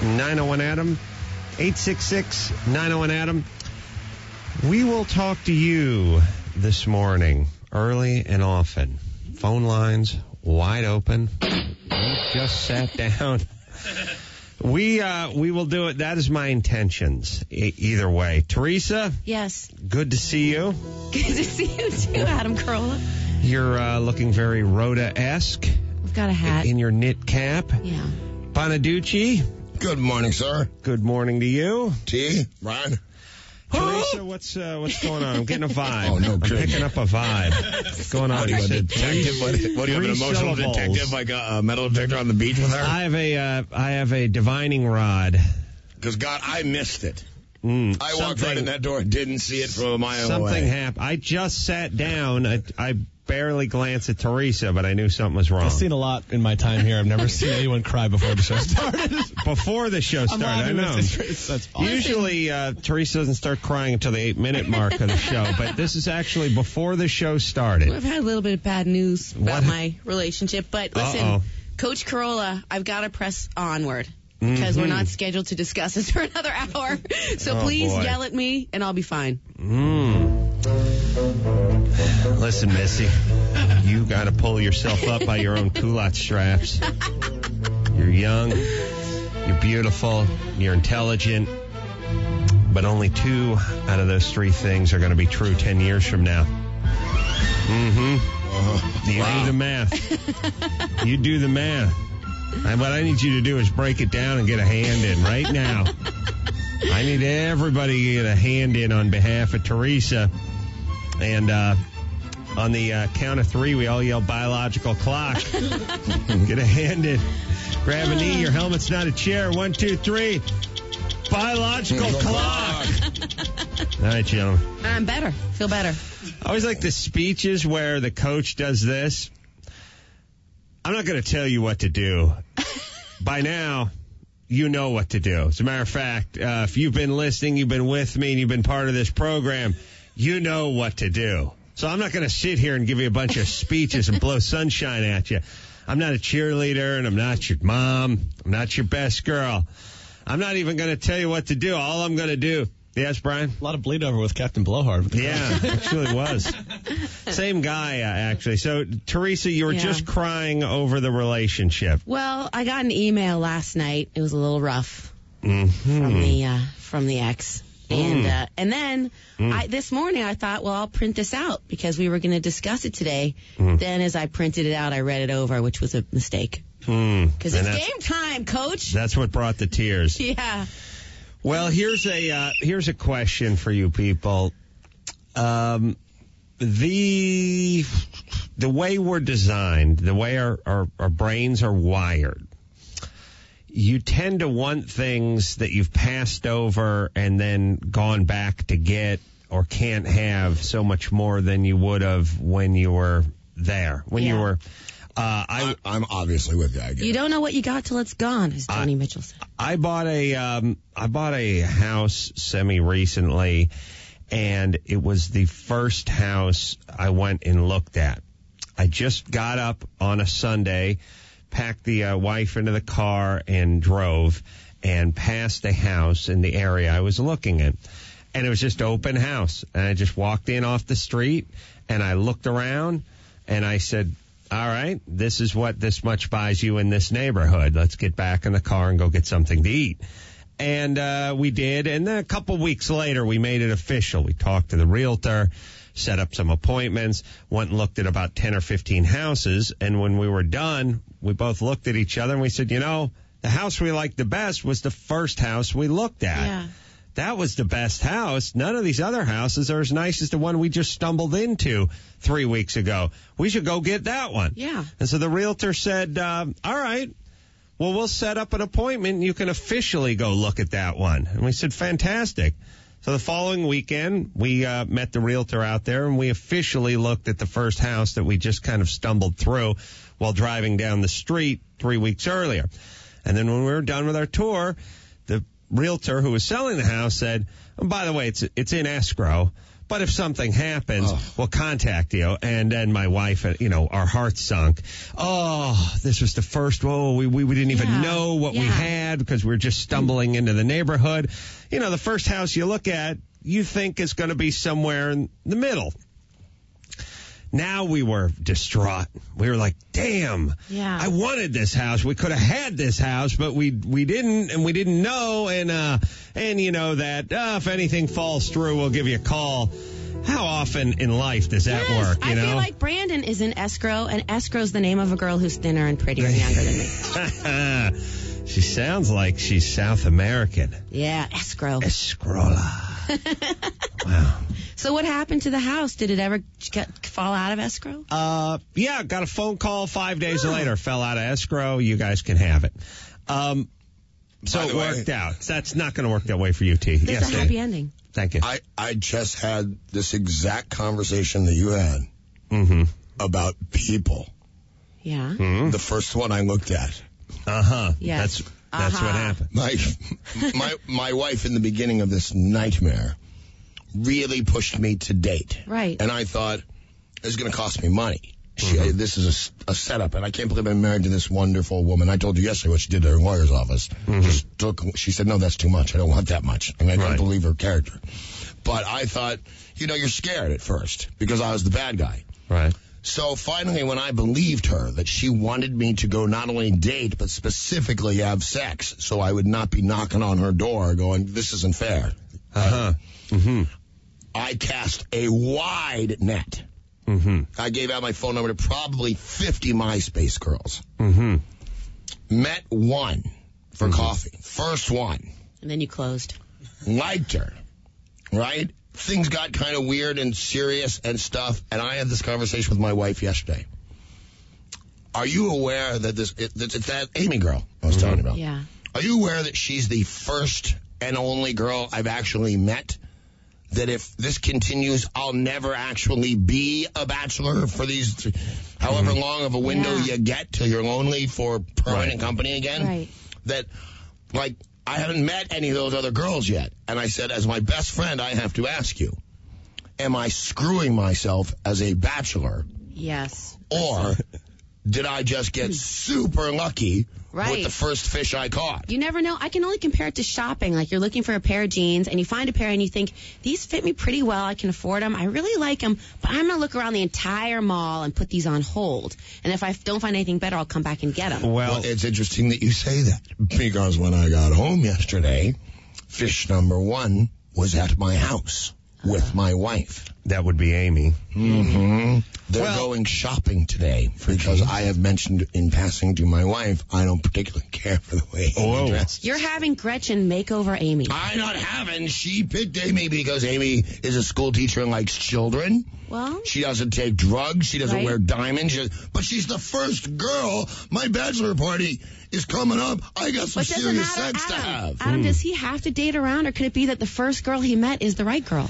901-ADAM, 866-901-ADAM. We will talk to you this morning, early and often. Phone lines wide open. Just sat down. We will do it. That is my intentions. Either way. Teresa? Yes. Good to see you. Good to see you too, Adam Carolla. You're looking very Rhoda-esque. We've got a hat. In your knit cap. Yeah. Bonaducci? Good morning, sir. Good morning to you. T. Ryan. Teresa, what's going on? I'm getting a vibe. Oh, no I'm kidding. picking up a vibe. What's going on? What do you, a detective? What do you have, an emotional syllables. detective, like a metal detector on the beach with her? I have a divining rod. Because, God, I missed it. I walked right in that door and didn't see it from a mile away. Something happened. I just sat down. I barely glanced at Teresa, but I knew something was wrong. I've seen a lot in my time here. I've never seen anyone cry before the show started. Before the show started, I know. That's awesome. Usually, Teresa doesn't start crying until the 8-minute mark of the show, but this is actually before the show started. I've had a little bit of bad news about my relationship, but listen, Coach Carolla, I've got to press onward. Because we're not scheduled to discuss this for another hour. So please yell at me, and I'll be fine. Listen, Missy, you got to pull yourself up by your own culotte straps. You're young, you're beautiful, you're intelligent, but only 2 out of those 3 things are going to be true 10 years from now. You do the math. You do the math. And what I need you to do is break it down and get a hand in right now. I need everybody to get a hand in on behalf of Teresa. And on the count of 3, we all yell biological clock. Get a hand in. Grab a knee. Your helmet's not a chair. 1, 2, 3. Biological clock. All right, gentlemen. I'm better. Feel better. I always like the speeches where the coach does this. I'm not going to tell you what to do. By now, you know what to do. As a matter of fact, if you've been listening, you've been with me, and you've been part of this program, you know what to do. So I'm not going to sit here and give you a bunch of speeches and blow sunshine at you. I'm not a cheerleader, and I'm not your mom. I'm not your best girl. I'm not even going to tell you what to do. All I'm going to do. Yes, Brian? A lot of bleed over with Captain Blowhard. Yeah, actually was. Same guy, actually. So, Teresa, you were just crying over the relationship. Well, I got an email last night. It was a little rough from the ex. And then this morning I thought, well, I'll print this out because we were going to discuss it today. Then as I printed it out, I read it over, which was a mistake. Because it's game time, Coach. That's what brought the tears. Yeah. Well, here's a question for you people. The way we're designed, the way our brains are wired, you tend to want things that you've passed over and then gone back to get or can't have so much more than you would have when you were there. You were... I'm obviously with you. I get you don't know what you got till it's gone, as Joni Mitchell said. I bought a house semi-recently, and it was the first house I went and looked at. I just got up on a Sunday, packed the wife into the car, and drove, and passed a house in the area I was looking at. And it was just open house. And I just walked in off the street, and I looked around, and I said, all right, this is what this much buys you in this neighborhood. Let's get back in the car and go get something to eat. And we did. And then a couple weeks later, we made it official. We talked to the realtor, set up some appointments, went and looked at about 10 or 15 houses. And when we were done, we both looked at each other and we said, the house we liked the best was the first house we looked at. Yeah. That was the best house. None of these other houses are as nice as the one we just stumbled into 3 weeks ago. We should go get that one. Yeah. And so the realtor said, all right, well, we'll set up an appointment and you can officially go look at that one. And we said, fantastic. So the following weekend, we met the realtor out there and we officially looked at the first house that we just kind of stumbled through while driving down the street 3 weeks earlier. And then when we were done with our tour, the realtor who was selling the house said, oh, by the way, it's in escrow, But if something happens, we'll contact you. And then my wife, our hearts sunk. Oh, this was the first. We didn't even know what we had because we were just stumbling into the neighborhood. The first house you look at, you think is going to be somewhere in the middle. Now we were distraught. We were like, damn, I wanted this house. We could have had this house, but we didn't, and we didn't know. And you know that if anything falls through, we'll give you a call. How often in life does that work? I feel like Brandon is in escrow, and escrow's the name of a girl who's thinner and prettier and younger than me. She sounds like she's South American. Yeah, escrow. Escrola. Wow. So what happened to the house? Did it ever fall out of escrow? Yeah, got a phone call 5 days later. Fell out of escrow. You guys can have it. So it worked out. That's not going to work that way for you, T. It's a happy ending. Thank you. I just had this exact conversation that you had about people. Yeah. Mm-hmm. The first one I looked at. Yes. That's what happened. My wife in the beginning of this nightmare really pushed me to date. Right. And I thought, it's going to cost me money. This is a setup, and I can't believe I'm married to this wonderful woman. I told you yesterday what she did to her lawyer's office. She said, no, that's too much. I don't want that much. I mean, I don't believe her character. But I thought, you're scared at first because I was the bad guy. Right. So finally, when I believed her that she wanted me to go not only date, but specifically have sex, so I would not be knocking on her door going, this isn't fair. I cast a wide net. I gave out my phone number to probably 50 MySpace girls. Met one for coffee. First one. And then you closed. Liked her. Right? Things got kind of weird and serious and stuff, and I had this conversation with my wife yesterday. Are you aware that it's that Amy girl I was talking about? Yeah. Are you aware that she's the first and only girl I've actually met that if this continues, I'll never actually be a bachelor for these however long of a window you get till you're lonely for permanent company again? Right. That, I haven't met any of those other girls yet. And I said, as my best friend, I have to ask you, am I screwing myself as a bachelor? Yes. Or did I just get super lucky with the first fish I caught? You never know. I can only compare it to shopping. Like you're looking for a pair of jeans and you find a pair and you think, these fit me pretty well. I can afford them. I really like them. But I'm going to look around the entire mall and put these on hold. And if I don't find anything better, I'll come back and get them. Well, it's interesting that you say that because when I got home yesterday, fish number one was at my house with my wife. That would be Amy. They're going shopping today because I have mentioned in passing to my wife, I don't particularly care for the way Amy dresses. You're having Gretchen make over Amy. I'm not having. She picked Amy because Amy is a school teacher and likes children. Well, she doesn't take drugs. She doesn't wear diamonds. But she's the first girl. My bachelor party is coming up. I got some serious sex to have. Adam, does he have to date around, or could it be that the first girl he met is the right girl?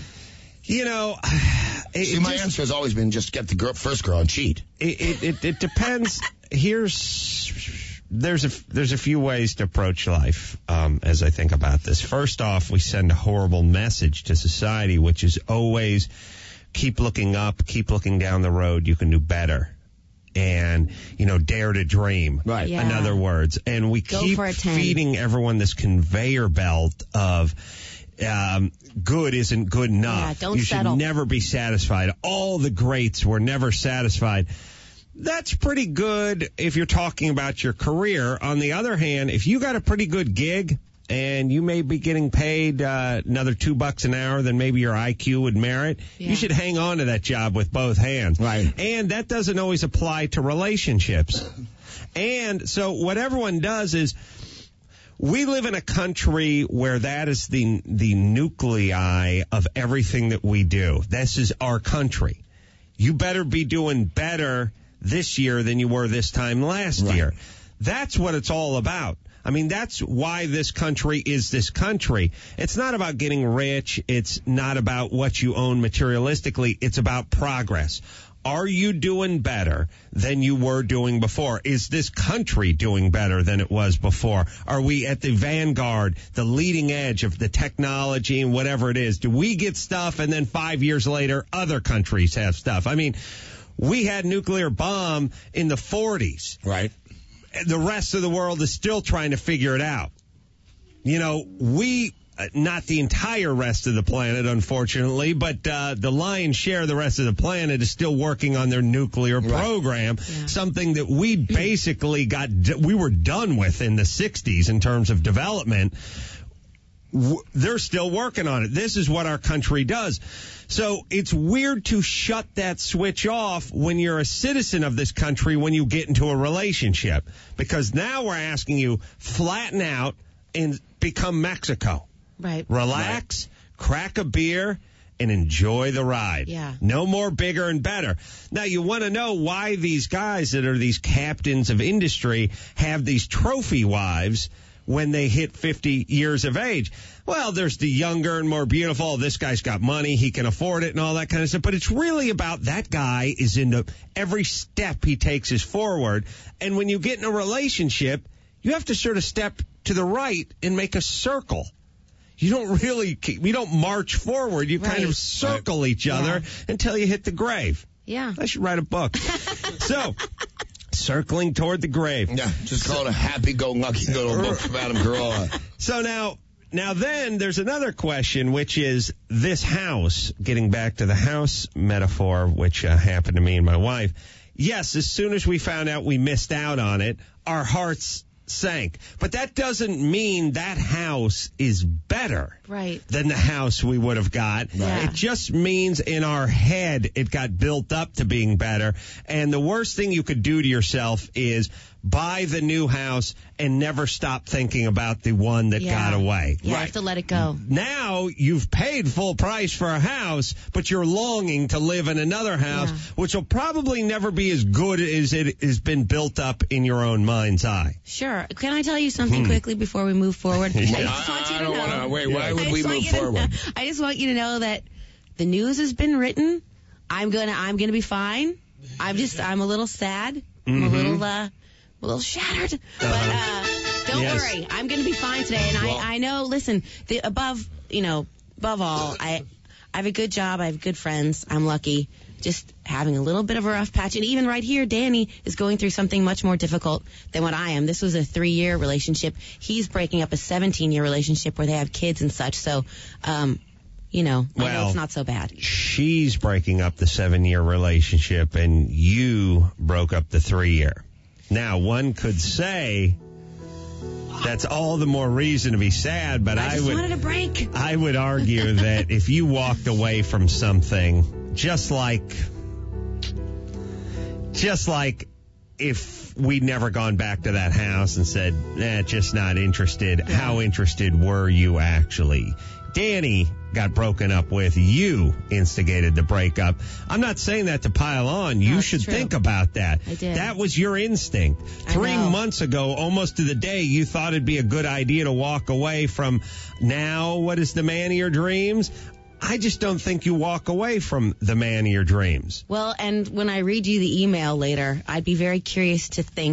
See, my answer has always been just get the first girl and cheat. It depends. There's a few ways to approach life as I think about this. First off, we send a horrible message to society, which is always keep looking up, keep looking down the road. You can do better. And, dare to dream. Right. Yeah. In other words. And we keep feeding everyone this conveyor belt of good isn't good enough. Yeah, don't settle. You should never be satisfied. All the greats were never satisfied. That's pretty good if you're talking about your career. On the other hand, if you got a pretty good gig and you may be getting paid another $2 an hour than maybe your IQ would merit, you should hang on to that job with both hands. Right. And that doesn't always apply to relationships. And so what everyone does is, we live in a country where that is the nuclei of everything that we do. This is our country. You better be doing better this year than you were this time last year. That's what it's all about. I mean, that's why this country is this country. It's not about getting rich. It's not about what you own materialistically. It's about progress. Are you doing better than you were doing before? Is this country doing better than it was before? Are we at the vanguard, the leading edge of the technology and whatever it is? Do we get stuff and then 5 years later other countries have stuff? I mean, we had nuclear bomb in the 40s. Right. The rest of the world is still trying to figure it out. You know, not the entire rest of the planet, unfortunately, but the lion's share of the rest of the planet is still working on their nuclear program, something that we basically we were done with in the 60s in terms of development. They're still working on it. This is what our country does. So it's weird to shut that switch off when you're a citizen of this country when you get into a relationship, because now we're asking you flatten out and become Mexico. Right. Relax, crack a beer, and enjoy the ride. Yeah. No more bigger and better. Now, you want to know why these guys that are these captains of industry have these trophy wives when they hit 50 years of age. Well, there's the younger and more beautiful. This guy's got money. He can afford it and all that kind of stuff. But it's really about that guy is into every step he takes is forward. And when you get in a relationship, you have to sort of step to the right and make a circle. You don't march forward. You kind of circle each other until you hit the grave. Yeah. I should write a book. So, circling toward the grave. Yeah, just call it a happy-go-lucky little book from Adam Carolla. So now then there's another question, which is this house, getting back to the house metaphor, which happened to me and my wife. Yes, as soon as we found out we missed out on it, our hearts sank. But that doesn't mean that house is better than the house we would have got. Yeah. It just means in our head it got built up to being better. And the worst thing you could do to yourself is buy the new house and never stop thinking about the one that got away. Yeah, you have to let it go. Now you've paid full price for a house, but you're longing to live in another house, which will probably never be as good as it has been built up in your own mind's eye. Sure. Can I tell you something quickly before we move forward? I just want you to know. Wait, why would we move forward? I just want you to know that the news has been written. I'm gonna be fine. I'm a little sad. I'm a little shattered, but don't worry. I'm going to be fine today. And I know, listen, above all, I have a good job. I have good friends. I'm lucky. Just having a little bit of a rough patch. And even right here, Danny is going through something much more difficult than what I am. This was a 3-year relationship. He's breaking up a 17-year relationship where they have kids and such. So, I know it's not so bad. She's breaking up the 7-year relationship, and you broke up the 3-year. Now, one could say that's all the more reason to be sad, but I just wanted a break. I would argue that if you walked away from something, just like if we'd never gone back to that house and said, just not interested, how interested were you actually? Danny got broken up with. You instigated the breakup. I'm not saying that to pile on. You should think about that. I did. That was your instinct. 3 months ago, almost to the day, you thought it'd be a good idea to walk away from now what is the man of your dreams. I just don't think you walk away from the man of your dreams. Well, and when I read you the email later, I'd be very curious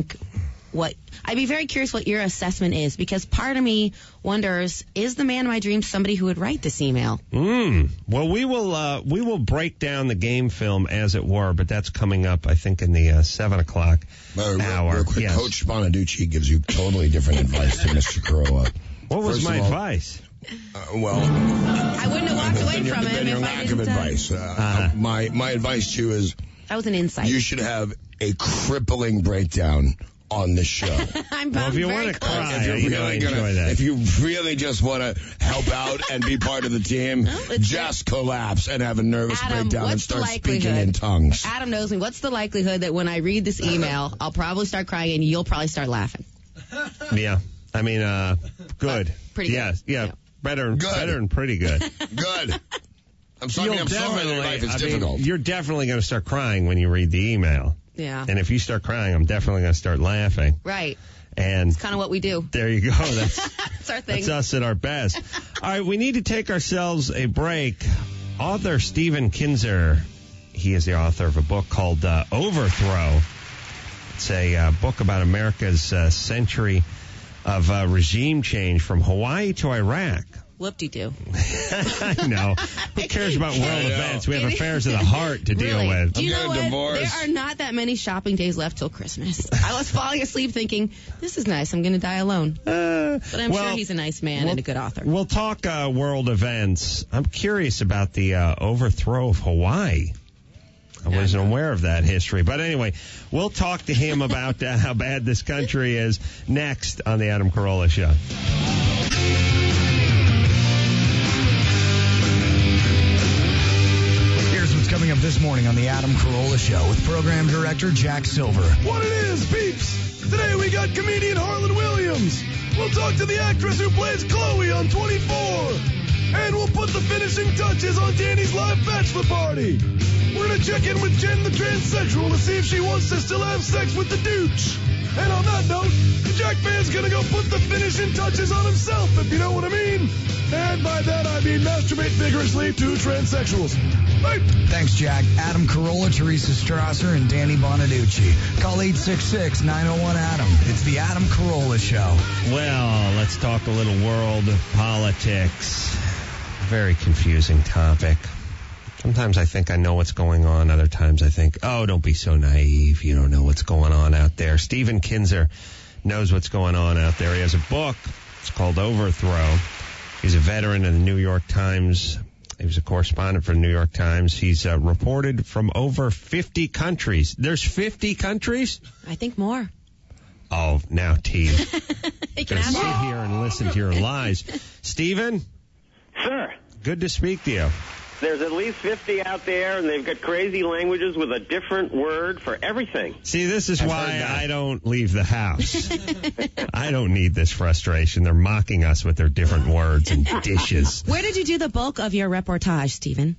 what your assessment is, because part of me wonders, is the man of my dreams somebody who would write this email? Well, we will break down the game film, as it were, but that's coming up, I think, in the 7:00 hour. Real quick, Coach Bonaducci gives you totally different advice to Mr. Carolla. What was my advice? I wouldn't have walked away from him your if lack I didn't. Of advice. My advice to you is that was an insight. You should have a crippling breakdown on the show. If you want to cry, if you really just want to help out and be part of the team, just collapse and have a nervous breakdown and start speaking in tongues. Adam knows me. What's the likelihood that when I read this email, I'll probably start crying and you'll probably start laughing? Yeah. I mean, good. Pretty good. Yeah. Better and pretty good. Good. I'm sorry that life is difficult. You're definitely going to start crying when you read the email. Yeah. And if you start crying, I'm definitely going to start laughing. Right. And it's kind of what we do. There you go. That's our thing. That's us at our best. All right, we need to take ourselves a break. Author Stephen Kinzer He is the author of a book called Overthrow. It's a book about America's century of regime change from Hawaii to Iraq. Whoop-de-doo. I know. Who cares about world events? We have affairs of the heart to deal with. Do you know what? Divorce. There are not that many shopping days left till Christmas. I was falling asleep thinking, this is nice. I'm going to die alone. But I'm sure he's a nice man and a good author. We'll talk world events. I'm curious about the overthrow of Hawaii. I wasn't aware of that history. But anyway, we'll talk to him about how bad this country is next on the Adam Carolla Show. Coming up this morning on the Adam Carolla Show with Program Director Jack Silver. What it is, peeps! Today we got comedian Harlan Williams. We'll talk to the actress who plays Chloe on 24. And we'll put the finishing touches on Danny's live bachelor party. We're gonna check in with Jen the transsexual to see if she wants to still have sex with the douche. And on that note, the Jack Man's gonna go put the finishing touches on himself, if you know what I mean. And by that I mean masturbate vigorously to transsexuals. Right. Thanks, Jack. Adam Carolla, Teresa Strasser, and Danny Bonaducci. Call 866-901-ADAM. It's the Adam Carolla Show. Well, let's talk a little world politics. Very confusing topic. Sometimes I think I know what's going on. Other times I think, oh, don't be so naive. You don't know what's going on out there. Stephen Kinzer knows what's going on out there. He has a book. It's called Overthrow. He's a veteran of the New York Times. He was a correspondent for the New York Times. He's reported from over 50 countries. There's 50 countries? I think more. Oh, now tease. You Gonna sit here and listen to your lies. Stephen? Sir, Good to speak to you. there's at least 50 out there, and they've got crazy languages with a different word for everything. See, this is why I don't leave the house. I don't need this frustration. They're mocking us with their different words and dishes. Where did you do the bulk of your reportage, Stephen?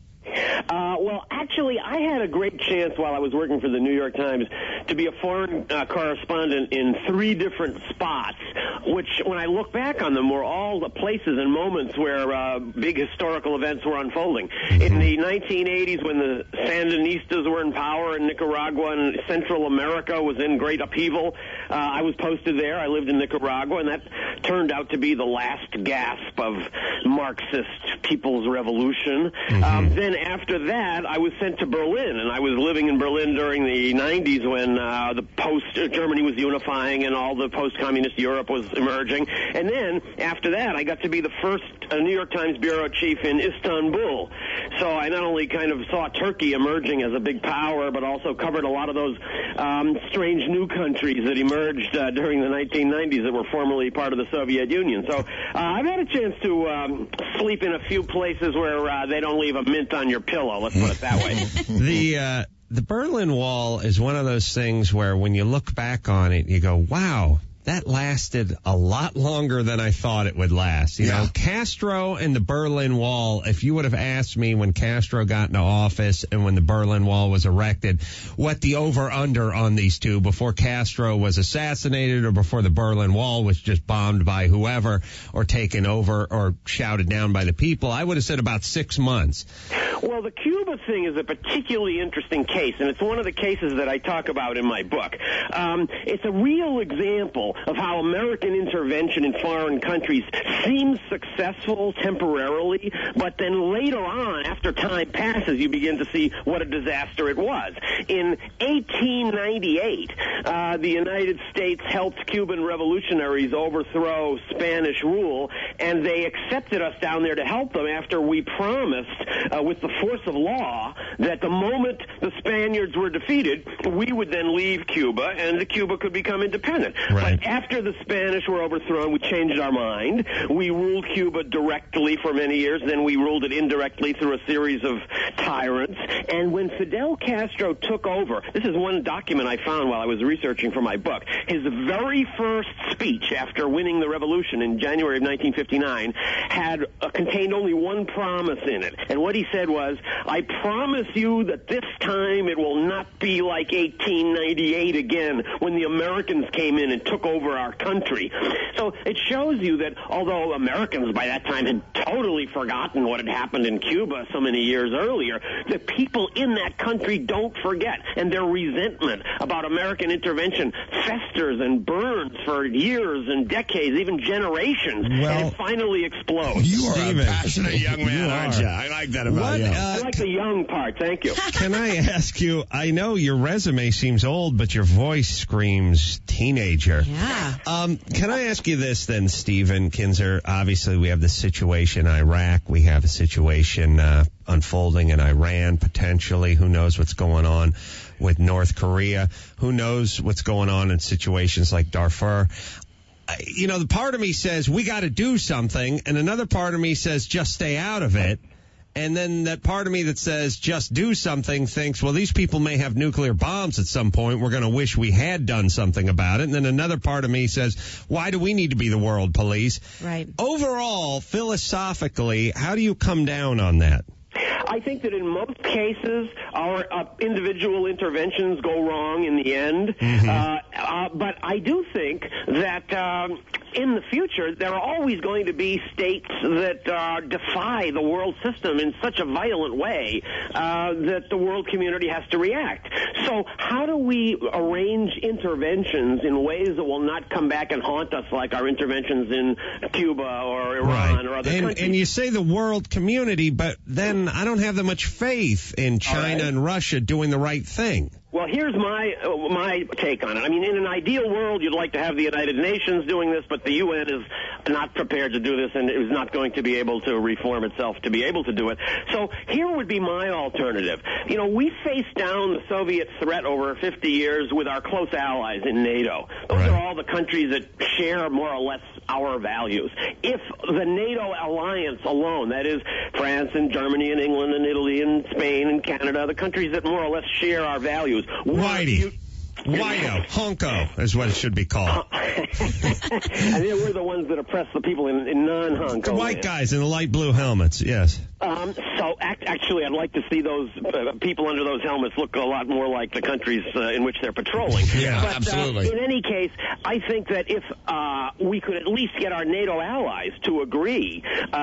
Well, actually, I had a great chance while I was working for the New York Times to be a foreign correspondent in 3 different spots, which, when I look back on them, were all the places and moments where big historical events were unfolding. In the 1980s, when the Sandinistas were in power in Nicaragua and Central America was in great upheaval, I was posted there. I lived in Nicaragua, and that turned out to be the last gasp of Marxist People's Revolution. Then after that, I was sent to Berlin, and I was living in Berlin during the 90s when Germany was unifying and all the post-communist Europe was emerging. And then after that, I got to be the first New York Times bureau chief in Istanbul. So I not only kind of saw Turkey emerging as a big power, but also covered a lot of those strange new countries that emerged during the 1990s that were formerly part of the Soviet Union. So I've had a chance to sleep in a few places where they don't leave a mint on your pillow, let's put it that way. The Berlin Wall is one of those things where when you look back on it, you go, wow, that lasted a lot longer than I thought it would last. You know, Castro and the Berlin Wall, if you would have asked me when Castro got into office and when the Berlin Wall was erected, what the over-under on these two before Castro was assassinated or before the Berlin Wall was just bombed by whoever or taken over or shouted down by the people, I would have said about 6 months. Well, the Cuba thing is a particularly interesting case, and it's one of the cases that I talk about in my book. It's a real example of how American intervention in foreign countries seems successful temporarily, but then later on, after time passes, you begin to see what a disaster it was. In 1898, the United States helped Cuban revolutionaries overthrow Spanish rule, and they accepted us down there to help them after we promised, with the force of law, that the moment the Spaniards were defeated, we would then leave Cuba, and Cuba could become independent. Right. But after the Spanish were overthrown, we changed our mind. We ruled Cuba directly for many years, then we ruled it indirectly through a series of tyrants. And when Fidel Castro took over, this is one document I found while I was researching for my book, his very first speech after winning the revolution in January of 1959 had contained only one promise in it. And what he said was, I promise you that this time it will not be like 1898 again when the Americans came in and took over our country. So it shows you that although Americans by that time had totally forgotten what had happened in Cuba so many years earlier. The people in that country don't forget, and their resentment about American intervention festers and burns for years and decades, even generations, and it finally explodes. You are Steven, a passionate young man, aren't you? I like that about you. I like the young part. Thank you. Can I ask you, I know your resume seems old, but your voice screams teenager. Yeah. Can I ask you this then, Steven Kinzer? Obviously, we have the situation in Iraq. We have a situation unfolding in Iran, potentially. Who knows what's going on with North Korea? Who knows what's going on in situations like Darfur? You know, the part of me says we got to do something, and another part of me says just stay out of it. And then that part of me that says just do something thinks, well, these people may have nuclear bombs at some point. We're going to wish we had done something about it. And then another part of me says, why do we need to be the world police? Right. Overall, philosophically, how do you come down on that? I think that in most cases, our individual interventions go wrong in the end. But I do think that in the future, there are always going to be states that defy the world system in such a violent way that the world community has to react. So how do we arrange interventions in ways that will not come back and haunt us like our interventions in Cuba or Iran or other countries? And you say the world community, but then I don't have that much faith in China and Russia doing the right thing. Well, here's my take on it. I mean, in an ideal world, you'd like to have the United Nations doing this, but the UN is not prepared to do this and is not going to be able to reform itself to be able to do it. So here would be my alternative. You know, we faced down the Soviet threat over 50 years with our close allies in NATO. Those are all the countries that share more or less our values. If the NATO alliance alone, that is France and Germany and England and Italy and Spain and Canada, the countries that more or less share our values, Whitey. Whiteo, Honko is what it should be called. And then we're the ones that oppress the people in non-Honko. The white guys in the light blue helmets, yes. So actually, I'd like to see those people under those helmets look a lot more like the countries in which they're patrolling. Yeah, but, absolutely. In any case, I think that if we could at least get our NATO allies to agree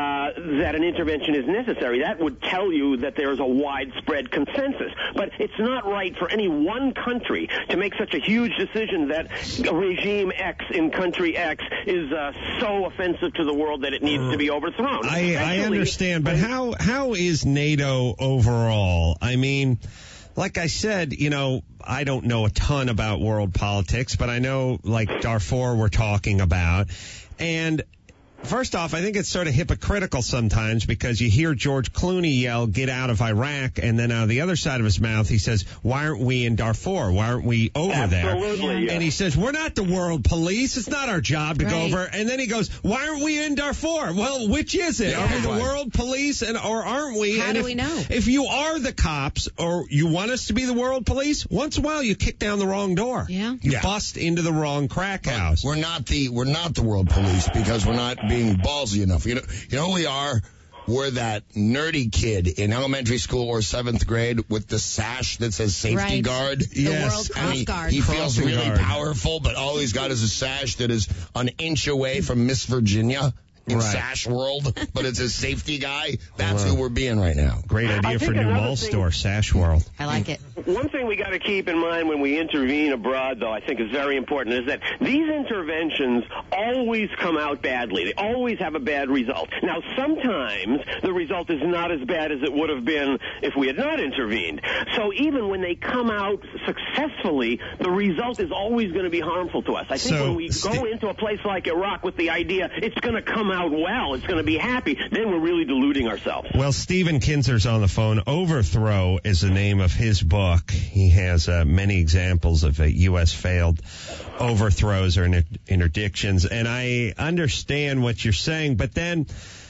that an intervention is necessary, that would tell you that there's a widespread consensus. But it's not right for any one country to make such a huge decision that regime X in country X is so offensive to the world that it needs to be overthrown. I understand, but how is NATO overall? I mean, like I said, you know, I don't know a ton about world politics, but I know, like, Darfur we're talking about. And first off, I think it's sort of hypocritical sometimes because you hear George Clooney yell, get out of Iraq, and then out of the other side of his mouth, he says, why aren't we in Darfur? Why aren't we over there? Absolutely. And he says, we're not the world police. It's not our job to go over. And then he goes, why aren't we in Darfur? Well, which is it? Are we the world police or aren't we? How do we know? If you are the cops or you want us to be the world police, once in a while you kick down the wrong door. Yeah. You bust into the wrong crack house. We're not the world police because we're not being ballsy enough. You know who we are? We're that nerdy kid in elementary school or 7th grade with the sash that says safety guard. The World Cross Guard. He feels Crossing really guard. powerful, but all he's got is a sash that is an inch away from Miss Virginia in Sash World, but it's a safety guy. That's who we're being right now. Great idea for a new mall store, Sash World. I like it. One thing we got to keep in mind when we intervene abroad, though, I think is very important, is that these interventions always come out badly. They always have a bad result. Now, sometimes the result is not as bad as it would have been if we had not intervened. So even when they come out successfully, the result is always going to be harmful to us. I think when we go into a place like Iraq with the idea it's going to come out well, it's going to be happy, then we're really deluding ourselves. Well, Steven Kinzer's on the phone. Overthrow is the name of his book. He has many examples of U.S. failed overthrows or interdictions, and I understand what you're saying, but then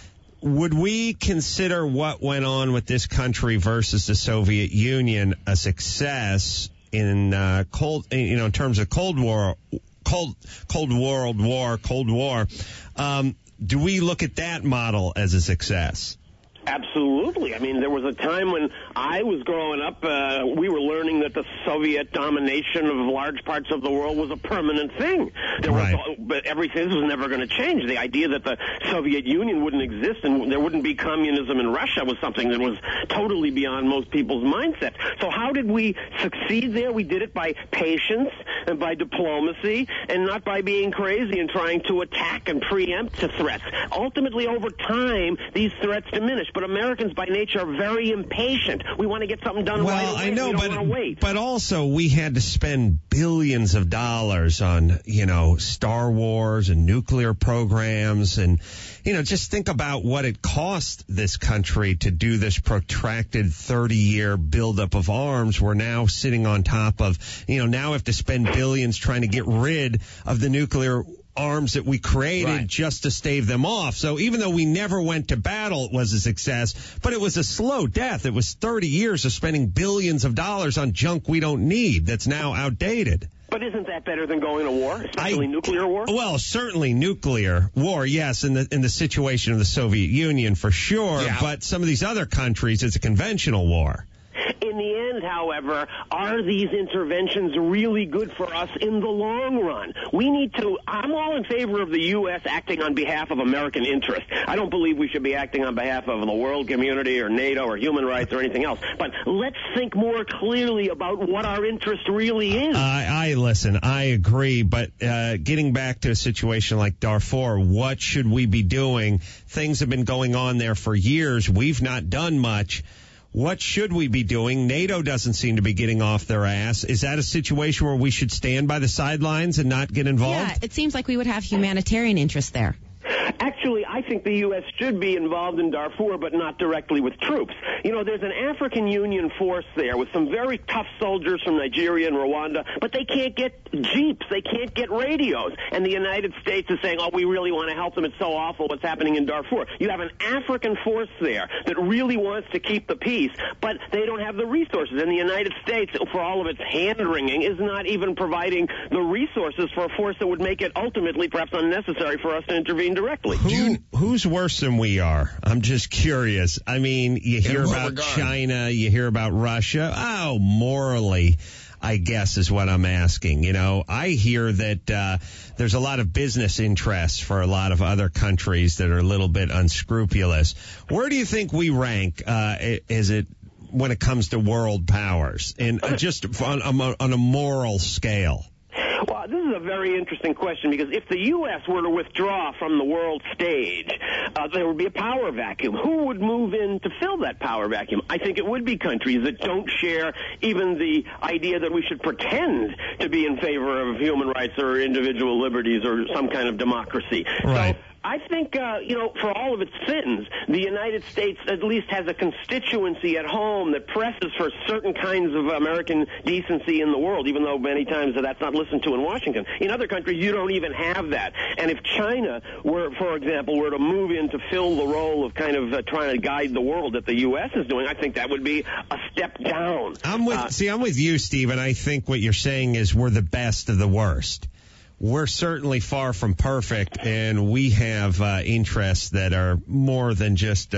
would we consider what went on with this country versus the Soviet Union a success in in terms of Cold War? Do we look at that model as a success? Absolutely. I mean, there was a time when I was growing up, we were learning that the Soviet domination of large parts of the world was a permanent thing. But everything this was never going to change. The idea that the Soviet Union wouldn't exist and there wouldn't be communism in Russia was something that was totally beyond most people's mindset. So how did we succeed there? We did it by patience and by diplomacy and not by being crazy and trying to attack and preempt the threats. Ultimately, over time, these threats diminish. But Americans, by nature, are very impatient. We want to get something done right away. I know, we don't want to wait. But also, we had to spend billions of dollars on, Star Wars and nuclear programs. And, just think about what it cost this country to do this protracted 30-year buildup of arms. We're now sitting on top of, now we have to spend billions trying to get rid of the nuclear arms that we created just to stave them off. So even though we never went to battle, it was a success, but it was a slow death. It was 30 years of spending billions of dollars on junk we don't need that's now outdated. But isn't that better than going to war, especially nuclear war? Well, certainly nuclear war, yes, in the situation of the Soviet Union for sure, but some of these other countries, it's a conventional war. In the end, however, are these interventions really good for us in the long run? I'm all in favor of the U.S. acting on behalf of American interests. I don't believe we should be acting on behalf of the world community or NATO or human rights or anything else. But let's think more clearly about what our interest really is. I agree, but getting back to a situation like Darfur, what should we be doing? Things have been going on there for years. We've not done much. What should we be doing? NATO doesn't seem to be getting off their ass. Is that a situation where we should stand by the sidelines and not get involved? Yeah, it seems like we would have humanitarian interest there. Actually, I think the U.S. should be involved in Darfur, but not directly with troops. There's an African Union force there with some very tough soldiers from Nigeria and Rwanda, but they can't get jeeps. They can't get radios. And the United States is saying, we really want to help them. It's so awful what's happening in Darfur. You have an African force there that really wants to keep the peace, but they don't have the resources. And the United States, for all of its hand-wringing, is not even providing the resources for a force that would make it ultimately perhaps unnecessary for us to intervene directly. Who's worse than we are? I'm just curious. I mean, you hear about China, you hear about Russia. Morally, I guess is what I'm asking. I hear that there's a lot of business interests for a lot of other countries that are a little bit unscrupulous. Where do you think we rank? Is it when it comes to world powers and just on a moral scale? Well, this is a very interesting question because if the U.S. were to withdraw from the world stage, there would be a power vacuum. Who would move in to fill that power vacuum? I think it would be countries that don't share even the idea that we should pretend to be in favor of human rights or individual liberties or some kind of democracy. Right. So I think, for all of its sins, the United States at least has a constituency at home that presses for certain kinds of American decency in the world, even though many times that's not listened to in Washington. In other countries, you don't even have that. And if China for example, were to move in to fill the role of kind of trying to guide the world that the U.S. is doing, I think that would be a step down. I'm with you, Steve, and I think what you're saying is we're the best of the worst. We're certainly far from perfect, and we have interests that are more than just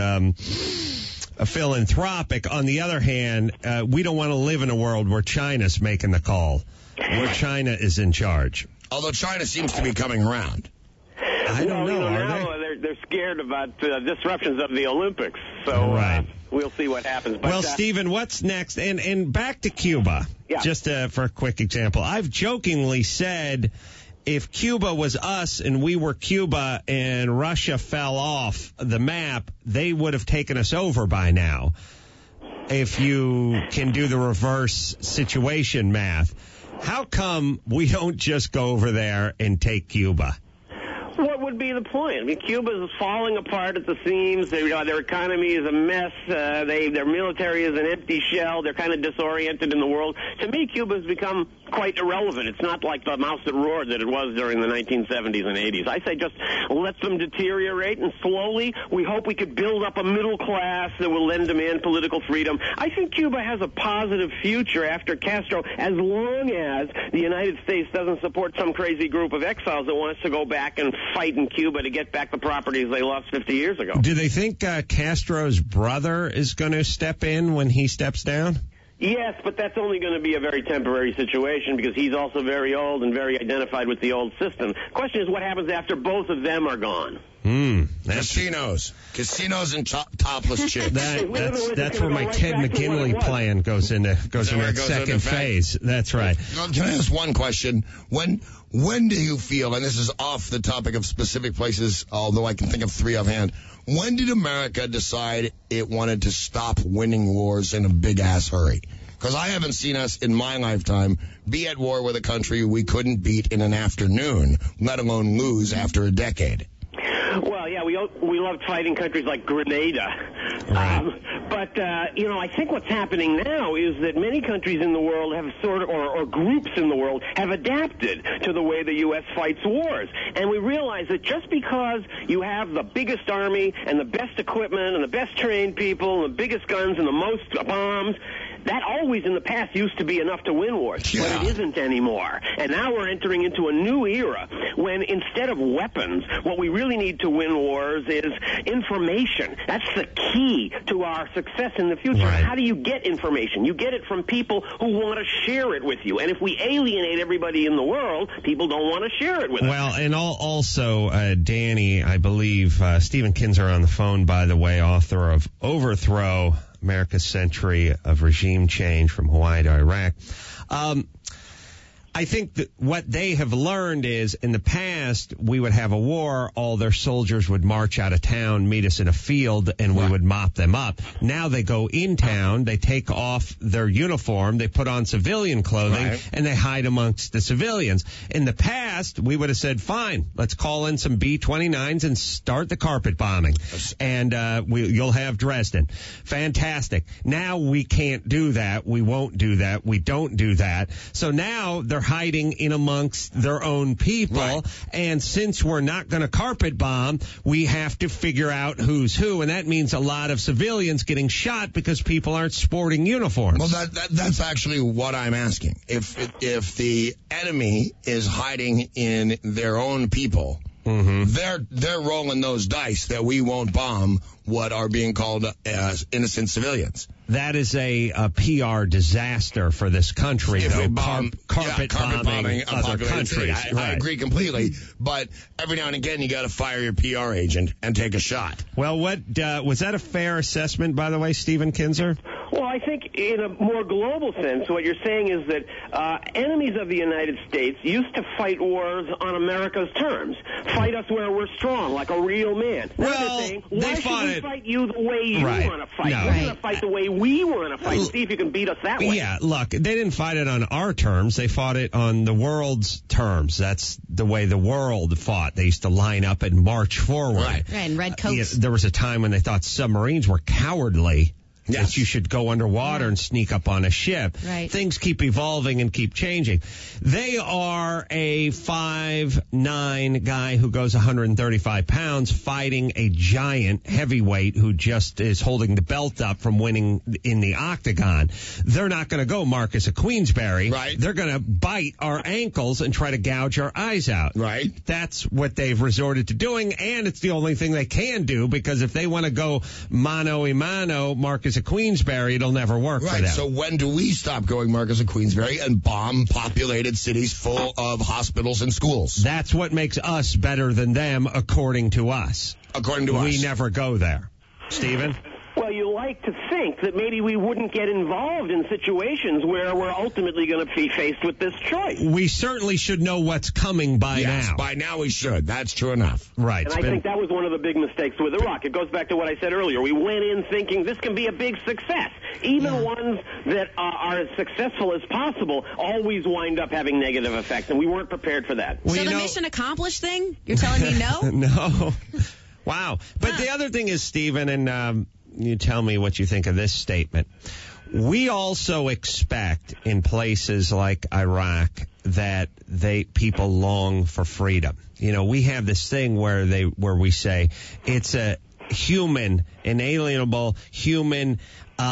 philanthropic. On the other hand, we don't want to live in a world where China's making the call, where China is in charge. Although China seems to be coming around. I don't know. Now they're scared about disruptions of the Olympics, so we'll see what happens. But, Stephen, what's next? And back to Cuba, just for a quick example. I've jokingly said, if Cuba was us and we were Cuba and Russia fell off the map, they would have taken us over by now. If you can do the reverse situation math, how come we don't just go over there and take Cuba? What would be the point? I mean, Cuba is falling apart at the seams. Their economy is a mess. Their military is an empty shell. They're kind of disoriented in the world. To me, Cuba has become quite irrelevant. It's not like the mouse that roared that it was during the 1970s and 80s. I say just let them deteriorate, and slowly we hope we could build up a middle class that will then demand political freedom. I think Cuba has a positive future after Castro, as long as the United States doesn't support some crazy group of exiles that wants to go back and fight fight in Cuba to get back the properties they lost 50 years ago. Do they think Castro's brother is going to step in when he steps down? Yes, but that's only going to be a very temporary situation because he's also very old and very identified with the old system. The question is what happens after both of them are gone. Casinos and topless chicks. That's where my Ted McGinley plan goes into its second phase. That's right. Can I ask one question? When do you feel, and this is off the topic of specific places, although I can think of three offhand, when did America decide it wanted to stop winning wars in a big-ass hurry? Because I haven't seen us in my lifetime be at war with a country we couldn't beat in an afternoon, let alone lose after a decade. Well, yeah, we loved fighting countries like Grenada. Right. I think what's happening now is that many countries in the world have or groups in the world have adapted to the way the U.S. fights wars. And we realize that just because you have the biggest army and the best equipment and the best trained people and the biggest guns and the most bombs, that always in the past used to be enough to win wars, but it isn't anymore. And now we're entering into a new era when instead of weapons, what we really need to win wars is information. That's the key to our success in the future. Right. How do you get information? You get it from people who want to share it with you. And if we alienate everybody in the world, people don't want to share it with us. Well, and also, Danny, I believe, Stephen Kinzer on the phone, by the way, author of Overthrow, America's Century of Regime Change from Hawaii to Iraq. I think that what they have learned is in the past we would have a war, all their soldiers would march out of town, meet us in a field, and we would mop them up. Now they go in town, they take off their uniform, they put on civilian clothing, and they hide amongst the civilians. In the past, we would have said, fine, let's call in some B-29s and start the carpet bombing. And you'll have Dresden. Fantastic. Now we can't do that. We won't do that. We don't do that. So now they're hiding in amongst their own people, and since we're not going to carpet bomb, we have to figure out who's who, and that means a lot of civilians getting shot because people aren't sporting uniforms. Well, that's actually what I'm asking. If the enemy is hiding in their own people, they're rolling those dice that we won't bomb what are being called innocent civilians. That is a PR disaster for this country, though. Carpet bombing other countries. I agree completely, but every now and again you got to fire your PR agent and take a shot. Well, what was that a fair assessment, by the way, Stephen Kinzer? Well, I think in a more global sense, what you're saying is that enemies of the United States used to fight wars on America's terms. Fight us where we're strong, like a real man. Now Well, they're saying, why they should fought we it. fight you the way you Right. want to fight? No. We're going to fight the way we want to fight. See if you can beat us that way. Yeah, look, they didn't fight it on our terms. They fought it on the world's terms. That's the way the world fought. They used to line up and march forward. Right, and red coats. There was a time when they thought submarines were cowardly. Yes. That you should go underwater and sneak up on a ship. Right. Things keep evolving and keep changing. They are a 5'9" guy who goes 135 pounds fighting a giant heavyweight who just is holding the belt up from winning in the octagon. They're not going to go Marcus of Queensberry. Right. They're going to bite our ankles and try to gouge our eyes out. Right. That's what they've resorted to doing, and it's the only thing they can do, because if they want to go mano-a-mano Marcus of Queensberry, it'll never work for Right, them. so when do we stop going Marcus of Queensberry and bomb populated cities full of hospitals and schools? That's what makes us better than them, according to us. According to us. We never go there. Stephen? Well, you like to think that maybe we wouldn't get involved in situations where we're ultimately going to be faced with this choice. We certainly should know what's coming by Yes, now. by now we should. That's true enough. Right. And I think that was one of the big mistakes with Iraq. It goes back to what I said earlier. We went in thinking this can be a big success. Even ones that are as successful as possible always wind up having negative effects, and we weren't prepared for that. Well, So you the know- mission accomplished thing? You're telling me no? No. Wow. But the other thing is, Stephen, and you tell me what you think of this statement. We also expect in places like Iraq that people long for freedom. You know, we have this thing where we say it's a human, inalienable human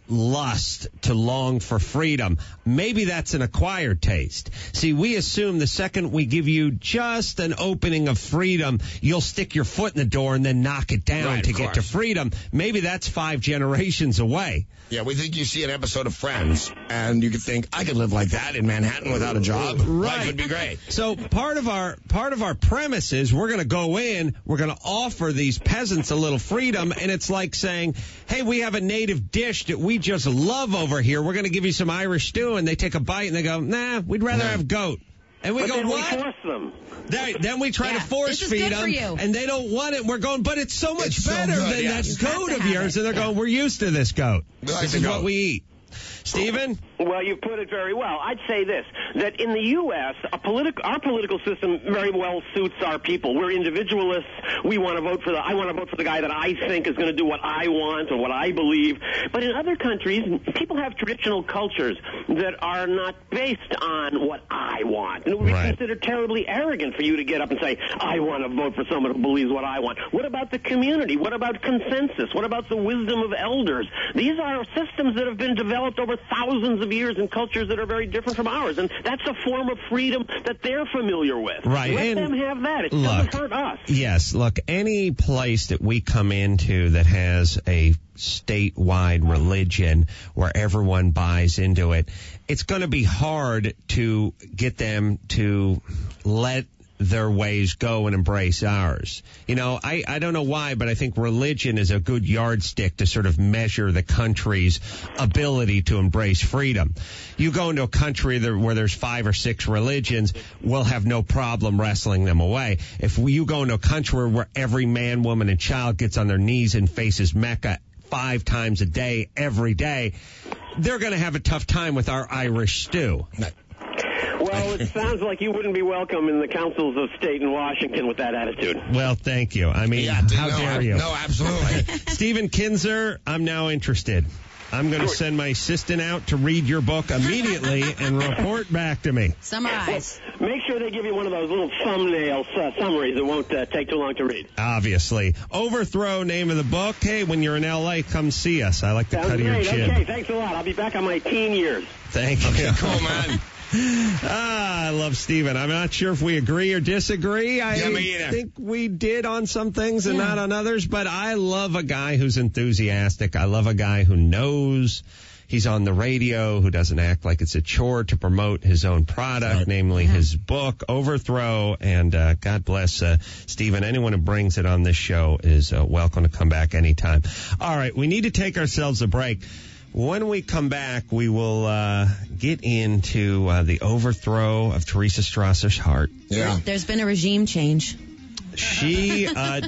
lust to long for freedom. Maybe that's an acquired taste. See, we assume the second we give you just an opening of freedom, you'll stick your foot in the door and then knock it down to get to freedom. Maybe that's 5 generations away. Yeah, we think you see an episode of Friends, and you could think, I could live like that in Manhattan without a job. Life would be great. So part of our premise is we're going to go in, we're going to offer these peasants a little freedom, and it's like saying, hey, we have a native dish that we just love over here. We're going to give you some Irish stew, and they take a bite and they go, nah, we'd rather have goat. And we go, what? We force them. Then we try to force feed them, and they don't want it. We're going, but it's so much better than that goat of yours. And they're going, we're used to this goat. This is what we eat. Stephen? Well, you put it very well. I'd say this, that in the U.S., our political system very well suits our people. We're individualists. I want to vote for the guy that I think is going to do what I want or what I believe. But in other countries, people have traditional cultures that are not based on what I want. And it would be considered terribly arrogant for you to get up and say, I want to vote for someone who believes what I want. What about the community? What about consensus? What about the wisdom of elders? These are systems that have been developed over thousands of years in cultures that are very different from ours. And that's a form of freedom that they're familiar with. Right. Let them have that. It doesn't hurt us. Yes. Look, any place that we come into that has a statewide religion where everyone buys into it, it's going to be hard to get them to let their ways go and embrace ours. You know, I don't know why, but I think religion is a good yardstick to sort of measure the country's ability to embrace freedom. You go into a country where there's 5 or 6 religions, we'll have no problem wrestling them away. If you go into a country where every man, woman, and child gets on their knees and faces Mecca 5 times a day, every day, they're going to have a tough time with our Irish stew. Well, it sounds like you wouldn't be welcome in the councils of state in Washington with that attitude. Well, thank you. I mean, how dare you? No, absolutely. Stephen Kinzer, I'm now interested. I'm going to send my assistant out to read your book immediately and report back to me. Summarize. Well, make sure they give you one of those little thumbnail summaries that won't take too long to read. Obviously. Overthrow, name of the book. Hey, when you're in L.A., come see us. I like the cut of your chin. Okay, thanks a lot. I'll be back on my teen years. Thank you. Okay, cool, man. I love Stephen. I'm not sure if we agree or disagree. I think we did on some things and not on others, but I love a guy who's enthusiastic. I love a guy who knows he's on the radio, who doesn't act like it's a chore to promote his own product, namely his book, Overthrow. And God bless Stephen. Anyone who brings it on this show is welcome to come back anytime. All right, we need to take ourselves a break. When we come back, we will get into the overthrow of Teresa Strasser's heart. Yeah. There's been a regime change. She a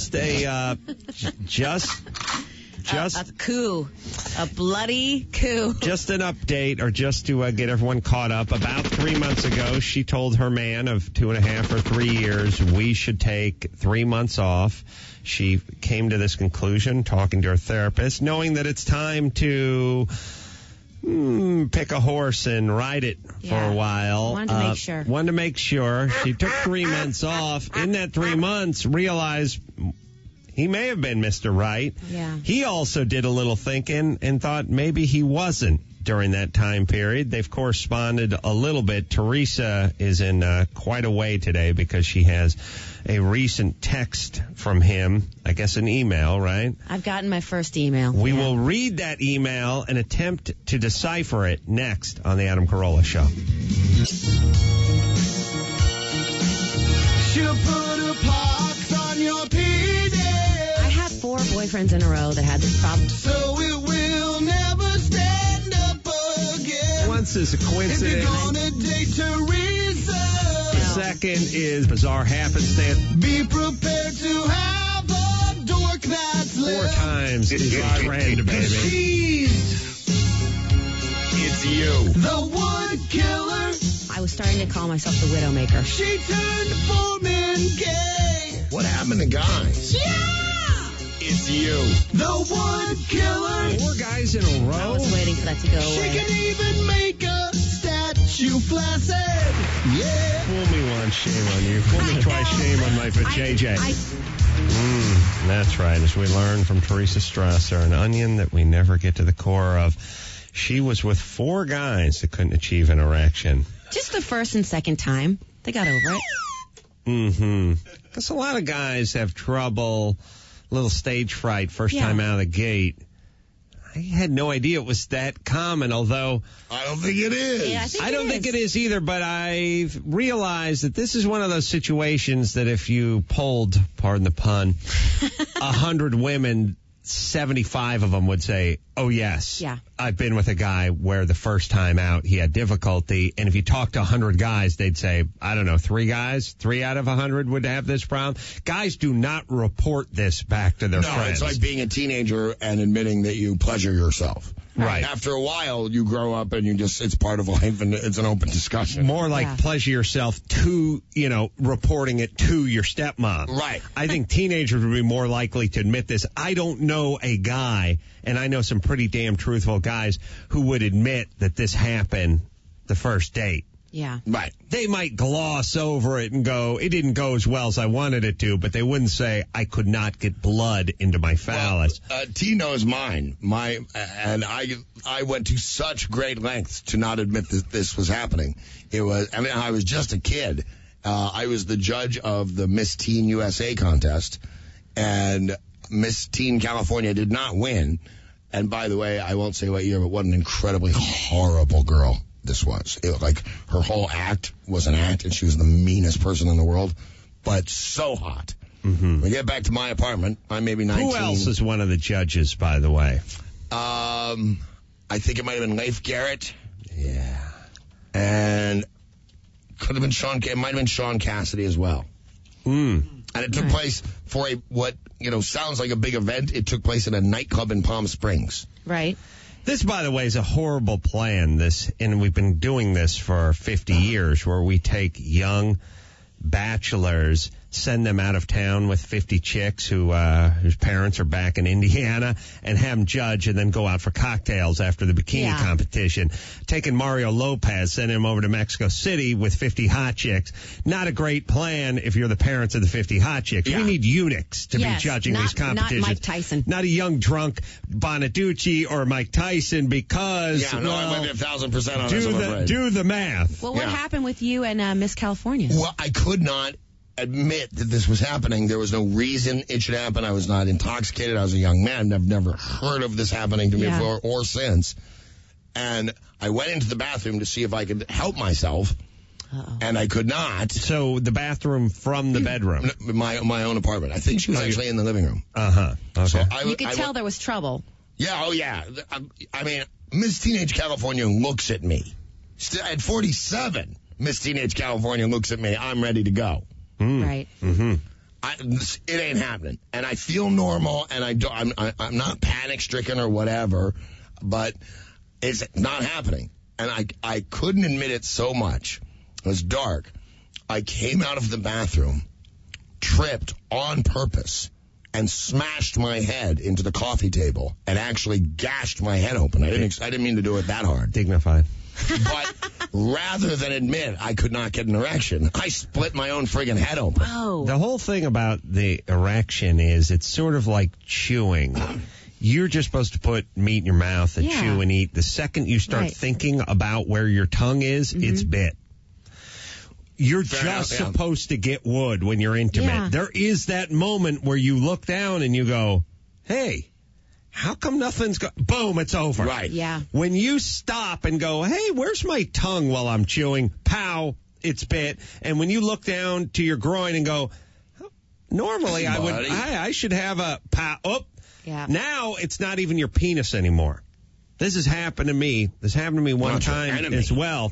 coup. A bloody coup. Just an update, or just to get everyone caught up. About 3 months ago, she told her man of 2.5 or 3 years, we should take 3 months off. She came to this conclusion, talking to her therapist, knowing that it's time to pick a horse and ride it for a while. Wanted to make sure. She took 3 months off. In that 3 months, realized he may have been Mr. Right. Yeah. He also did a little thinking and thought maybe he wasn't during that time period. They've corresponded a little bit. Teresa is in quite a way today because she has a recent text from him, I guess an email, right? I've gotten my first email. We will read that email and attempt to decipher it next on the Adam Carolla Show. She'll put a pox on your PD. I had 4 boyfriends in a row that had this problem. So it will never stand up again. Once is a coincidence. If you're gonna date Teresa. Second is bizarre happenstance. Be prepared to have a dork that's 4 times is our trend, baby. It's you. The wood killer. I was starting to call myself the Widowmaker. She turned foreman gay. What happened to guys? It's you. The wood killer. 4 guys in a I row? was waiting for that to go She away. can even make a statue flaccid. Yeah. Fool me once, shame on you. Fool me twice, shame on my JJ. That's right. As we learned from Teresa Strasser, an onion that we never get to the core of. She was with 4 guys that couldn't achieve an erection. Just the first and second time. They got over it. Mm-hmm. Because a lot of guys have trouble, little stage fright, first time out of the gate. I had no idea it was that common, although I don't think it is. Yeah, I don't think it is either, but I've realized that this is one of those situations that if you polled, pardon the pun, 100 women, 75 of them would say, oh, yes. Yeah. I've been with a guy where the first time out he had difficulty. And if you talk to 100 guys, they'd say, I don't know, 3 guys, 3 out of 100 would have this problem. Guys do not report this back to their friends. It's like being a teenager and admitting that you pleasure yourself. Right. After a while, you grow up and it's part of life and it's an open discussion. More like pleasure yourself to, reporting it to your stepmom. Right. I think teenagers would be more likely to admit this. I don't know a guy, and I know some pretty damn truthful guys, who would admit that this happened the first date. Yeah. Right. They might gloss over it and go, it didn't go as well as I wanted it to, but they wouldn't say, I could not get blood into my phallus. Well, T knows mine. And I went to such great lengths to not admit that this was happening. I was just a kid. I was the judge of the Miss Teen USA contest, and Miss Teen California did not win. And by the way, I won't say what year, but what an incredibly horrible girl this was. Her whole act was an act, and she was the meanest person in the world, but so hot. Mm-hmm. We get back to my apartment. I'm maybe 19. Who else is one of the judges, by the way? I think it might have been Leif Garrett. Yeah. And could have been it might have been Sean Cassidy as well. And it took place for what sounds like a big event. It took place at a nightclub in Palm Springs. Right. This, by the way, is a horrible plan. And we've been doing this for 50 years, where we take young bachelors, send them out of town with 50 chicks whose parents are back in Indiana, and have them judge and then go out for cocktails after the bikini competition. Taking Mario Lopez, sending him over to Mexico City with 50 hot chicks. Not a great plan if you're the parents of the 50 hot chicks. Yeah. We need eunuchs to be judging these competitions. Not Mike Tyson. Not a young drunk Bonaducci or Mike Tyson, because I'm with you 1,000% on this. Do the math. Well, what happened with you and Miss California? Well, I could not admit that this was happening. There was no reason it should happen. I was not intoxicated. I was a young man. I've never heard of this happening to me before or since. And I went into the bathroom to see if I could help myself. Uh-oh. And I could not. So the bathroom from the bedroom? My own apartment. I think she was actually in the living room. Uh-huh. Okay. So you could tell there was trouble. Yeah, oh yeah. I mean, Miss Teenage California looks at me. At 47, Miss Teenage California looks at me. I'm ready to go. Right. Mm-hmm. It ain't happening, and I feel normal, and I'm not panic stricken or whatever, but it's not happening, and I couldn't admit it so much. It was dark. I came out of the bathroom, tripped on purpose, and smashed my head into the coffee table, and actually gashed my head open. I didn't mean to do it that hard. Dignified. But rather than admit I could not get an erection, I split my own friggin' head open. Oh. The whole thing about the erection is it's sort of like chewing. You're just supposed to put meat in your mouth and chew and eat. The second you start thinking about where your tongue is, it's bit. You're supposed to get wood when you're intimate. Yeah. There is that moment where you look down and you go, hey, how come nothing's boom, it's over. Right. Yeah. When you stop and go, hey, where's my tongue while I'm chewing? Pow, it's bit. And when you look down to your groin and go, normally I should have a pow. Oh, yeah. Now it's not even your penis anymore. This has happened to me. This happened to me one time as well.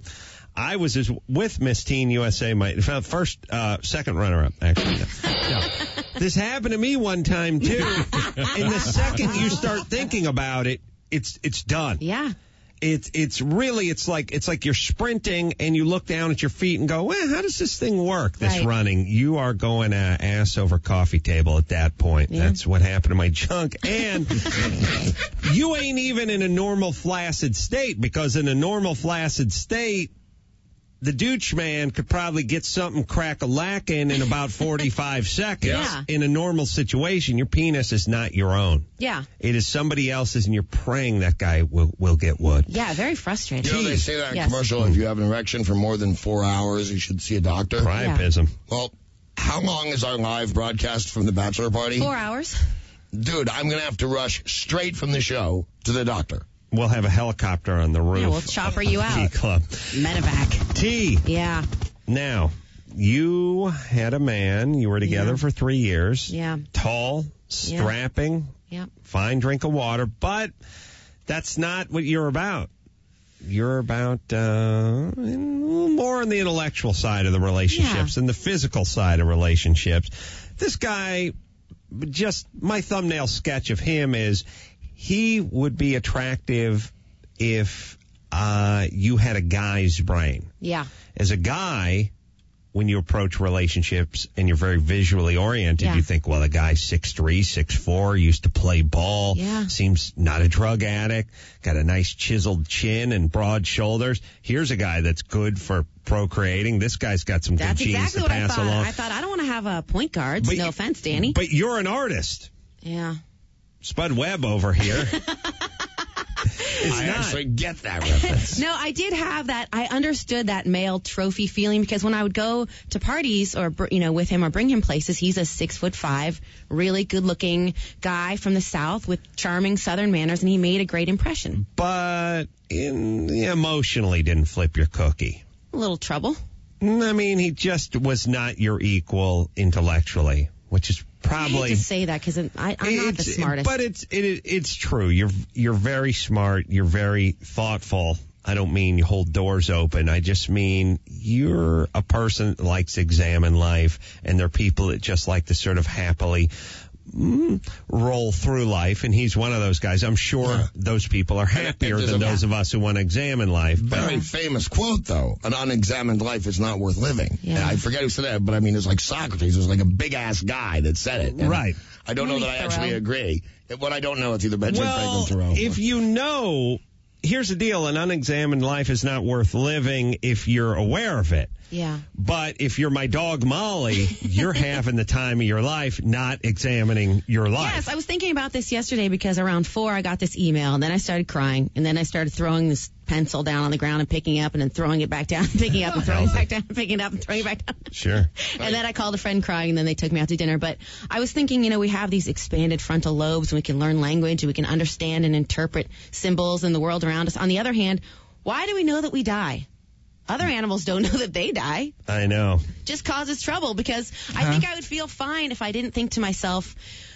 I was with Miss Teen USA, my second runner-up, actually. No. This happened to me one time, too. And the second you start thinking about it, it's done. Yeah. It's like you're sprinting and you look down at your feet and go, well, how does this thing work, this running? You are going ass over coffee table at that point. Yeah. That's what happened to my junk. And you ain't even in a normal flaccid state, because in a normal flaccid state, the douche man could probably get something crack-a-lackin' in about 45 seconds. Yeah. In a normal situation, your penis is not your own. Yeah. It is somebody else's, and you're praying that guy will get wood. Yeah, very frustrating. You know, they say that in Yes. commercial, if you have an erection for more than 4 hours, you should see a doctor. Priapism. Well, how long is our live broadcast from the bachelor party? 4 hours. Dude, I'm going to have to rush straight from the show to the doctor. We'll have a helicopter on the roof. Yeah, we'll chopper you out. T Club. Medevac. T. Yeah. Now, you had a man. You were together for 3 years. Yeah. Tall, strapping, Yeah. fine drink of water, but that's not what you're about. You're about more on the intellectual side of the relationships than the physical side of relationships. This guy, just my thumbnail sketch of him is he would be attractive if you had a guy's brain. Yeah. As a guy, when you approach relationships and you're very visually oriented, you think, well, the guy's 6'3", 6'4", used to play ball, seems not a drug addict, got a nice chiseled chin and broad shoulders. Here's a guy that's good for procreating. This guy's got some good genes to pass along. I thought, I don't want to have a point guard. No offense, Danny. But you're an artist. Yeah. Spud Webb over here. I actually get that reference. No, I did have that. I understood that male trophy feeling because when I would go to parties or, with him or bring him places, he's a 6'5", really good looking guy from the South with charming Southern manners, and he made a great impression. But emotionally didn't flip your cookie. A little trouble. I mean, he just was not your equal intellectually, which is probably. I hate to say that because I'm not the smartest. But it's true. You're very smart. You're very thoughtful. I don't mean you hold doors open. I just mean you're a person that likes to examine life, and there are people that just like to sort of happily roll through life, and he's one of those guys. I'm sure those people are happier than those of us who want to examine life. Very famous quote, though. An unexamined life is not worth living. Yeah. I forget who said that, but I mean, it's like Socrates. It was like a big-ass guy that said it. And right. I don't know that I actually agree. What I don't know, it's either Benjamin Franklin Thoreau. If you know, here's the deal. An unexamined life is not worth living if you're aware of it. Yeah. But if you're my dog Molly, you're having the time of your life not examining your life. Yes, I was thinking about this yesterday because around 4 I got this email, and then I started crying, and then I started throwing this pencil down on the ground and picking it up and then throwing it back down and picking it up and throwing it back down and picking it up and throwing it back down. Sure. And then I called a friend crying, and then they took me out to dinner. But I was thinking, we have these expanded frontal lobes, and we can learn language, and we can understand and interpret symbols in the world around us. On the other hand, why do we know that we die? Other animals don't know that they die. I know. Just causes trouble because I think I would feel fine if I didn't think to myself,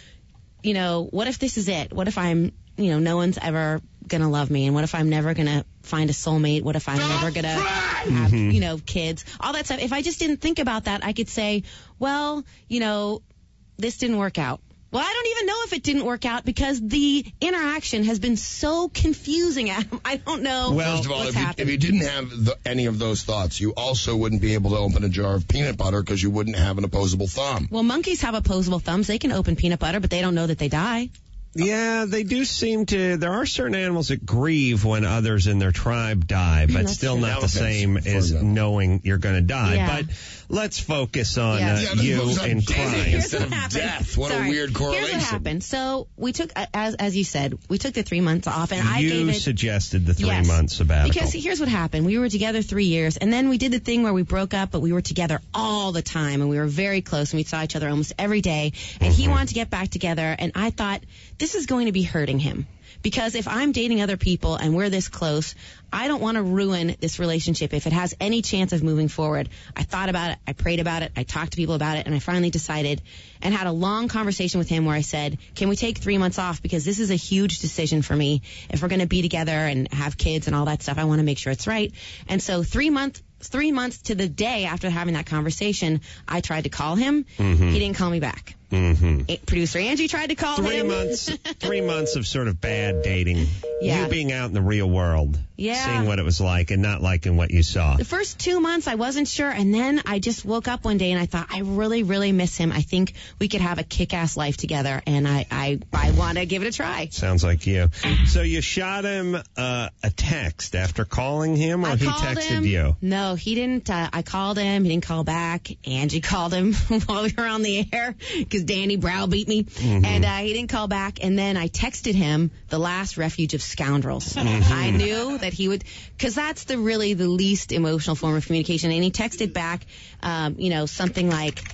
what if this is it? What if I'm, no one's ever going to love me? And what if I'm never going to find a soulmate? What if I'm never going to have, kids? All that stuff. If I just didn't think about that, I could say, well, this didn't work out. Well, I don't even know if it didn't work out because the interaction has been so confusing, Adam. I don't know First of all, what's if happened. you didn't have any of those thoughts, you also wouldn't be able to open a jar of peanut butter because you wouldn't have an opposable thumb. Well, monkeys have opposable thumbs. They can open peanut butter, but they don't know that they die. Yeah, they do seem to. There are certain animals that grieve when others in their tribe die, but still not the same as knowing you're going to die. Yeah. But let's focus on this you moves on and death crying. instead of death. What a weird correlation. Here's what happened. So we took, as you said, we took the 3 months off, and I gave it. You suggested the 3 Yes. months sabbatical. Because here's what happened. We were together 3 years, and then we did the thing where we broke up, but we were together all the time, and we were very close, and we saw each other almost every day. And he wanted to get back together, and I thought, this is going to be hurting him. Because if I'm dating other people and we're this close, I don't want to ruin this relationship if it has any chance of moving forward. I thought about it. I prayed about it. I talked to people about it. And I finally decided and had a long conversation with him where I said, can we take 3 months off? Because this is a huge decision for me. If we're going to be together and have kids and all that stuff, I want to make sure it's right. And so 3 months to the day after having that conversation, I tried to call him. He didn't call me back. Producer Angie tried to call him. 3 months of sort of bad dating. Yeah. You being out in the real world. Yeah. Seeing what it was like and not liking what you saw. The first 2 months, I wasn't sure. And then I just woke up one day and I thought, I really, really miss him. I think we could have a kick-ass life together. And I want to give it a try. Sounds like you. So you shot him a text after calling him, or he texted you? No, he didn't. I called him. He didn't call back. Angie called him while we were on the air because Danny browbeat me. And he didn't call back. And then I texted him the last refuge of scoundrels. I knew that he would, because that's the least emotional form of communication. And he texted back, something like,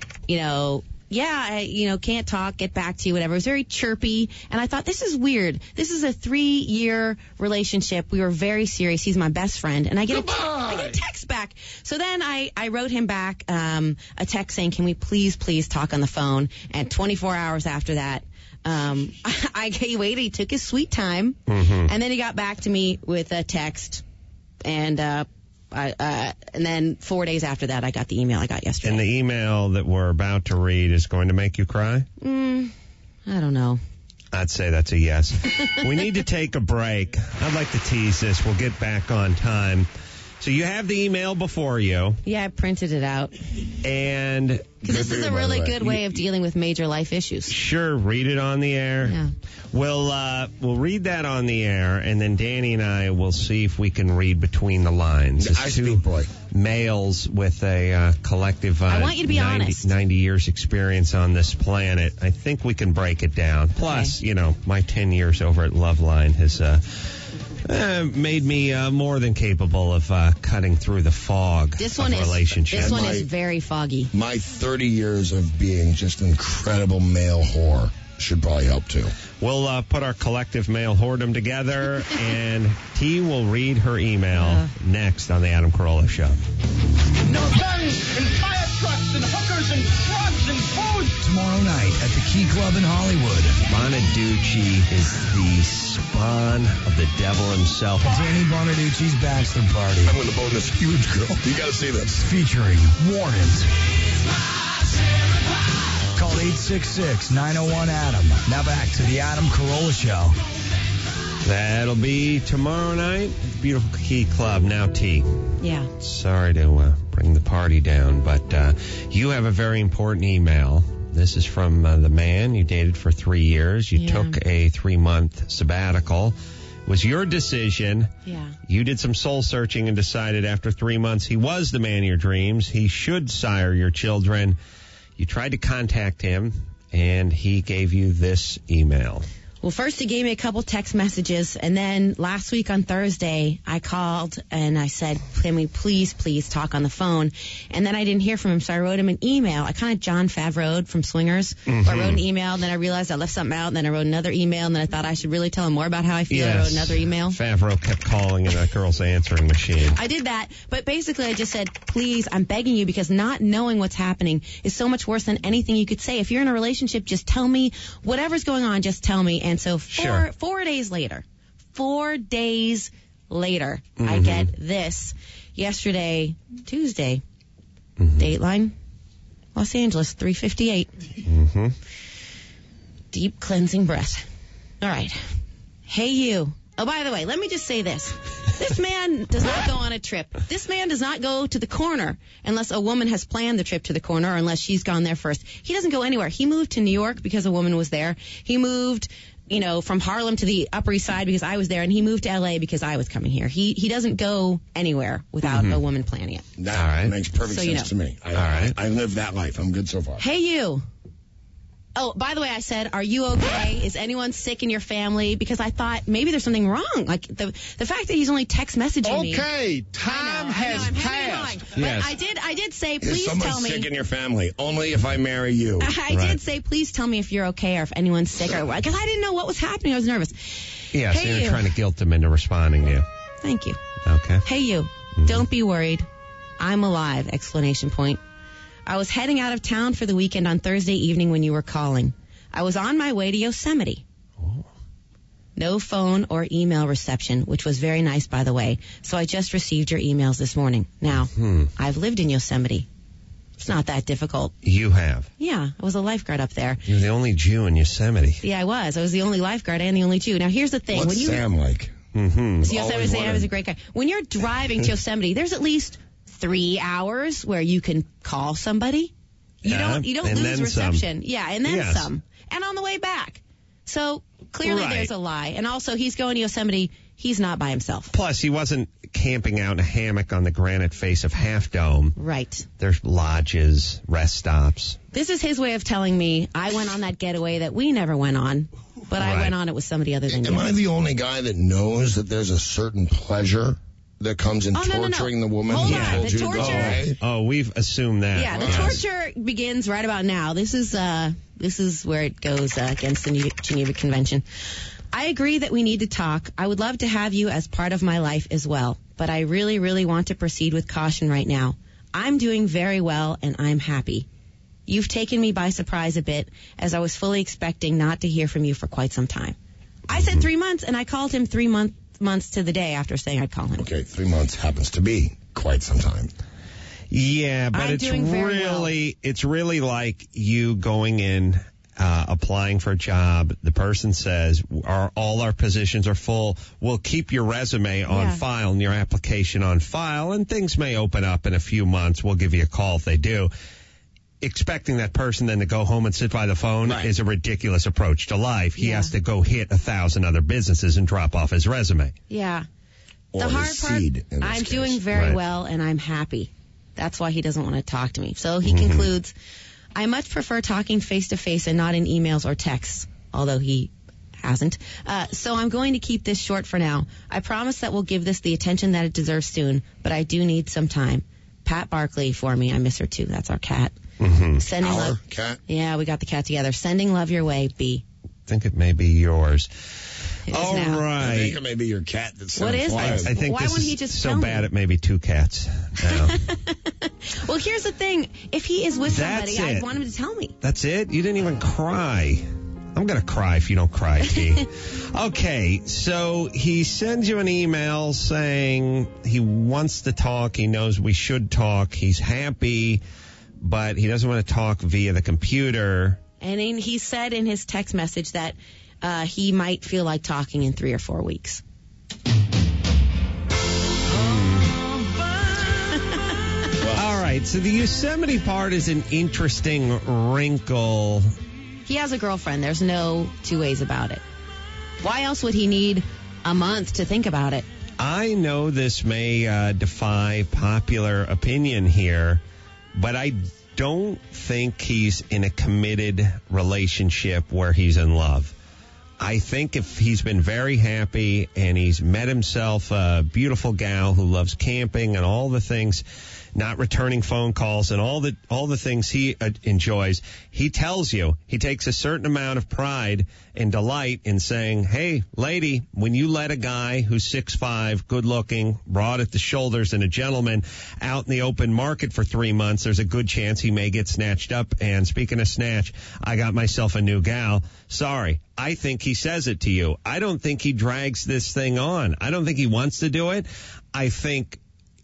can't talk, get back to you, whatever. It was very chirpy. And I thought, this is weird. This is a 3-year relationship. We were very serious. He's my best friend. And I get a text back. So then I wrote him back a text saying, can we please talk on the phone? And 24 hours after that, he waited. He took his sweet time. And then he got back to me with a text. And then 4 days after that, I got the email I got yesterday. And the email that we're about to read is going to make you cry? I don't know. I'd say that's a yes. We need to take a break. I'd like to tease this. We'll get back on time. So you have the email before you. Yeah, I printed it out. And because this is a really good way of dealing with major life issues. Sure, read it on the air. Yeah. We'll read that on the air, and then Danny and I will see if we can read between the lines. I speak, boy. Males with a collective I want you to be honest. 90 years experience on this planet. I think we can break it down. Plus, my 10 years over at Loveline has made me more than capable of cutting through the fog of relationships. This one is very foggy. My 30 years of being just an incredible male whore should probably help too. We'll put our collective male whoredom together, and T will read her email next on the Adam Carolla Show. No guns and fire trucks and hookers and drugs and food. Tomorrow night at the Key Club in Hollywood. Bonaducci is the spawn of the devil himself. Danny Bonaducci's bachelor party. I'm going to bone this huge girl. You got to see this. Featuring Warrant. Call 866-901-ADAM. Now back to the Adam Carolla Show. That'll be tomorrow night at the beautiful Key Club. Now, T. Yeah. Sorry to bring the party down, but you have a very important email. This is from the man you dated for 3 years. You took a 3-month sabbatical. It was your decision. Yeah. You did some soul searching and decided after 3 months he was the man of your dreams. He should sire your children. You tried to contact him, and he gave you this email. Well, first he gave me a couple text messages, and then last week on Thursday, I called and I said, can we please talk on the phone? And then I didn't hear from him, so I wrote him an email. I kind of Jon Favreau'd from Swingers. Mm-hmm. I wrote an email, and then I realized I left something out, and then I wrote another email, and then I thought I should really tell him more about how I feel. Yes. I wrote another email. Favreau kept calling, and that girl's answering machine. I did that, but basically I just said, please, I'm begging you, because not knowing what's happening is so much worse than anything you could say. If you're in a relationship, just tell me. Whatever's going on, just tell me. And so 4 days later, mm-hmm. I get this. Yesterday, Tuesday, mm-hmm. Dateline, Los Angeles, 3:58. Mm-hmm. Deep cleansing breath. All right. Hey, you. Oh, by the way, let me just say this. This man does not go on a trip. This man does not go to the corner unless a woman has planned the trip to the corner or unless she's gone there first. He doesn't go anywhere. He moved to New York because a woman was there. He moved, from Harlem to the Upper East Side because I was there, and he moved to L.A. because I was coming here. He doesn't go anywhere without a woman planning it. That makes perfect sense to me. I live that life. I'm good so far. Hey, you. Oh, by the way, I said, are you okay? Is anyone sick in your family? Because I thought maybe there's something wrong. Like the fact that he's only text messaging me. Okay, time has passed. Yes. But I did say, please tell me. Is someone sick in your family? Only if I marry you. I did say, please tell me if you're okay or if anyone's sick or what. Because I didn't know what was happening. I was nervous. Yeah, so you're trying to guilt him into responding to you. Thank you. Okay. Hey, you. Mm-hmm. Don't be worried. I'm alive! ! I was heading out of town for the weekend on Thursday evening when you were calling. I was on my way to Yosemite. Oh. No phone or email reception, which was very nice, by the way. So I just received your emails this morning. Now, I've lived in Yosemite. It's not that difficult. You have. Yeah, I was a lifeguard up there. You're the only Jew in Yosemite. Yeah, I was. I was the only lifeguard and the only Jew. Now, here's the thing. What's Sam like? Mm-hmm. Yosemite Sam is a great guy. When you're driving to Yosemite, there's at least 3 hours where you can call somebody. You don't lose reception. Yeah, and then some. And on the way back. So clearly there's a lie. And also, he's going to Yosemite. He's not by himself. Plus, he wasn't camping out in a hammock on the granite face of Half Dome. Right. There's lodges, rest stops. This is his way of telling me I went on that getaway that we never went on, but I went on it with somebody other than you. Am I the only guy that knows that there's a certain pleasure that comes in torturing the woman Hold who on. told The you to torture, go away? Oh, we've assumed that. Yeah, the torture begins right about now. This is where it goes against the Geneva Convention. I agree that we need to talk. I would love to have you as part of my life as well, but I really, really want to proceed with caution right now. I'm doing very well, and I'm happy. You've taken me by surprise a bit, as I was fully expecting not to hear from you for quite some time. I said 3 months, and I called him 3 months to the day after saying I'd call him. Okay, 3 months happens to be quite some time. Yeah, but it's really like you going in, applying for a job. The person says, all our positions are full. We'll keep your resume on file and your application on file, and things may open up in a few months. We'll give you a call if they do. Expecting that person then to go home and sit by the phone is a ridiculous approach to life. He has to go hit 1,000 other businesses and drop off his resume. Yeah. Or the hard part, I'm doing very well, and I'm happy. That's why he doesn't want to talk to me. So he concludes, I much prefer talking face-to-face and not in emails or texts, although he hasn't. So I'm going to keep this short for now. I promise that we'll give this the attention that it deserves soon, but I do need some time. Pat Barkley for me. I miss her, too. That's our cat. Sending Our love. cat? Yeah, we got the cat together. Sending love your way, B. I think it may be yours. All right. I think it may be your cat that's What is flying. this? I think Why this wouldn't he is just so tell bad me? it may be 2 cats now. Well, here's the thing. If he is with That's somebody, it. I'd want him to tell me. That's it? You didn't even cry. I'm going to cry if you don't cry, T. Okay, so he sends you an email saying he wants to talk. He knows we should talk. He's happy, but he doesn't want to talk via the computer. And he said in his text message that he might feel like talking in 3 or 4 weeks. All right, so the Yosemite part is an interesting wrinkle. He has a girlfriend. There's no two ways about it. Why else would he need a month to think about it? I know this may defy popular opinion here, but I don't think he's in a committed relationship where he's in love. I think if he's been very happy and he's met himself a beautiful gal who loves camping and all the things, not returning phone calls and all the things he enjoys, he tells you he takes a certain amount of pride and delight in saying, hey, lady, when you let a guy who's 6'5", good looking, broad at the shoulders and a gentleman out in the open market for 3 months, there's a good chance he may get snatched up. And speaking of snatch, I got myself a new gal. Sorry. I think he says it to you. I don't think he drags this thing on. I don't think he wants to do it. I think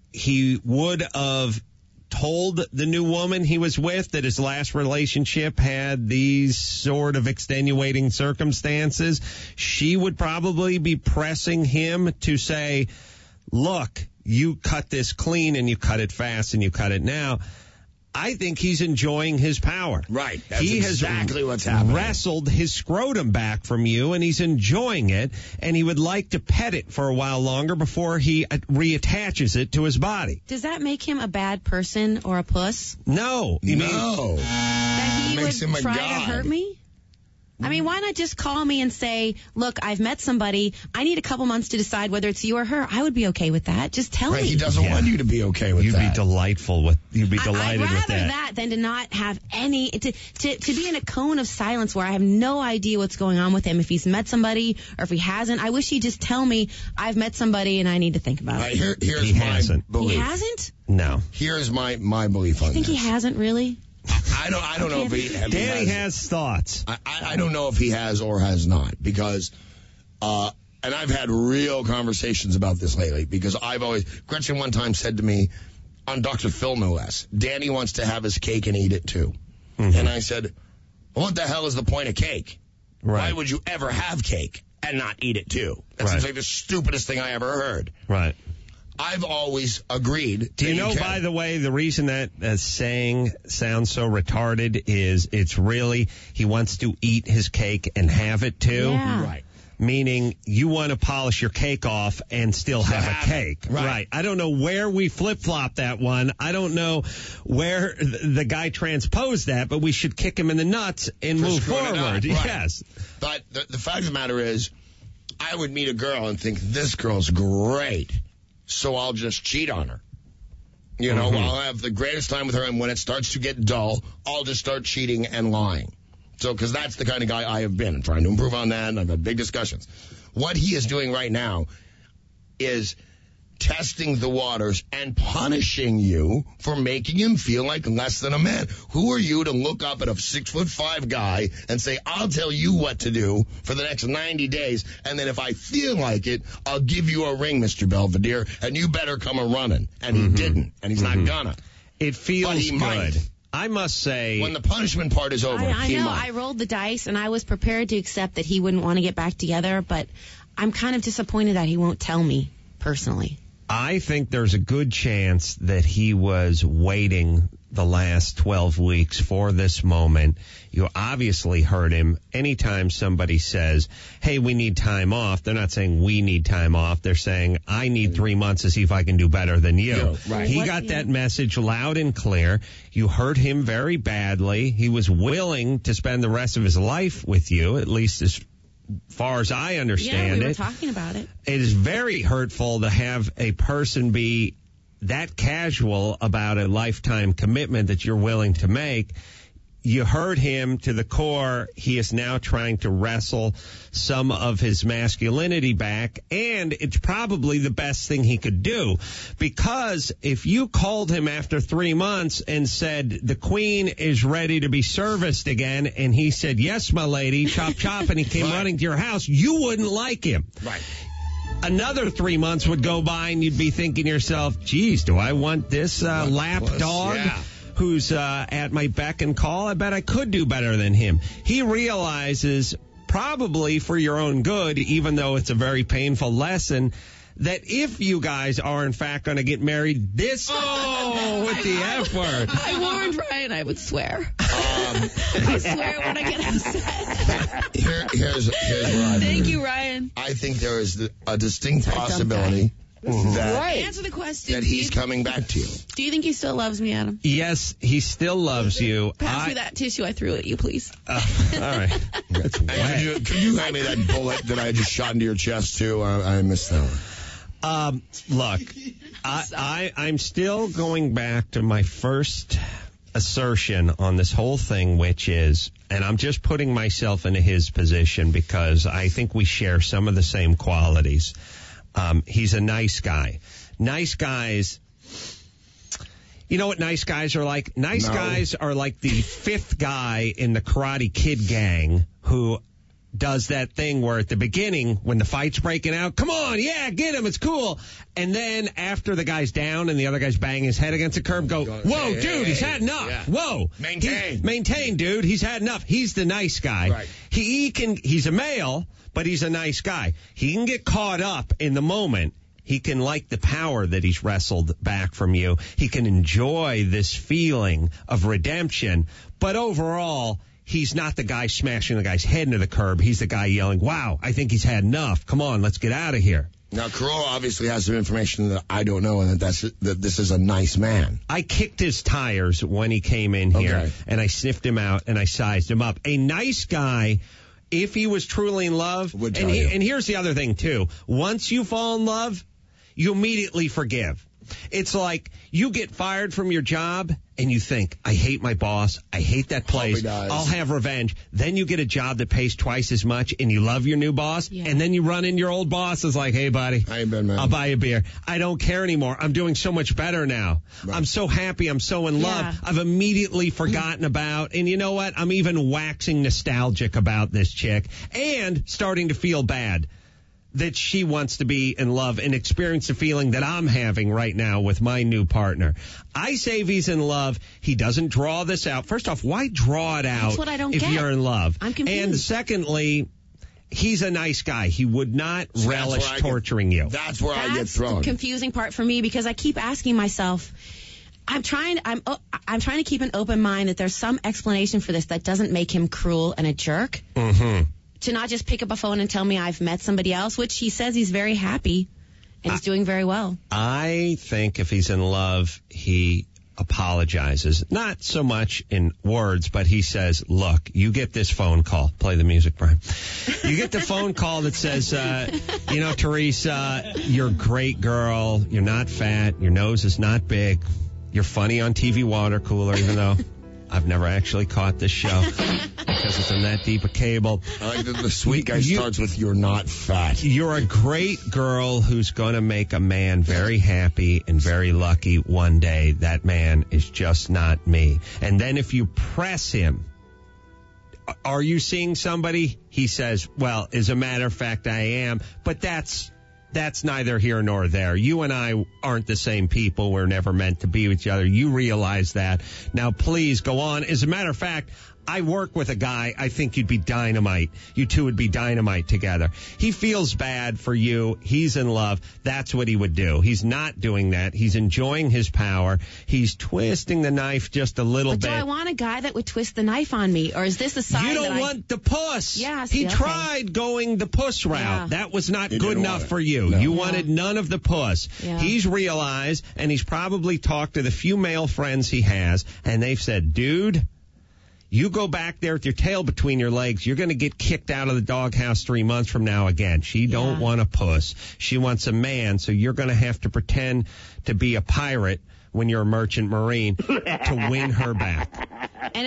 he would have told the new woman he was with that his last relationship had these sort of extenuating circumstances. She would probably be pressing him to say, look, you cut this clean and you cut it fast and you cut it now. I think he's enjoying his power. Right. That's he exactly has what's happening. Wrestled his scrotum back from you, and he's enjoying it, and he would like to pet it for a while longer before he reattaches it to his body. Does that make him a bad person or a puss? No. No. That he Makes him would a try god. to hurt me? I mean, why not just call me and say, look, I've met somebody. I need a couple months to decide whether it's you or her. I would be okay with that. Just tell Right, me. he doesn't want you to be okay with You'd that. be delightful with. You'd be delighted I'd rather with that than to not have any to be in a cone of silence where I have no idea what's going on with him. If he's met somebody or if he hasn't, I wish he'd just tell me I've met somebody and I need to think about it. Here's He my hasn't. belief. He hasn't? No. Here's my belief on I think this. he hasn't really. I don't know if he Danny has thoughts. I don't know if he has or has not, because and I've had real conversations about this lately, because Gretchen one time said to me, on Dr. Phil, no less. Danny wants to have his cake and eat it too. Mm-hmm. And I said, what the hell is the point of cake? Right. Why would you ever have cake and not eat it too? That seems like the stupidest thing I ever heard. Right. I've always agreed. Do you know, by the way, the reason that saying sounds so retarded is it's really he wants to eat his cake and have it too. Yeah. Right. Meaning you want to polish your cake off and still have a cake. Right. I don't know where we flip-flop that one. I don't know where the guy transposed that, but we should kick him in the nuts and move forward. Right. Yes. But the fact of the matter is, I would meet a girl and think, this girl's great, so I'll just cheat on her. You know, I'll have the greatest time with her, and when it starts to get dull, I'll just start cheating and lying. So, because that's the kind of guy I have been, trying to improve on that, and I've had big discussions. What he is doing right now is testing the waters and punishing you for making him feel like less than a man. Who are you to look up at a 6'5" guy and say, I'll tell you what to do for the next 90 days, and then if I feel like it, I'll give you a ring, Mr. Belvedere, and you better come a-running. And he didn't, and he's not gonna. It feels But he good. might. I must say, When the punishment part is over, I he know. might. I rolled the dice, and I was prepared to accept that he wouldn't want to get back together, but I'm kind of disappointed that he won't tell me personally. I think there's a good chance that he was waiting the last 12 weeks for this moment. You obviously heard him. Anytime somebody says, hey, we need time off, they're not saying we need time off. They're saying, I need 3 months to see if I can do better than you. Right. He got that message loud and clear. You hurt him very badly. He was willing to spend the rest of his life with you, at least as far as I understand we were it. talking about it. It is very hurtful to have a person be that casual about a lifetime commitment that you're willing to make. You hurt him to the core. He is now trying to wrestle some of his masculinity back, and it's probably the best thing he could do, because if you called him after 3 months and said, the queen is ready to be serviced again, and he said, yes, my lady, chop, chop, and he came running to your house, you wouldn't like him. Right. Another 3 months would go by, and you'd be thinking to yourself, geez, do I want this lap dog? Yeah. Who's at my beck and call? I bet I could do better than him. He realizes, probably for your own good, even though it's a very painful lesson, that if you guys are in fact going to get married, with the F word. I warned Ryan I would swear. I swear when I get upset. Here's what I Thank you, Ryan. I think there is a distinct possibility that, Answer the question. that he's coming back to you. Do you think he still loves me, Adam? Yes, he still loves you. Pass me that tissue I threw at you, please. All right. That's And could you hand me that bullet that I just shot into your chest, too? I missed that one. Look, I'm still going back to my first assertion on this whole thing, which is, and I'm just putting myself into his position because I think we share some of the same qualities. He's a nice guy. Nice guys, you know what nice guys are like? Nice guys are like the fifth guy in the Karate Kid gang who does that thing where at the beginning, when the fight's breaking out, come on, yeah, get him, it's cool. And then after the guy's down and the other guy's banging his head against the curb, go, whoa, hey, dude, he's had enough. Yeah. Whoa. Maintain, dude. He's had enough. He's the nice guy. Right. He's a male, but he's a nice guy. He can get caught up in the moment. He can like the power that he's wrestled back from you. He can enjoy this feeling of redemption. But overall, he's not the guy smashing the guy's head into the curb. He's the guy yelling, wow, I think he's had enough. Come on, let's get out of here. Now, Carolla obviously has some information that I don't know, and that this is a nice man. I kicked his tires when he came in here, and I sniffed him out, and I sized him up. A nice guy, if he was truly in love, and here's the other thing, too. Once you fall in love, you immediately forgive. It's like you get fired from your job and you think, I hate my boss. I hate that place. I'll have revenge. Then you get a job that pays twice as much and you love your new boss. Yeah. And then you run in your old boss is like, hey, buddy, how you been, man? I'll buy you a beer. I don't care anymore. I'm doing so much better now. Right. I'm so happy. I'm so in love. I've immediately forgotten about. And you know what? I'm even waxing nostalgic about this chick and starting to feel bad. that she wants to be in love and experience the feeling that I'm having right now with my new partner. I say if he's in love, he doesn't draw this out. First off, why draw it out That's what I don't if get. you're in love? I'm confused. And secondly, he's a nice guy. He would not relish torturing you. That's where I get That's thrown. the confusing part for me, because I keep asking myself, I'm trying to keep an open mind that there's some explanation for this that doesn't make him cruel and a jerk. Mm-hmm. To not just pick up a phone and tell me I've met somebody else, which he says he's very happy and he's doing very well. I think if he's in love, he apologizes. Not so much in words, but he says, look, you get this phone call. Play the music, Brian. You get the phone call that says, Teresa, you're a great girl. You're not fat. Your nose is not big. You're funny on TV water cooler, even though I've never actually caught this show because it's in that deep a cable. I like the sweet guy starts with, you're not fat. You're a great girl who's going to make a man very happy and very lucky one day. That man is just not me. And then if you press him, are you seeing somebody? He says, well, as a matter of fact, I am. But that's neither here nor there. You and I aren't the same people. We're never meant to be with each other. You realize that. Now, please go on. As a matter of fact, I work with a guy. I think you'd be dynamite. You two would be dynamite together. He feels bad for you. He's in love. That's what he would do. He's not doing that. He's enjoying his power. He's twisting the knife just a little But bit. do I want a guy that would twist the knife on me? Or is this a sign You that don't want the puss. Yeah, he okay. tried going the puss route. Yeah. That was not You good didn't enough want it. for you. No. You Yeah. wanted none of the puss. Yeah. He's realized, and he's probably talked to the few male friends he has, and they've said, dude, you go back there with your tail between your legs, you're going to get kicked out of the doghouse 3 months from now again. She don't want a puss. She wants a man, so you're going to have to pretend to be a pirate when you're a merchant marine to win her back. And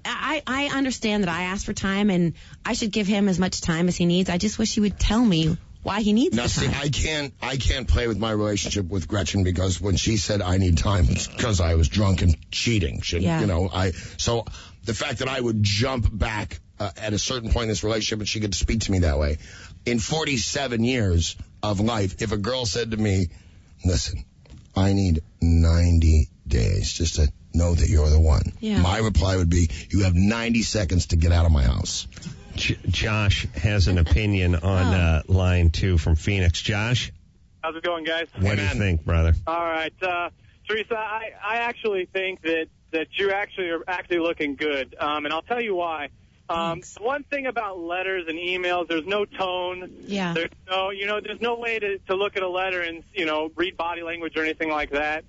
I understand that I asked for time and I should give him as much time as he needs. I just wish he would tell me why he needs Now, the see, time. I can't play with my relationship with Gretchen because when she said I need time, it's because I was drunk and cheating. Yeah. So the fact that I would jump back at a certain point in this relationship and she could speak to me that way. In 47 years of life, if a girl said to me, listen, I need 90 days just to know that you're the one. Yeah. My reply would be, you have 90 seconds to get out of my house. Josh has an opinion on line 2 from Phoenix. Josh? How's it going, guys? What do you think, brother? All right. Teresa, I actually think that you actually are looking good, and I'll tell you why. One thing about letters and emails, there's no tone. Yeah. There's there's no way to look at a letter and, read body language or anything like that.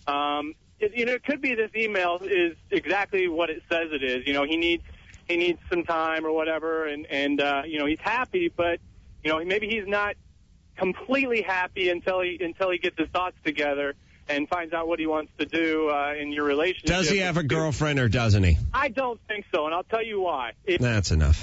It could be this email is exactly what it says it is. He needs some time or whatever, and he's happy, but, maybe he's not completely happy until he gets his thoughts together and finds out what he wants to do in your relationship. Does he have a girlfriend or doesn't he? I don't think so, and I'll tell you why. That's enough.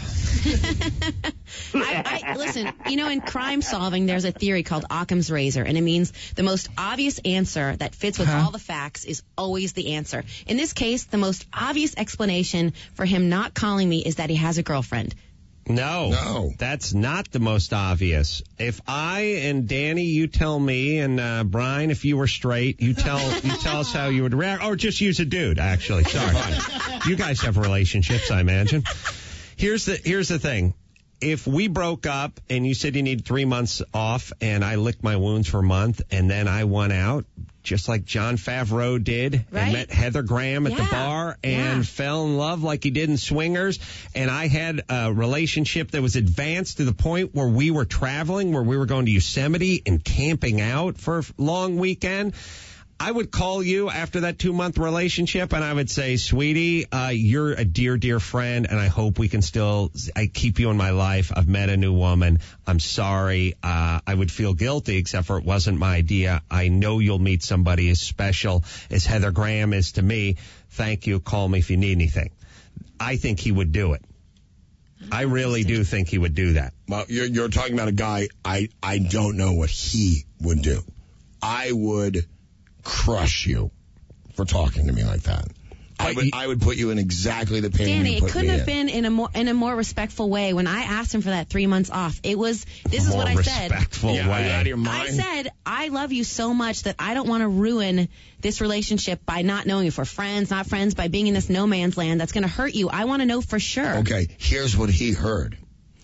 Listen, in crime solving, there's a theory called Occam's razor, and it means the most obvious answer that fits with all the facts is always the answer. In this case, the most obvious explanation for him not calling me is that he has a girlfriend. No, that's not the most obvious. If I and Danny, you tell me, and Brian, if you were straight, you tell us how you would react. Or just use a dude, actually. Sorry. You guys have relationships, I imagine. Here's the thing. If we broke up and you said you need 3 months off and I licked my wounds for a month and then I went out, just like Jon Favreau did, right, and met Heather Graham at the bar and fell in love like he did in Swingers, and I had a relationship that was advanced to the point where we were traveling, where we were going to Yosemite and camping out for a long weekend, I would call you after that 2-month relationship and I would say, sweetie, you're a dear, dear friend and I hope we can I keep you in my life. I've met a new woman. I'm sorry. I would feel guilty except for it wasn't my idea. I know you'll meet somebody as special as Heather Graham is to me. Thank you. Call me if you need anything. I think he would do it. I really do think he would do that. Well, you're talking about a guy, I don't know what he would do. I would crush you for talking to me like that. I would put you in exactly the pain Danny, you put it couldn't me have been in a more respectful way. When I asked him for that 3 months off, this is what I said. Respectful way. Out of your mind? I said, I love you so much that I don't want to ruin this relationship by not knowing if we're friends, not friends, by being in this no man's land. That's going to hurt you. I want to know for sure. Okay, here's what he heard.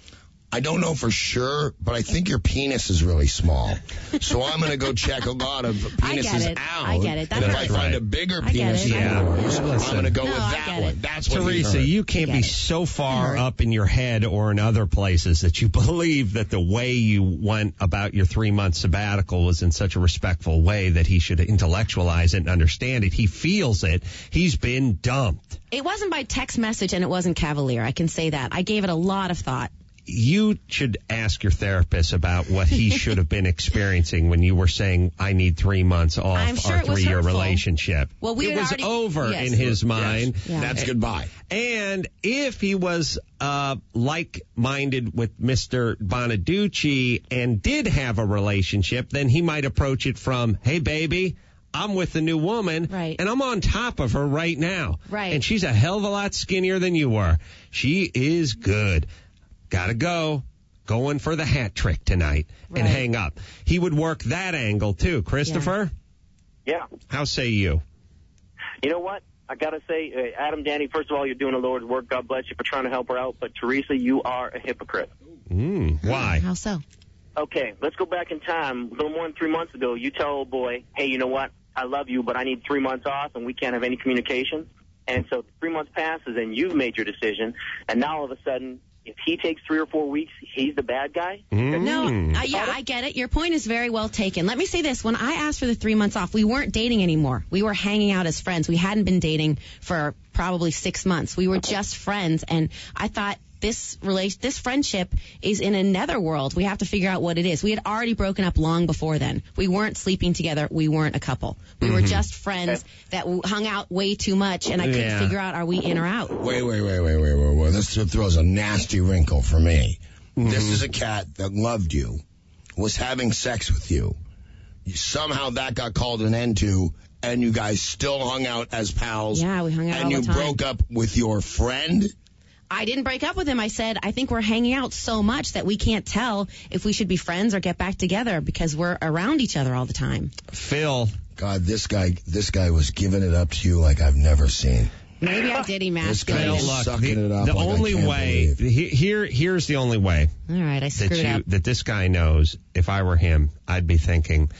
I don't know for sure, but I think your penis is really small. So I'm going to go check a lot of penises out. I get it. That's and if right. I find a bigger penis it. than yours, Yeah. I'm going to go No, with I that get one. it. That's what Teresa, he heard. you can't be Get it. so far Hurt. up in your head or in other places that you believe that the way you went about your 3-month sabbatical was in such a respectful way that he should intellectualize it and understand it. He feels it. He's been dumped. It wasn't by text message and it wasn't cavalier. I can say that. I gave it a lot of thought. You should ask your therapist about what he should have been experiencing when you were saying, I need 3 months off I'm sure our it was 3-year hurtful. relationship. Well, we it had was already- over yes. in his mind. Yeah. That's goodbye. And if he was like-minded with Mr. Bonaducci and did have a relationship, then he might approach it from, hey, baby, I'm with a new woman, Right. and I'm on top of her right now. Right. And she's a hell of a lot skinnier than you were. She is good. Gotta go. Going for the hat trick tonight and Right. hang up. He would work that angle, too. Christopher, Yeah. how say you? You know what? I got to say, Adam, Danny, first of all, you're doing the Lord's work. God bless you for trying to help her out. But, Teresa, you are a hypocrite. Why? How so? Okay, let's go back in time. A little more than 3 months ago, you tell old boy, hey, you know what? I love you, but I need 3 months off, and we can't have any communication. And so 3 months passes, and you've made your decision. And now all of a sudden, if he takes 3 or 4 weeks, he's the bad guy? No, yeah, I get it. Your point is very well taken. Let me say this. When I asked for the 3 months off, we weren't dating anymore. We were hanging out as friends. We hadn't been dating for probably 6 months. We were just friends, and I thought this friendship is in a netherworld. We have to figure out what it is. We had already broken up long before then. We weren't sleeping together. We weren't a couple. We were just friends that hung out way too much, and I couldn't figure out, are we in or out? Wait. This throws a nasty wrinkle for me. This is a cat that loved you, was having sex with you. Somehow that got called an end to, and you guys still hung out as pals. Yeah, we hung out all and the you time. broke up with your friend? I didn't break up with him. I said, I think we're hanging out so much that we can't tell if we should be friends or get back together because we're around each other all the time. Phil. God, this guy was giving it up to you like I've never seen. Maybe I did This guy emasculate is him. Look, sucking it up the like I only can't way, believe. here's the only way All right, I screwed up. that this guy knows. If I were him, I'd be thinking,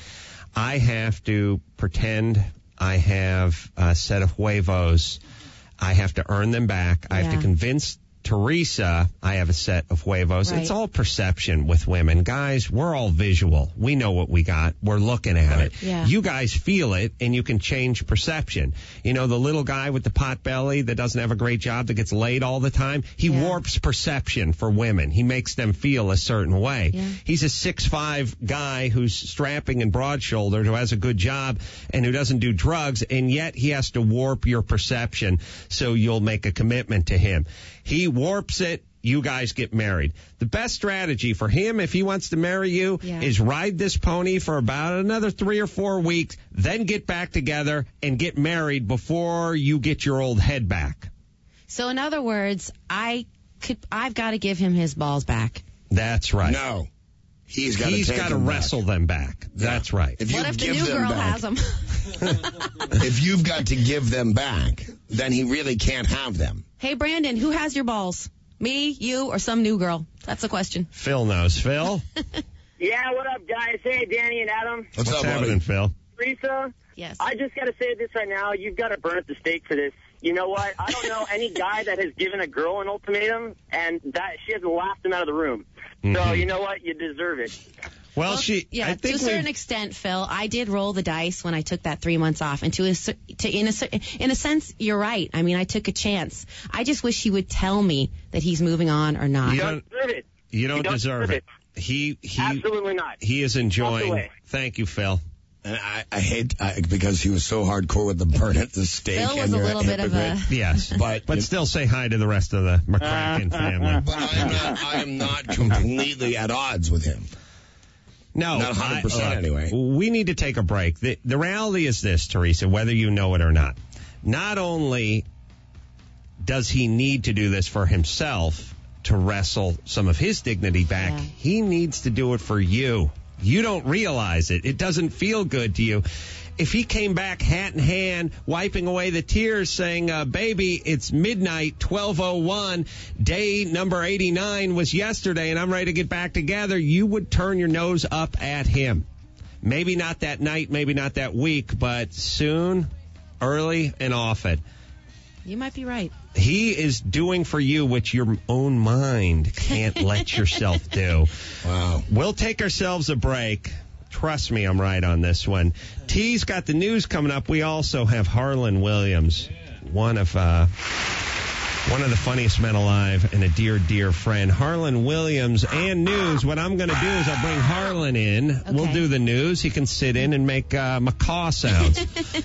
I have to pretend I have a set of huevos. I have to earn them back. I have to Yeah. convince Teresa I have a set of huevos. Right. It's all perception with women. Guys, we're all visual. We know what we got. We're looking at it. Yeah. You guys feel it, and you can change perception. You know, the little guy with the pot belly that doesn't have a great job, that gets laid all the time, he Yeah. warps perception for women. He makes them feel a certain way. Yeah. He's a 6'5" guy who's strapping and broad-shouldered, who has a good job and who doesn't do drugs, and yet he has to warp your perception so you'll make a commitment to him. He warps it. You guys get married. The best strategy for him, if he wants to marry you, Yeah. is ride this pony for about another 3 or 4 weeks, then get back together and get married before you get your old head back. So in other words, I've got to give him his balls back. That's right. No. He's got to wrestle them back. That's right. If What you if the give new them girl back, has them? if you've got to give them back, then he really can't have them. Hey, Brandon, who has your balls? Me, you, or some new girl? That's the question. Phil knows. Phil? Yeah, what up, guys? Hey, Danny and Adam. What's up, happening, buddy? Phil? Teresa, Yes. I just got to say this right now. You've got to burn at the stake for this. You know what? I don't know any guy that has given a girl an ultimatum and that she hasn't laughed him out of the room. So, you know what? You deserve it. Well, Yeah, I to think a certain extent, Phil, I did roll the dice when I took that 3 months off. And in a sense, you're right. I mean, I took a chance. I just wish he would tell me that he's moving on or not. You You don't- don't deserve it. you don't deserve deserve it. He Absolutely not. he is Walk enjoying. away. Thank you, Phil. And I hate because he was so hardcore with the burn at the stake. Phil was and a you're little bit of a... hypocrite. Yes, but still say hi to the rest of the McCracken family. But I am not completely at odds with him. No, Not 100% look, anyway. We need to take a break. The reality is this, Teresa, whether you know it or not. not only does he need to do this for himself to wrestle some of his dignity back, he needs to do it for you. You don't realize it. It doesn't feel good to you. If he came back hat in hand, wiping away the tears, saying, baby, it's midnight, 12:01, day number 89 was yesterday, and I'm ready to get back together, you would turn your nose up at him. Maybe not that night, maybe not that week, but soon, early, and often. You might be right. He is doing for you what your own mind can't let yourself do. Wow. We'll take ourselves a break. Trust me, I'm right on this one. T's got the news coming up. We also have Harlan Williams, one of the funniest men alive and a dear, dear friend. Harlan Williams and news. What I'm going to do is I'll bring Harlan in. Okay. We'll do the news. He can sit in and make macaw sounds.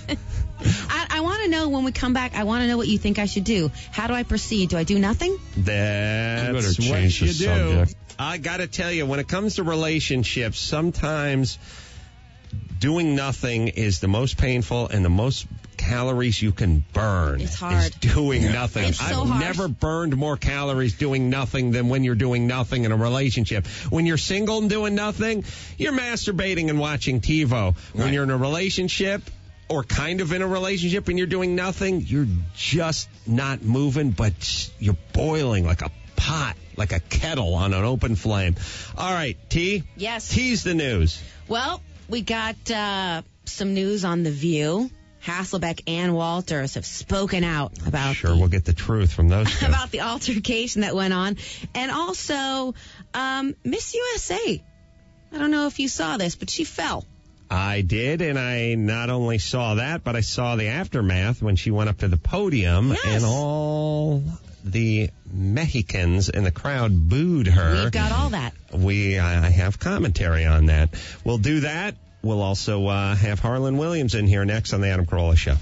I want to know when we come back, I want to know what you think I should do. How do I proceed? Do I do nothing? That's what you do. I got to tell you, when it comes to relationships, sometimes doing nothing is the most painful and the most calories you can burn. It's hard. Is doing nothing. It's so I've never burned more calories doing nothing than when you're doing nothing in a relationship. When you're single and doing nothing, you're masturbating and watching TiVo. When you're in a relationship, or kind of in a relationship and you're doing nothing, you're just not moving, but you're boiling like a pot, like a kettle on an open flame. All right, T? Yes. T's the news. Well, we got some news on The View. Hasselbeck and Walters have spoken out about we'll get the truth from those two. about the altercation that went on. And also, Miss USA. I don't know if you saw this, but she fell. I did, and I not only saw that, but I saw the aftermath when she went up to the podium, and all the Mexicans in the crowd booed her. We've got all that. I have commentary on that. We'll do that. We'll also have Harlan Williams in here next on the Adam Carolla Show.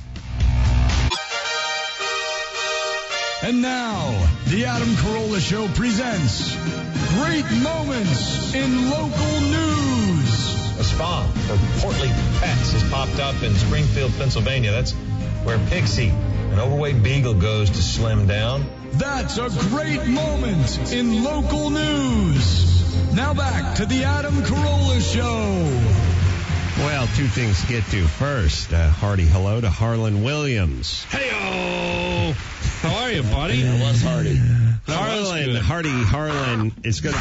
And now, the Adam Carolla Show presents Great Moments in Local News. A spa for Portly Pets has popped up in Springfield, Pennsylvania. That's where Pixie, an overweight beagle, goes to slim down. That's a great moment in local news. Now back to the Adam Carolla Show. Well, two things to get to. First, hearty hello to Harlan Williams. Hey-o! How are you, buddy? It was Hardy. Harlan is going to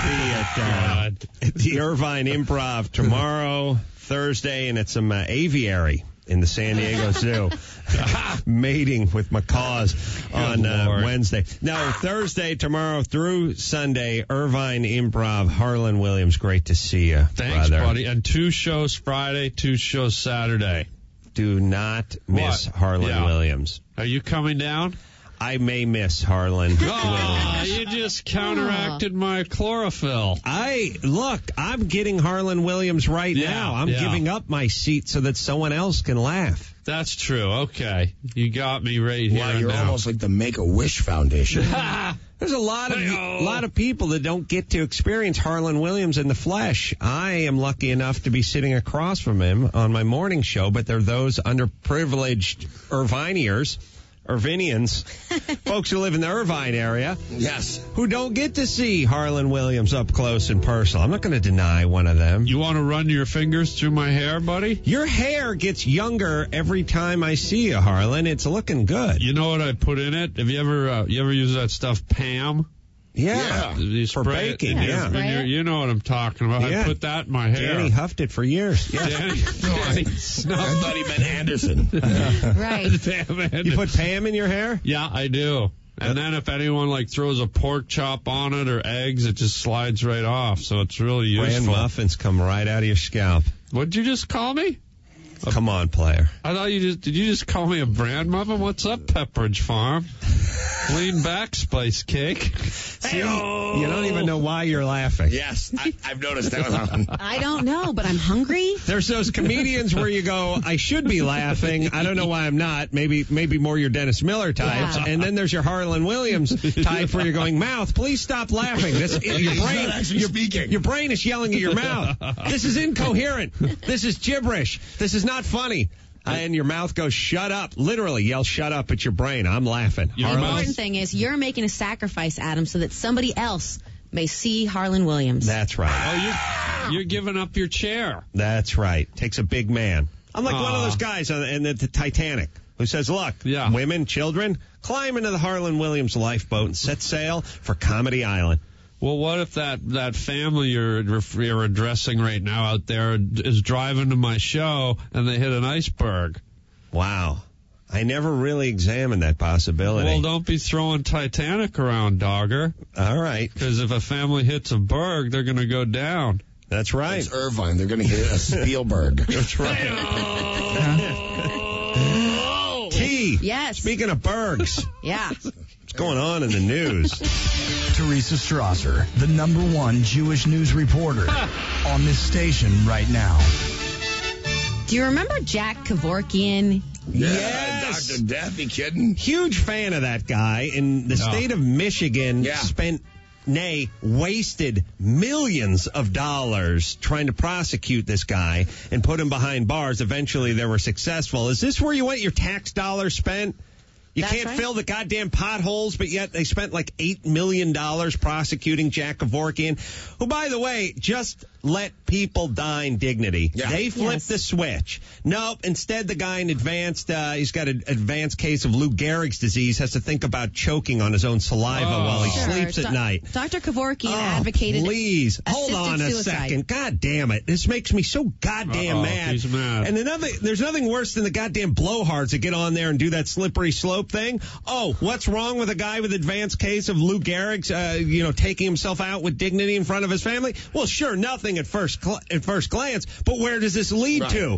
be at the Irvine Improv tomorrow, Thursday, and at some aviary in the San Diego Zoo. Mating with macaws on Wednesday. No, Thursday, tomorrow through Sunday, Irvine Improv. Harlan Williams, great to see you. Thanks, brother. buddy. And 2 shows Friday, 2 shows Saturday. Do not miss Harlan Williams. Are you coming down? I may miss Harlan. Oh, you just counteracted my chlorophyll. I'm getting Harlan Williams right now. I'm giving up my seat so that someone else can laugh. That's true. Okay. You got me right here. Wow, you're almost like the Make-A-Wish Foundation. There's a lot of people that don't get to experience Harlan Williams in the flesh. I am lucky enough to be sitting across from him on my morning show, but there are those underprivileged Irvinians, folks who live in the Irvine area, who don't get to see Harlan Williams up close and personal. I'm not going to deny one of them. You want to run your fingers through my hair, buddy? Your hair gets younger every time I see you, Harlan. It's looking good. You know what I put in it? Have you ever use that stuff, Pam? Yeah. You for baking, You know what I'm talking about. Yeah. I put that in my hair. Danny huffed it for years. Yeah. Danny I thought he meant Anderson. Right. Pam Anderson. You put Pam in your hair? Yeah, I do. And then if anyone throws a pork chop on it or eggs, it just slides right off. So it's really useful. Bran muffins come right out of your scalp. What'd you just call me? Come on, player. I thought did you just call me a brand muffin? What's up, Pepperidge Farm? Lean back spice cake. See, you don't even know why you're laughing. Yes, I've noticed that one. I don't know, but I'm hungry. There's those comedians where you go, I should be laughing. I don't know why I'm not. Maybe more your Dennis Miller types. Yeah. And then there's your Harlan Williams type where you're going, mouth, please stop laughing. Your brain is yelling at your mouth. This is incoherent. This is gibberish. This is not funny. And your mouth goes, shut up. Literally yell, shut up at your brain. I'm laughing. The important thing is you're making a sacrifice, Adam, so that somebody else may see Harlan Williams. That's right. Oh, you're giving up your chair. That's right. Takes a big man. I'm like one of those guys in the Titanic who says, look, women, children, climb into the Harlan Williams lifeboat and set sail for Comedy Island. Well, what if that family you're addressing right now out there is driving to my show and they hit an iceberg? Wow. I never really examined that possibility. Well, don't be throwing Titanic around, dogger. All right. Because if a family hits a berg, they're going to go down. That's right. It's Irvine. They're going to hit a Spielberg. That's right. T. Yes. Speaking of bergs. Yeah. What's going on in the news? Teresa Strasser, the #1 Jewish news reporter on this station right now. Do you remember Jack Kevorkian? Yes. Dr. Death, you kidding? Huge fan of that guy. In the state of Michigan, wasted millions of dollars trying to prosecute this guy and put him behind bars. Eventually, they were successful. Is this where you want your tax dollars spent? You can't fill the goddamn potholes, but yet they spent like $8 million prosecuting Jack Kevorkian, who, by the way, just let people die in dignity. Yeah. They flipped the switch. Nope. Instead, the guy in he's got an advanced case of Lou Gehrig's disease, has to think about choking on his own saliva while he sleeps at night. Dr. Kevorkian advocated please, hold on a second. God damn it. This makes me so goddamn mad. He's mad. And there's nothing worse than the goddamn blowhards that get on there and do that slippery slope thing. Oh, what's wrong with a guy with advanced case of Lou Gehrig's, taking himself out with dignity in front of his family? Well, sure, nothing at first glance, but where does this lead to?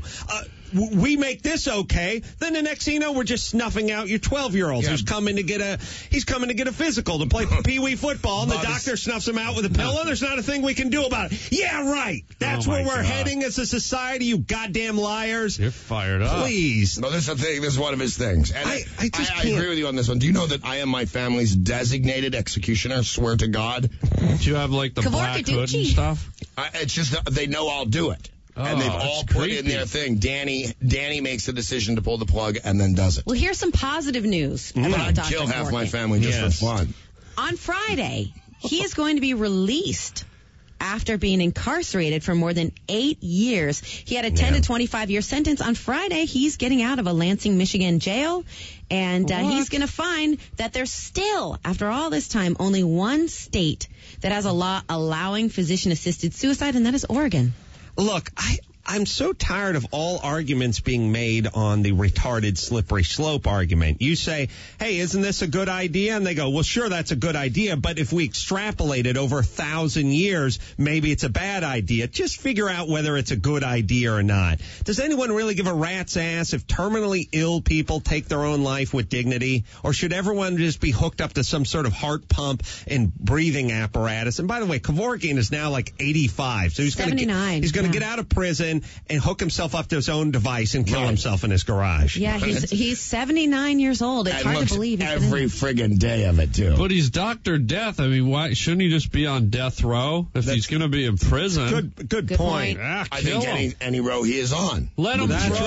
We make this okay, then the next thing you know, we're just snuffing out your 12-year-old who's coming to get a physical to play pee-wee football, and the doctor snuffs him out with a pillow. There's not a thing we can do about it. Yeah, right. That's where we're heading as a society, you goddamn liars. You're fired up. Please. No, this is the thing. This is one of his things. And I agree with you on this one. Do you know that I am my family's designated executioner? Swear to God. Do you have like the black hood and stuff? It's just they know I'll do it. And they've all put in their thing. Danny makes the decision to pull the plug and then does it. Well, here's some positive news about Dr. I'd kill half Kevorkian. my family just for fun. On Friday, he is going to be released after being incarcerated for more than 8 years. He had a 10 to 25-year sentence. On Friday, he's getting out of a Lansing, Michigan jail, and he's going to find that there's still, after all this time, only one state that has a law allowing physician-assisted suicide, and that is Oregon. Look, I'm so tired of all arguments being made on the retarded slippery slope argument. You say, hey, isn't this a good idea? And they go, well, sure, that's a good idea, but if we extrapolate it over 1,000 years, maybe it's a bad idea. Just figure out whether it's a good idea or not. Does anyone really give a rat's ass if terminally ill people take their own life with dignity? Or should everyone just be hooked up to some sort of heart pump and breathing apparatus? And by the way, Kevorkian is now like 85, so he's going to get out of prison and hook himself up to his own device and kill himself in his garage. Yeah, he's 79 years old. It's hard to believe. Every friggin' day of it, too. But he's Dr. Death. I mean, why shouldn't he just be on death row if he's going to be in prison? Good point. I think any row he is on. Let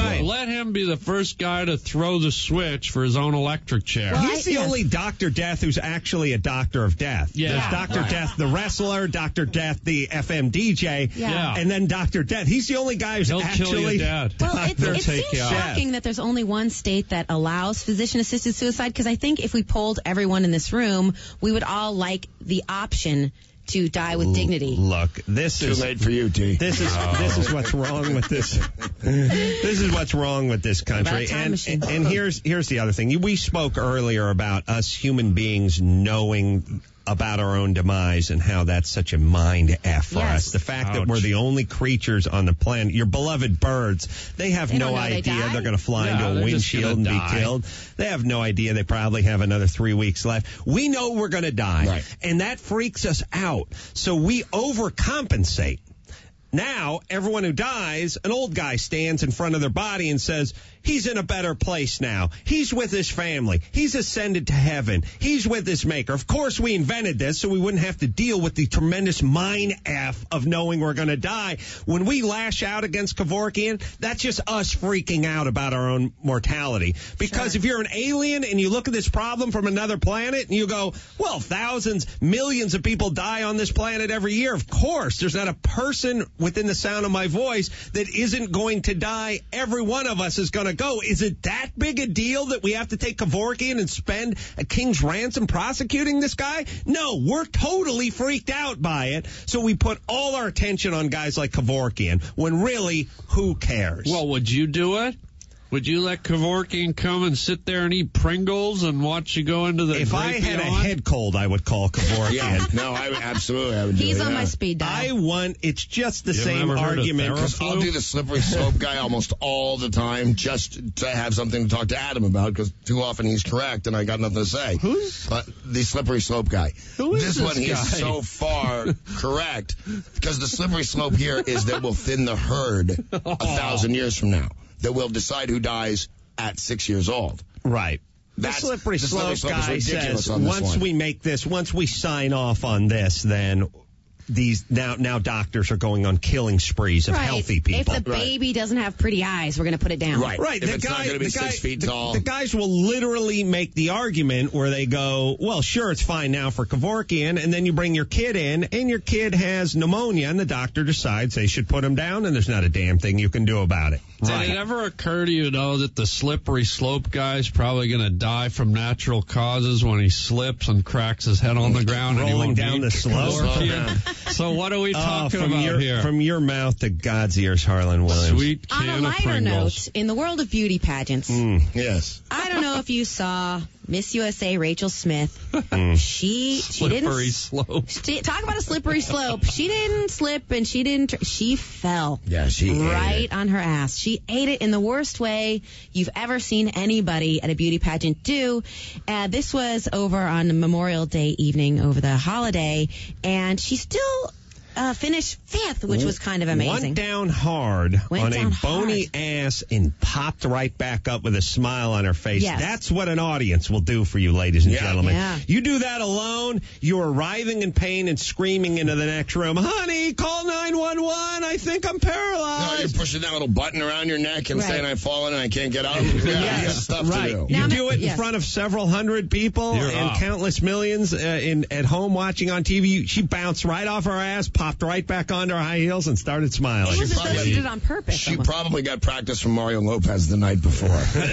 him be the first guy to throw the switch for his own electric chair. Well, he's the only Dr. Death who's actually a doctor of death. Yeah. There's Dr. Death, the wrestler, Dr. Death, the FM DJ, and then Dr. Death. He's the only guy who's kill your dad. Well, it seems shocking that there's only one state that allows physician-assisted suicide, because I think if we polled everyone in this room, we would all like the option to die with dignity. Look, this is too late for you, T. This is what's wrong with this. This is what's wrong with this country. And here's the other thing. We spoke earlier about us human beings knowing about our own demise and how that's such a mind F for us. The fact that we're the only creatures on the planet, your beloved birds, they have no idea they're going to fly into a windshield and be killed. They have no idea they probably have another 3 weeks left. We know we're going to die, and that freaks us out. So we overcompensate. Now, everyone who dies, an old guy stands in front of their body and says, He's in a better place now. He's with his family. He's ascended to heaven. He's with his maker. Of course, we invented this so we wouldn't have to deal with the tremendous mind F of knowing we're going to die. When we lash out against Kevorkian, that's just us freaking out about our own mortality. Because if you're an alien and you look at this problem from another planet and you go, well, thousands, millions of people die on this planet every year. Of course, there's not a person within the sound of my voice that isn't going to die. Every one of us is going to go. Is it that big a deal that we have to take Kevorkian and spend a king's ransom prosecuting this guy? No, we're totally freaked out by it. So we put all our attention on guys like Kevorkian when really, who cares? Well, would you do it? Would you let Kevorkian come and sit there and eat Pringles and watch you go into the If I had a head cold, I would call Kevorkian. Yeah, no, I would do He's it, on yeah. my speed dial. It's just the You same ever heard of argument. Theraflu? I'll do the slippery slope guy almost all the time just to have something to talk to Adam about because too often he's correct and I got nothing to say. Who's the slippery slope guy? Who is this one? guy? He's so far correct because the slippery slope here is that we'll thin the herd 1,000 years from now. That we'll decide who dies at 6 years old. Right. The slippery slope guy says once we sign off on this, then these now doctors are going on killing sprees of healthy people. If the baby doesn't have pretty eyes, we're going to put it down. Right. If it's not going to be 6 feet tall. The guys will literally make the argument where they go, well, sure, it's fine now for Kevorkian, and then you bring your kid in, and your kid has pneumonia, and the doctor decides they should put him down, and there's not a damn thing you can do about it. Did it ever occur to you, though, that the slippery slope guy's probably going to die from natural causes when he slips and cracks his head on the ground rolling down the slope? So what are we talking about here? From your mouth to God's ears, Harlan Williams. Sweet can On a lighter Pringles. note, in the world of beauty pageants, Yes. I don't know if you saw Miss USA Rachel Smith. She didn't Slippery slope. talk about a slippery slope. She didn't slip and she fell. Yeah, she ate right on her ass. She ate it in the worst way you've ever seen anybody at a beauty pageant do. This was over on Memorial Day evening over the holiday, and she still finished 5th, which was kind of amazing. Went down hard on a bony ass and popped right back up with a smile on her face. Yes. That's what an audience will do for you, ladies and gentlemen. Yeah. You do that alone, you're writhing in pain and screaming into the next room, honey, call 911, I think I'm paralyzed. No, you're pushing that little button around your neck and saying I've fallen and I can't get out. You got stuff to do. You do it in front of several hundred people and countless millions at home watching on TV. She bounced right off her ass, popped right back onto her high heels and started smiling. It was as though she did it on purpose. She probably got practice from Mario Lopez the night before.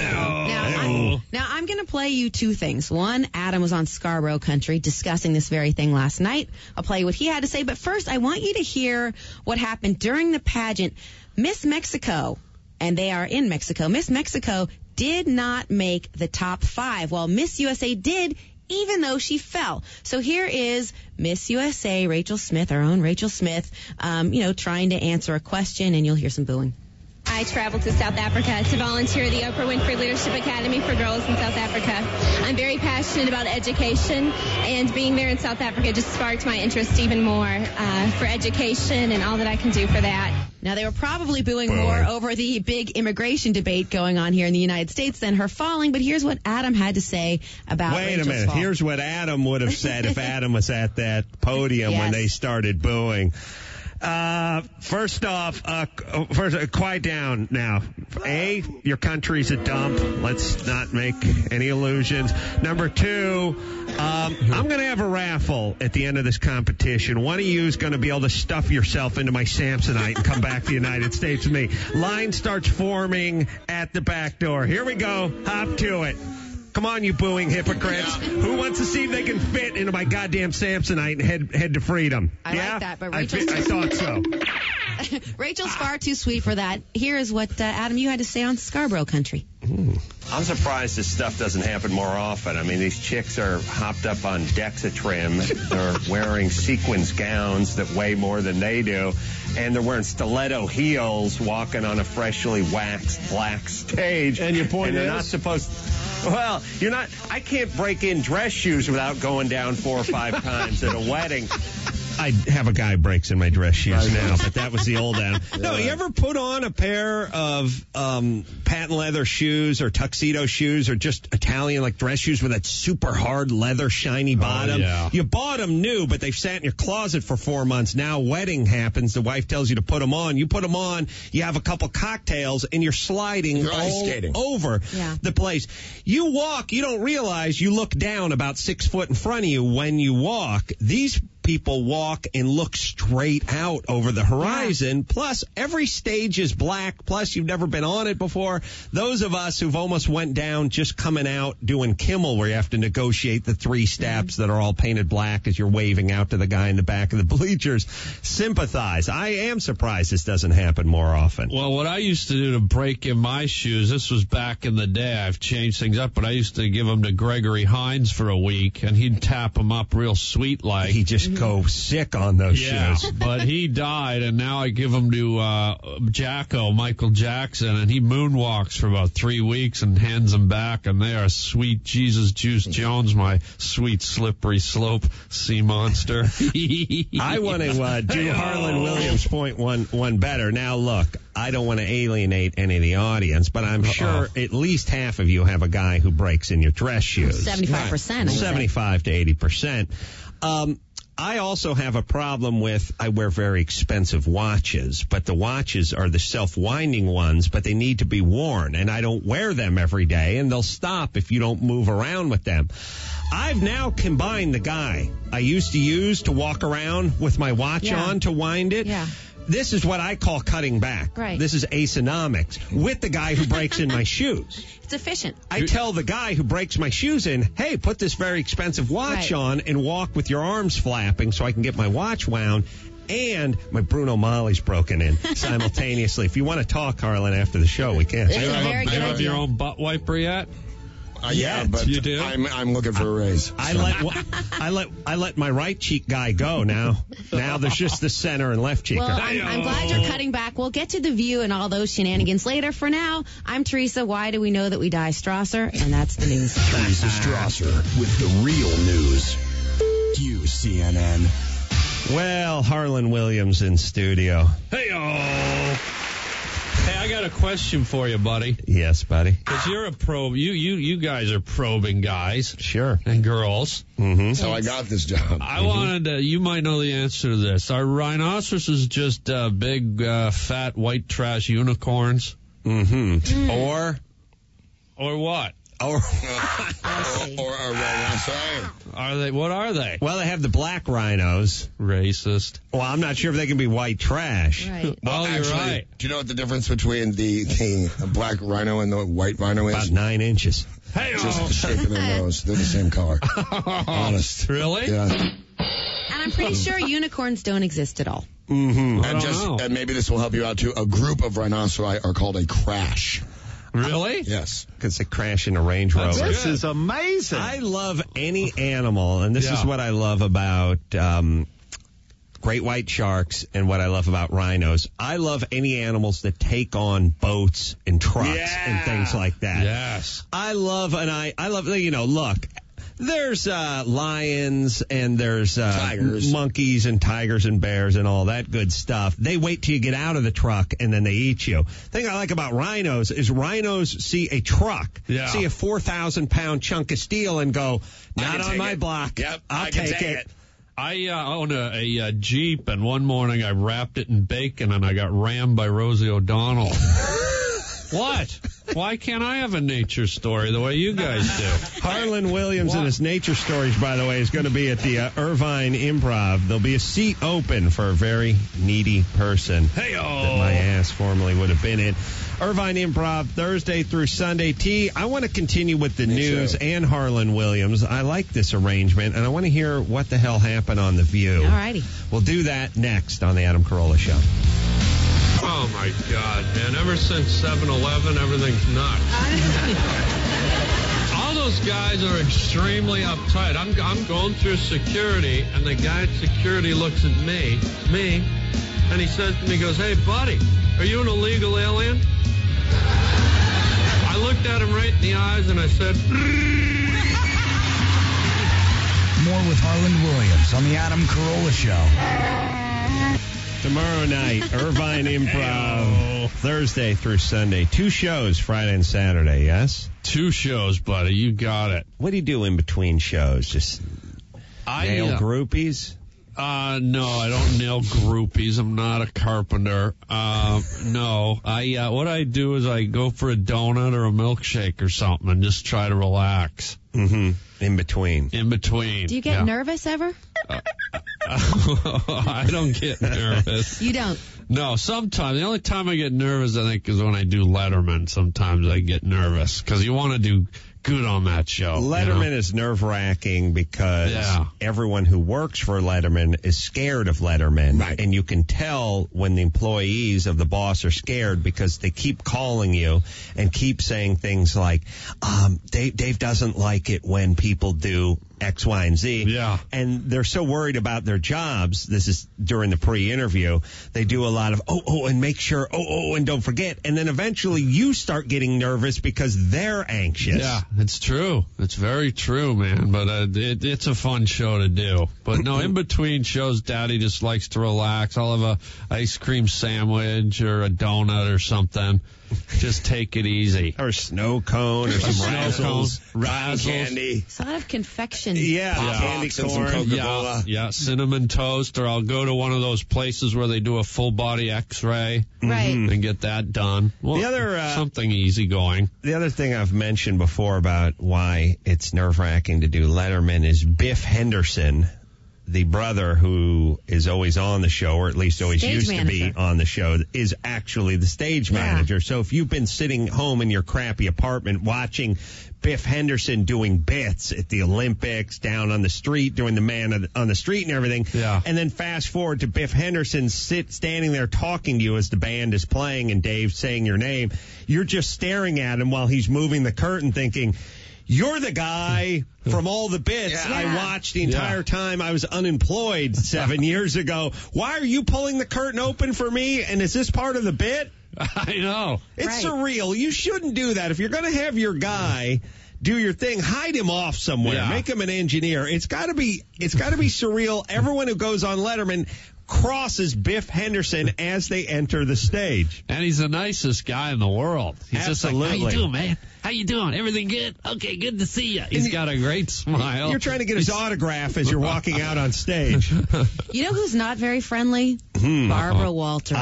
Now I'm going to play you two things. One, Adam was on Scarborough Country discussing this very thing last night. I'll play you what he had to say. But first, I want you to hear what happened during the pageant. Miss Mexico, and they are in Mexico, Miss Mexico did not make the top 5, while Miss USA did, even though she fell. So here is Miss USA, Rachel Smith, our own Rachel Smith, trying to answer a question, and you'll hear some booing. I traveled to South Africa to volunteer at the Oprah Winfrey Leadership Academy for Girls in South Africa. I'm very passionate about education, and being there in South Africa just sparked my interest even more for education and all that I can do for that. Now, they were probably booing more over the big immigration debate going on here in the United States than her falling, but here's what Adam had to say about Wait Rachel's a minute. fall. Here's what Adam would have said if Adam was at that podium when they started booing. First off, quiet down now. A, your country's a dump. Let's not make any illusions. Number 2, I'm going to have a raffle at the end of this competition. One of you is going to be able to stuff yourself into my Samsonite and come back to the United States with me. Line starts forming at the back door. Here we go. Hop to it. Come on, you booing hypocrites. Who wants to see if they can fit into my goddamn Samsonite and head to freedom? I like that, but Rachel's I thought so. Rachel's far too sweet for that. Here is what, Adam, you had to say on Scarborough Country. I'm surprised this stuff doesn't happen more often. I mean, these chicks are hopped up on Dexatrim. They're wearing sequins gowns that weigh more than they do. And they're wearing stiletto heels walking on a freshly waxed black stage. And your point they're is? not supposed to. Well, I can't break in dress shoes without going down 4 or 5 times at a wedding. I have a guy breaks in my dress shoes now, but that was the old Adam. No, you ever put on a pair of patent leather shoes or tuxedo shoes or just Italian like dress shoes with that super hard leather shiny bottom? Yeah. You bought them new, but they've sat in your closet for 4 months. Now wedding happens. The wife tells you to put them on. You put them on. You have a couple cocktails, and you're sliding You're ice all skating. over the place. You walk. You don't realize you look down about 6 foot in front of you when you walk. These people walk and look straight out over the horizon. Plus, every stage is black. Plus, you've never been on it before. Those of us who've almost went down just coming out doing Kimmel, where you have to negotiate the 3 steps that are all painted black as you're waving out to the guy in the back of the bleachers, sympathize. I am surprised this doesn't happen more often. Well, what I used to do to break in my shoes, this was back in the day. I've changed things up, but I used to give them to Gregory Hines for a week, and he'd tap them up real sweet like. He just go sick on those shoes. But he died, and now I give them to Jacko, Michael Jackson, and he moonwalks for about 3 weeks and hands them back, and they are sweet Jesus Juice Jones, my sweet slippery slope sea monster. I want to do Harlan Williams' point one better. Now, look, I don't want to alienate any of the audience, but I'm sure at least half of you have a guy who breaks in your dress shoes. 75%. 75 to 80%. I also have a problem with, I wear very expensive watches, but the watches are the self-winding ones, but they need to be worn, and I don't wear them every day, and they'll stop if you don't move around with them. I've now combined the guy I used to use to walk around with my watch on to wind it. Yeah. This is what I call cutting back. Right. This is Asonomics with the guy who breaks in my shoes. It's efficient. I tell the guy who breaks my shoes in, hey, put this very expensive watch on and walk with your arms flapping so I can get my watch wound. And my Bruno Mali's broken in simultaneously. If you want to talk, Harlan, after the show, we can. It's a very good have idea. your own butt wiper yet? Yeah, but you do? I'm looking for a raise. I let my right cheek guy go now. Now there's just the center and left cheek. Well, I'm glad you're cutting back. We'll get to the View and all those shenanigans later. For now, I'm Teresa. Why do we know that we die Strasser? And that's the news. Teresa Strasser with the real news. QCNN. Well, Harlan Williams in studio. Hey, I got a question for you, buddy. Yes, buddy. Because you're a probe. You guys are probing guys. Sure. And girls. Mm-hmm. So I got this job. I wanted to, you might know the answer to this. Are rhinoceroses just big, fat, white trash unicorns? Mm-hmm. Or what? Or a rhinoceros. Are they? What are they? Well, they have the black rhinos. Racist. Well, I'm not sure if they can be white trash. Right. Well, Actually, you're right. Do you know what the difference between the black rhino and the white rhino is? About 9 inches. Hey, Just the shape of their nose. They're the same color. Honest. Really? Yeah. And I'm pretty sure unicorns don't exist at all. Mm-hmm. And maybe this will help you out too. A group of rhinoceri are called a crash. Really? Yes. Because they crash in a Range Rover. This is amazing. I love any animal, and this is what I love about great white sharks and what I love about rhinos. I love any animals that take on boats and trucks and things like that. Yes. I love, look, there's lions and there's tigers, monkeys and tigers and bears and all that good stuff. They wait till you get out of the truck and then they eat you. The thing I like about rhinos is rhinos see a truck, see a 4,000-pound chunk of steel and go, not on my block. Yep, I'll take it. I own a Jeep, and one morning I wrapped it in bacon, and I got rammed by Rosie O'Donnell. What? Why can't I have a nature story the way you guys do? Harlan Williams and his nature stories, by the way, is going to be at the Irvine Improv. There'll be a seat open for a very needy person that my ass formerly would have been in. Irvine Improv, Thursday through Sunday. T, I want to continue with the news and Harlan Williams. I like this arrangement, and I want to hear what the hell happened on The View. All righty. We'll do that next on the Adam Carolla Show. Oh, my God, man. Ever since 7-Eleven, everything's nuts. All those guys are extremely uptight. I'm going through security, and the guy at security looks at me, and he says to me, he goes, hey, buddy, are you an illegal alien? I looked at him right in the eyes, and I said, More with Harland Williams on the Adam Carolla Show. Tomorrow night, Irvine Improv, Thursday through Sunday. 2 shows, Friday and Saturday, yes? 2 shows, buddy. You got it. What do you do in between shows? Just nail groupies? No, I don't nail groupies. I'm not a carpenter. No. What I do is I go for a donut or a milkshake or something and just try to relax. Mm-hmm. In between. Do you get nervous ever? I don't get nervous. You don't? No, sometimes. The only time I get nervous, I think, is when I do Letterman. Sometimes I get nervous because you want to do good on that show. Letterman is nerve-wracking because everyone who works for Letterman is scared of Letterman. Right. And you can tell when the employees of the boss are scared because they keep calling you and keep saying things like, Dave doesn't like it when people do X, Y, and Z. Yeah. And they're so worried about their jobs. This is during the pre-interview. They do a lot of, and make sure, and don't forget. And then eventually you start getting nervous because they're anxious. Yeah, it's true. It's very true, man. But it's a fun show to do. But no, in between shows, Daddy just likes to relax. I'll have a ice cream sandwich or a donut or something. Just take it easy. Or a snow cone or some razzles. Candy. It's a lot of confection. Yeah, candy corn. Yeah, cinnamon toast. Or I'll go to one of those places where they do a full body X-ray. Right. And get that done. Well, the other something easy going. The other thing I've mentioned before about why it's nerve-wracking to do Letterman is Biff Henderson, the brother who is always on the show, or at least always used to be on the show, is actually the stage manager. So if you've been sitting home in your crappy apartment watching Biff Henderson doing bits at the Olympics, down on the street, doing the man on the street and everything, and then fast forward to Biff Henderson standing there talking to you as the band is playing and Dave's saying your name, you're just staring at him while he's moving the curtain thinking, you're the guy from all the bits I watched the entire time I was unemployed 7 years ago. Why are you pulling the curtain open for me? And is this part of the bit? I know. It's surreal. You shouldn't do that. If you're going to have your guy do your thing, hide him off somewhere. Yeah. Make him an engineer. It's got to be surreal. Everyone who goes on Letterman crosses Biff Henderson as they enter the stage. And he's the nicest guy in the world. He's Absolutely. just like, how you doing, man? How you doing? Everything good? Okay, good to see you. He's got a great smile. You're trying to get his autograph as you're walking out on stage. You know who's not very friendly? Barbara Walters.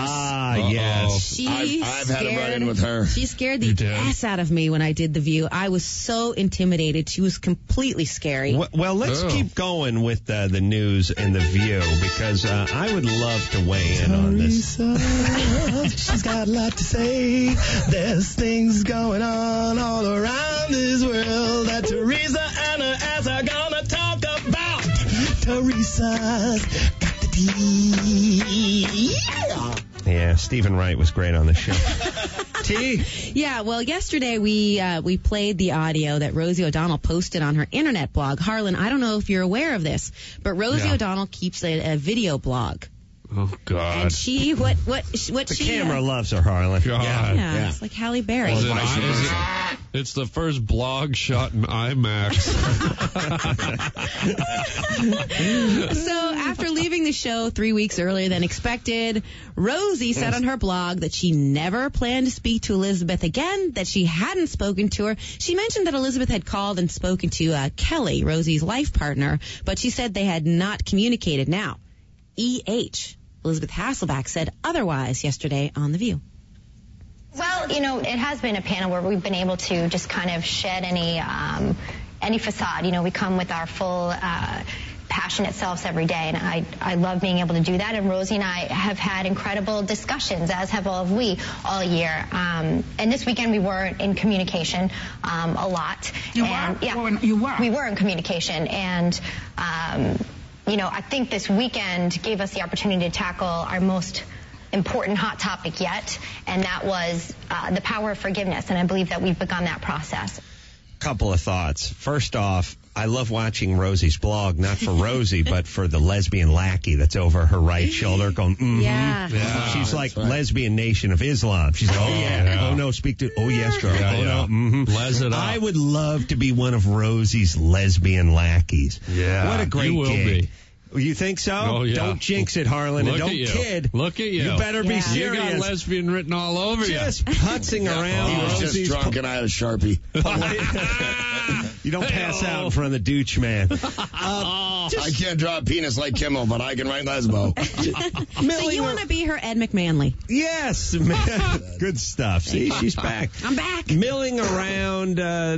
Yes. I've had a run-in with her. She scared the ass out of me when I did The View. I was so intimidated. She was completely scary. Well, let's keep going with the news and The View, because I would love to weigh in on this. She's got a lot to say. There's things going on all around this world that Teresa and her ass are gonna talk about. Teresa's got the tea. Yeah, Stephen Wright was great on the show. T? Yeah, well, yesterday we played the audio that Rosie O'Donnell posted on her internet blog. Harlan, I don't know if you're aware of this, but Rosie O'Donnell keeps a video blog. Oh, God. And she, the camera loves her, Harlan. God. Yeah, it's like Halle Berry. It's the first blog shot in IMAX. So after leaving the show 3 weeks earlier than expected, Rosie said on her blog that she never planned to speak to Elizabeth again, that she hadn't spoken to her. She mentioned that Elizabeth had called and spoken to Kelly, Rosie's life partner, but she said they had not communicated. Now, E.H., Elizabeth Hasselbeck, said otherwise yesterday on The View. Well, it has been a panel where we've been able to just kind of shed any facade. We come with our full passionate selves every day, and I love being able to do that. And Rosie and I have had incredible discussions, as have all of we, all year. And this weekend we were in communication a lot. You were? We were in communication, and I think this weekend gave us the opportunity to tackle our most important hot topic yet, and that was the power of forgiveness, and I believe that we've begun that process. Couple of thoughts. First off, I love watching Rosie's blog, not for Rosie, but for the lesbian lackey that's over her right shoulder going, Yeah. She's like lesbian nation of Islam. She's like, oh, yeah. Oh, no, speak to, oh, yes, girl. No. Les it up. I would love to be one of Rosie's lesbian lackeys. Yeah. What a great you will gig. be. You think so? Oh, yeah. Don't jinx it, Harlan, and Look don't at you. kid. Look at you. You better be serious. You got lesbian written all over you. Just putzing around. He was just drunk and I had a Sharpie. You don't pass out in front of the douche man. I can't draw a penis like Kimmel, but I can write lesbo. So you want to be her Ed McManley? Yes. Good stuff. See, she's back. I'm back. Milling around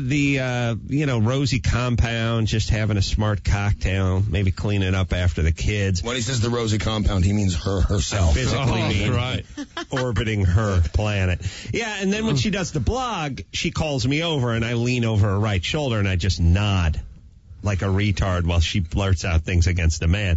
the Rosie compound, just having a smart cocktail, maybe cleaning up after the kids. When he says the Rosie compound, he means her herself. Physically mean right. orbiting her planet. Yeah, and then when she does the blog, she calls me over, and I lean over her right shoulder, and I just nod like a retard while she blurts out things against a man.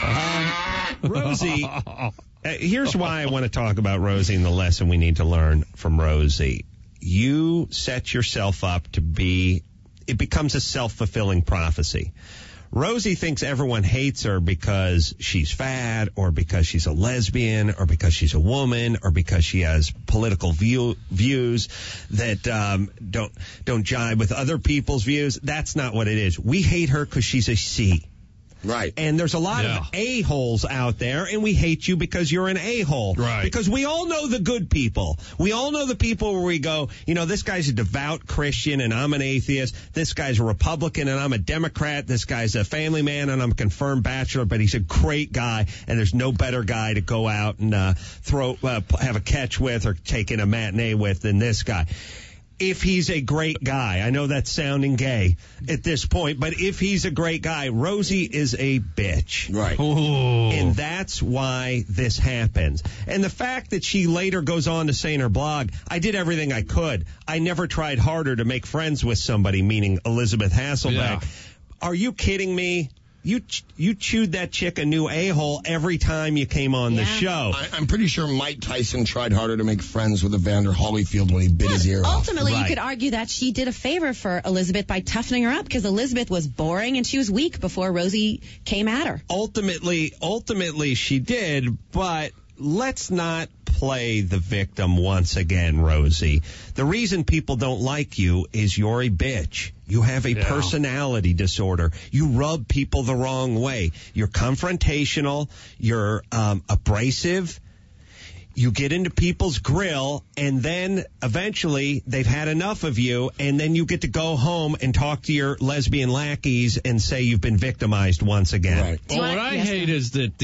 Rosie, here's why I want to talk about Rosie and the lesson we need to learn from Rosie. You set yourself up to be, it becomes a self-fulfilling prophecy. Rosie thinks everyone hates her because she's fat or because she's a lesbian or because she's a woman or because she has political views that don't jive with other people's views. That's not what it is. We hate her because she's a C. Right. And there's a lot of a-holes out there, and we hate you because you're an a-hole. Right. Because we all know the good people. We all know the people where we go, this guy's a devout Christian and I'm an atheist. This guy's a Republican and I'm a Democrat. This guy's a family man and I'm a confirmed bachelor, but he's a great guy, and there's no better guy to go out and have a catch with or take in a matinee with than this guy. If he's a great guy, I know that's sounding gay at this point, but if he's a great guy, Rosie is a bitch. Right. Ooh. And that's why this happens. And the fact that she later goes on to say in her blog, I did everything I could. I never tried harder to make friends with somebody, meaning Elizabeth Hasselbeck. Yeah. Are you kidding me? You chewed that chick a new a-hole every time you came on the show. I'm pretty sure Mike Tyson tried harder to make friends with Evander Holyfield when he bit his ear off. Ultimately, you could argue that she did a favor for Elizabeth by toughening her up because Elizabeth was boring and she was weak before Rosie came at her. Ultimately, she did, but let's not play the victim once again, Rosie. The reason people don't like you is you're a bitch. You have a personality disorder. You rub people the wrong way. You're confrontational. You're abrasive. You get into people's grill, and then eventually they've had enough of you, and then you get to go home and talk to your lesbian lackeys and say you've been victimized once again. Right. Well, what I hate is that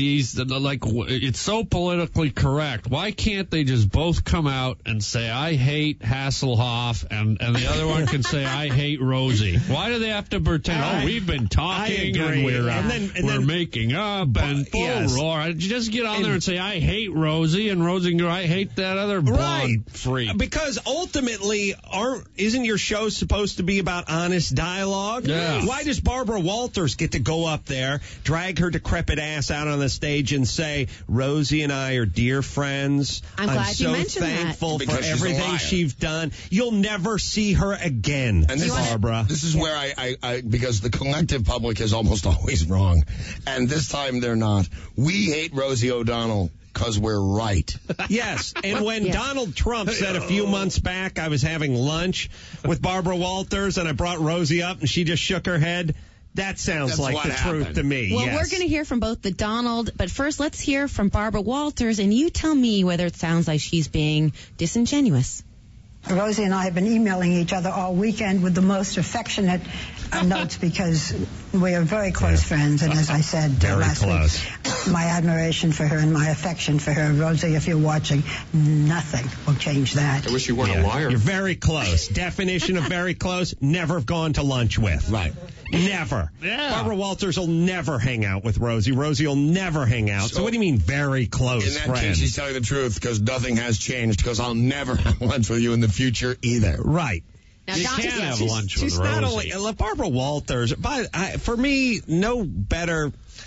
it's so politically correct. Why can't they just both come out and say, I hate Hasselhoff, and the other one can say, I hate Rosie? Why do they have to pretend, we've been talking and we're making up and roar? Just get on there and say, I hate Rosie, and Rosie can go, I hate that other blonde freak. Because ultimately, isn't your show supposed to be about honest dialogue? Yeah. Why does Barbara Walters get to go up there, drag her decrepit ass out on the stage and say, Rosie and I are dear friends. I'm glad so you mentioned thankful that. for Because she's a everything liar. she's done. You'll never see her again, And Barbara. This is where I because the collective public is almost always wrong. And this time they're not. We hate Rosie O'Donnell because we're right. Yes, and when Donald Trump said a few months back I was having lunch with Barbara Walters and I brought Rosie up and she just shook her head, that sounds That's like what the happened. truth to me. Well, yes. we're going to hear from both the Donald, but first let's hear from Barbara Walters, and you tell me whether it sounds like she's being disingenuous. Rosie and I have been emailing each other all weekend with the most affectionate notes because we are very close friends. And as I said last week, my admiration for her and my affection for her. Rosie, if you're watching, nothing will change that. I wish you weren't a liar. You're very close. Definition of very close, never have gone to lunch with. Right. Never. Yeah. Barbara Walters will never hang out with Rosie. Rosie will never hang out. So what do you mean very close In that friends? case, she's telling the truth because nothing has changed because I'll never have lunch with you in the future either. Right. Now, You can't have lunch with She's Rosie. not only Barbara Walters, but for me, no better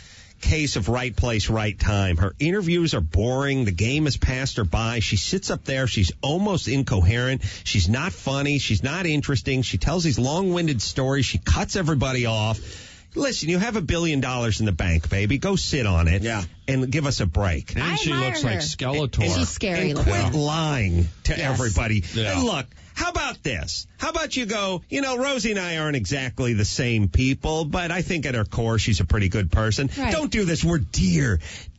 case of right place, right time. Her interviews are boring. The game has passed her by. She sits up there. She's almost incoherent. She's not funny. She's not interesting. She tells these long-winded stories. She cuts everybody off. Listen, you have $1 billion in the bank, baby. Go sit on it. Yeah. And give us a break. And she looks her. like Skeletor. She's scary And looking. quit lying to everybody. Yeah. And look, how about this? How about you go, Rosie and I aren't exactly the same people, but I think at her core she's a pretty good person. Right. Don't do this. We're dear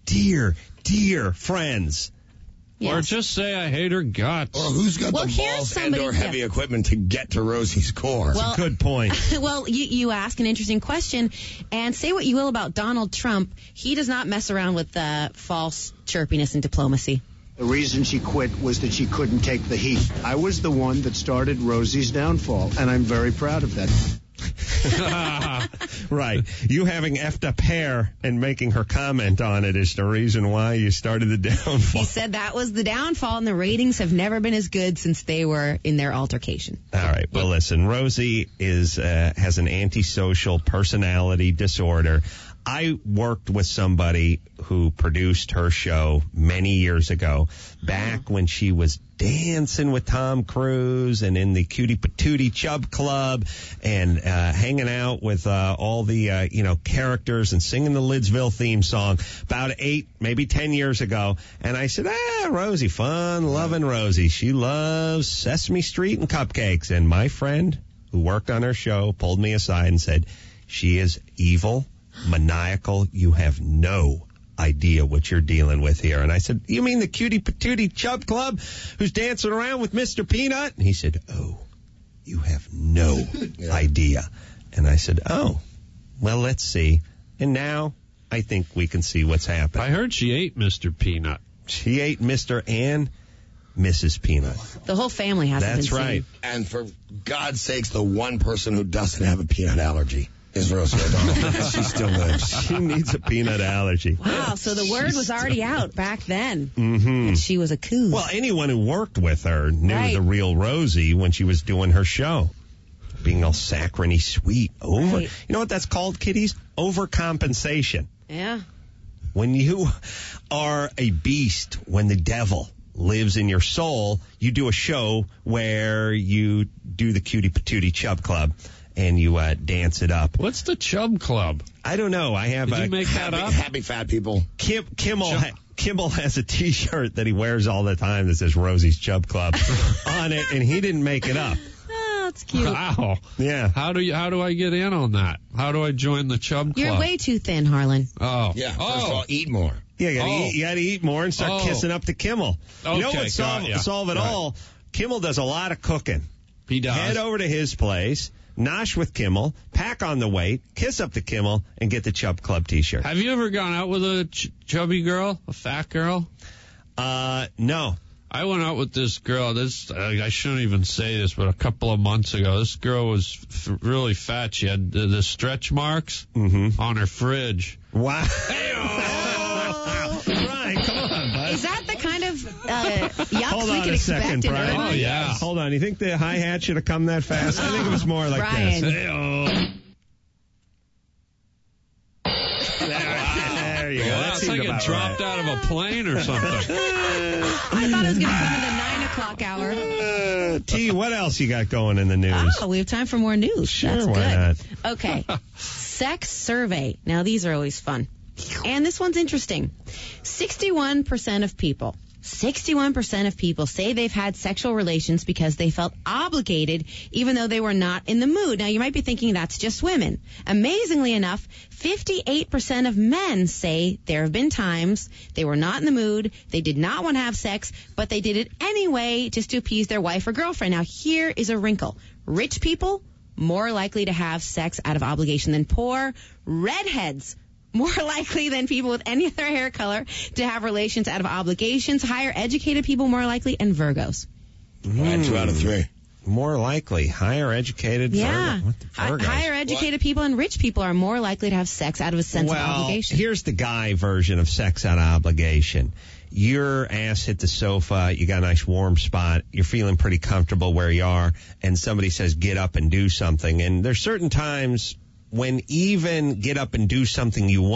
friends. Yes. Or just say I hate her guts. Or who's got the balls and or heavy equipment to get to Rosie's core? Well, That's a good point. Well, you ask an interesting question, and say what you will about Donald Trump, he does not mess around with false chirpiness and diplomacy. The reason she quit was that she couldn't take the heat. I was the one that started Rosie's downfall, and I'm very proud of that. Right. You having effed up hair and making her comment on it is the reason why you started the downfall. He said that was the downfall, and the ratings have never been as good since they were in their altercation. All right. Well, listen, Rosie has an antisocial personality disorder. I worked with somebody who produced her show many years ago, back when she was dancing with Tom Cruise and in the Cutie Patootie Chub Club and hanging out with all the characters and singing the Lidsville theme song about 8, maybe 10 years ago. And I said, Rosie, fun loving Rosie. She loves Sesame Street and cupcakes. And my friend who worked on her show pulled me aside and said, she is evil, maniacal. You have no idea what you're dealing with here. And I said, you mean the Cutie Patootie Chub Club who's dancing around with Mr. Peanut? And he said, oh, you have no idea. And I said, oh, well, let's see. And now I think we can see what's happened. I heard she ate Mr. Peanut. She ate Mr. and Mrs. Peanut. The whole family has That's been right. seen. And for God's sakes, the one person who doesn't have a peanut allergy is Rosie O'Donnell. She still lives. She needs a peanut allergy. Wow, so the word was already out back then. Mm-hmm. And she was a coos. Well, anyone who worked with her knew Right. the real Rosie when she was doing her show. Being all saccharine-y sweet. Over. Right. You know what that's called, kiddies? Overcompensation. Yeah. When you are a beast, when the devil lives in your soul, you do a show where you do the Cutie Patootie Chub Club. And you dance it up. What's the Chub Club? I don't know. I have Did you make that up? Happy fat people. Kimmel has a T-shirt that he wears all the time that says Rosie's Chub Club on it, and he didn't make it up. Oh, that's cute. Wow. Yeah. How do I get in on that? How do I join the Chub Club? You're way too thin, Harlan. Oh. Yeah. First of all, eat more. Yeah, you got to eat more and start kissing up to Kimmel. Okay, You know what solve it all? Kimmel does a lot of cooking. He does. Head over to his place, nosh with Kimmel, pack on the weight, kiss up to Kimmel, and get the Chub Club T-shirt. Have you ever gone out with a chubby girl, a fat girl? No. I went out with this girl. I shouldn't even say this, but a couple of months ago, this girl was really fat. She had the stretch marks on her fridge. Wow. Brian, come on, bud. Is that the kind of yucks Hold we on can a second, expect in Brian. Irvine? Oh, yeah. Hold on. You think the hi-hat should have come that fast? I think it was more like Brian. this. There you go. Wow, That it's seemed like it about dropped right. out of a plane or something. I thought it was going to come in the 9 o'clock hour. T, what else you got going in the news? Oh, we have time for more news. Sure, That's why good. not? Okay. Sex survey. Now, these are always fun. And this one's interesting. 61% of people say they've had sexual relations because they felt obligated even though they were not in the mood. Now, you might be thinking that's just women. Amazingly enough, 58% of men say there have been times they were not in the mood, they did not want to have sex, but they did it anyway just to appease their wife or girlfriend. Now, here is a wrinkle. Rich people, more likely to have sex out of obligation than poor. Redheads, more likely than people with any other hair color to have relations out of obligations. Higher educated people more likely, and Virgos. 2 out of 3. More likely. Higher educated. Yeah. Virgo. What the Virgos? Higher educated people and rich people are more likely to have sex out of a sense of obligation. Here's the guy version of sex out of obligation. Your ass hit the sofa, you got a nice warm spot, you're feeling pretty comfortable where you are, and somebody says get up and do something. And there's certain times when even get up and do something you want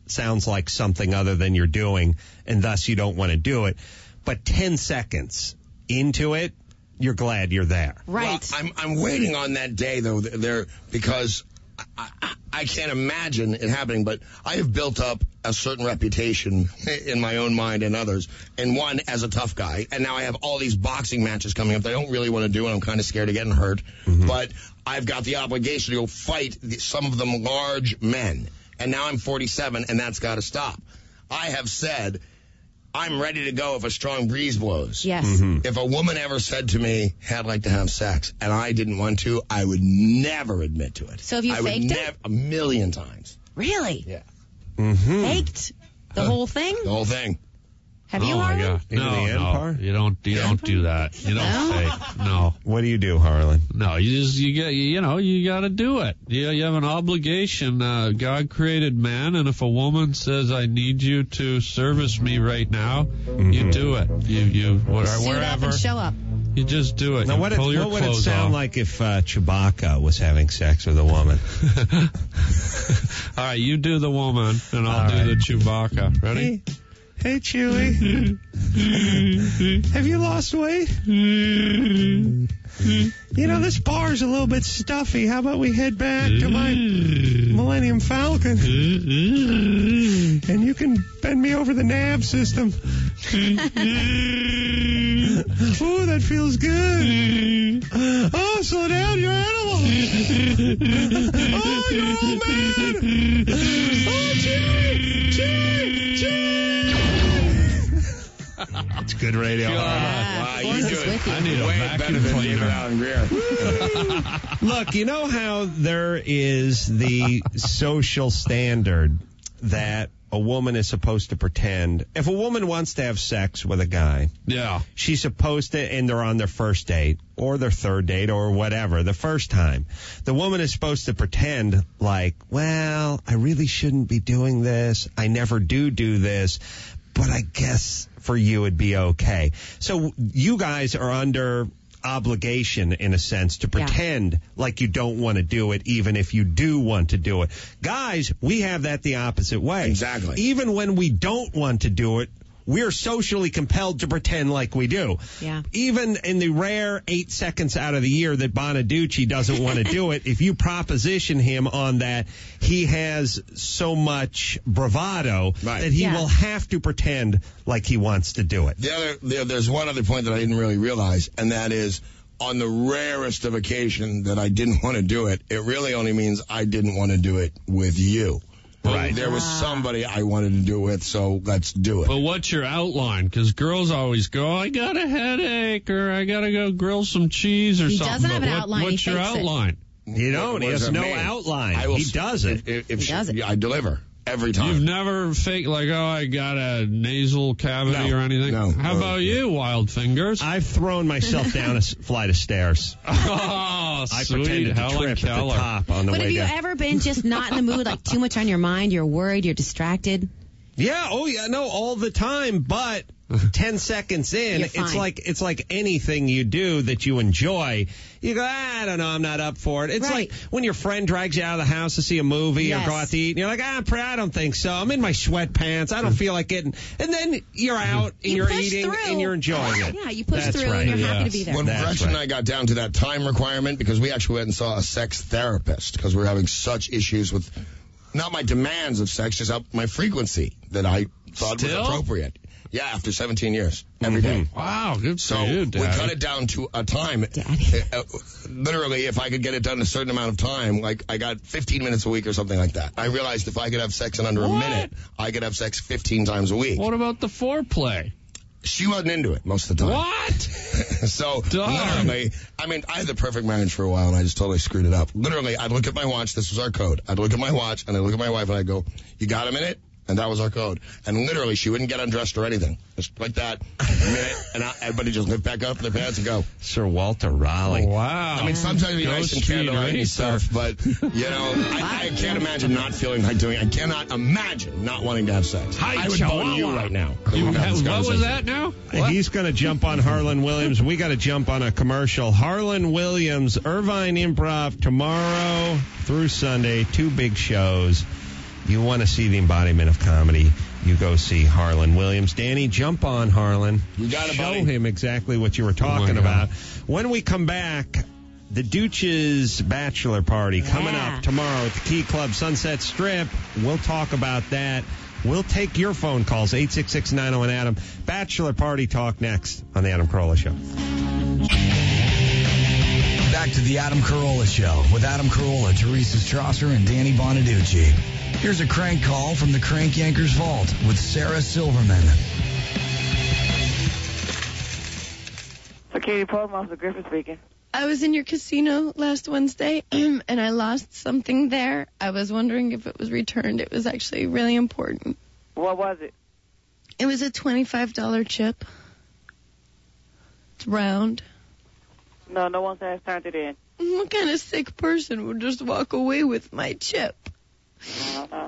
sounds like something other than you're doing, and thus you don't want to do it. But 10 seconds into it, you're glad you're there. Right. Well, I'm waiting on that day, though, because I can't imagine it happening, but I have built up a certain reputation in my own mind and others, and one as a tough guy, and now I have all these boxing matches coming up that I don't really want to do, and I'm kind of scared of getting hurt, but I've got the obligation to go fight some of them large men, and now I'm 47, and that's got to stop. I have said I'm ready to go if a strong breeze blows. Yes. If a woman ever said to me, hey, I'd like to have sex, and I didn't want to, I would never admit to it. So have you faked it? A million times. Really? Yeah. Faked the whole thing? The whole thing. Have you, my Harlan? God. No, you don't do that. You don't fake. No. What do you do, Harlan? No, you got to do it. You have an obligation. God created man, and if a woman says, I need you to service me right now, you do it. You Suit wherever. up and show up. You just do it. Now, You what pull your would it clothes sound off. like if Chewbacca was having sex with a woman? All right, you do the woman, and I'll do the Chewbacca. Ready? Hey, Chewie. Have you lost weight? You know, this bar's a little bit stuffy. How about we head back to my Millennium Falcon? And you can bend me over the nav system. Oh, that feels good. Oh, slow down, you're animal. Oh, you're all man. Oh, Chewie. It's good radio. Wow, you do it. I need a way vacuum better than cleaner. David Allen Greer. Look, you know how there is the social standard that a woman is supposed to pretend. If a woman wants to have sex with a guy, she's supposed to, and they're on their first date or their third date or whatever, the first time, the woman is supposed to pretend like, well, I really shouldn't be doing this. I never do this, but I guess for you it'd be okay. So you guys are under obligation, in a sense, to pretend like you don't want to do it, even if you do want to do it. Guys, we have that the opposite way. Exactly. Even when we don't want to do it, we're socially compelled to pretend like we do. Yeah. Even in the rare 8 seconds out of the year that Bonaducci doesn't want to do it, if you proposition him on that, he has so much bravado that he will have to pretend like he wants to do it. There's one other point that I didn't really realize, and that is, on the rarest of occasion that I didn't want to do it, it really only means I didn't want to do it with you. Right. There was somebody I wanted to do it with, so let's do it. But what's your outline? Because girls always go, I got a headache, or I got to go grill some cheese or He something. doesn't have an outline. What's He your fakes it. outline? You don't. He has no outline. He does it. I deliver every time. You've never faked like, oh, I got a nasal cavity or anything? No. How about you, Wild Fingers? I've thrown myself down a flight of stairs. Oh, I sweet. pretended to Helen trip at the Keller. top on the But have way you down. ever been just not in the mood, like too much on your mind, you're worried, you're distracted? Yeah, no, all the time, but 10 seconds in, You're fine. it's like anything you do that you enjoy. You go, I don't know, I'm not up for it. It's like when your friend drags you out of the house to see a movie or go out to eat, and you're like, I don't think so. I'm in my sweatpants. I don't feel like getting. And then you're out and you're push eating through. and you're enjoying it. Yeah, you push That's through right. and you're happy to be there. When Gretchen and I got down to that time requirement, because we actually went and saw a sex therapist because we were having such issues with not my demands of sex, just my frequency that I thought was appropriate. Yeah, after 17 years, every day. Wow, good for you, we Daddy. cut it down to a time. Literally, if I could get it done in a certain amount of time, like I got 15 minutes a week or something like that. I realized if I could have sex in under a minute, I could have sex 15 times a week. What about the foreplay? She wasn't into it most of the time. What? So, literally, I mean, I had the perfect marriage for a while, and I just totally screwed it up. Literally, I'd look at my watch. This was our code. I'd look at my watch, and I'd look at my wife, and I'd go, you got a minute? And that was our code. And literally, she wouldn't get undressed or anything. Just like that, a minute, and everybody just lift back up their pants and go. Sir Walter Raleigh. Wow. I mean, sometimes it'd be nice and candlelight and stuff, but, you know, I can't imagine not feeling like doing it. I cannot imagine not wanting to have sex. I would bone you right now. What was that now? What? He's going to jump on Harlan Williams. We got to jump on a commercial. Harlan Williams, Irvine Improv, tomorrow through Sunday, 2 big shows. you want to see the embodiment of comedy, you go see Harlan Williams. Danny, jump on Harlan. You got it, Show buddy. him exactly what you were talking about. When we come back, the Dooch's bachelor party coming up tomorrow at the Key Club Sunset Strip. We'll talk about that. We'll take your phone calls, 866-901-ADAM. Bachelor party talk next on the Adam Carolla Show. Back to the Adam Carolla Show with Adam Carolla, Teresa Strasser, and Danny Bonaducci. Here's a crank call from the Crank Yankers Vault with Sarah Silverman. So Katie Podium, Officer Griffin speaking. I was in your casino last Wednesday, and I lost something there. I was wondering if it was returned. It was actually really important. What was it? It was a $25 chip. It's round. No one has turned it in. What kind of sick person would just walk away with my chip? I don't know.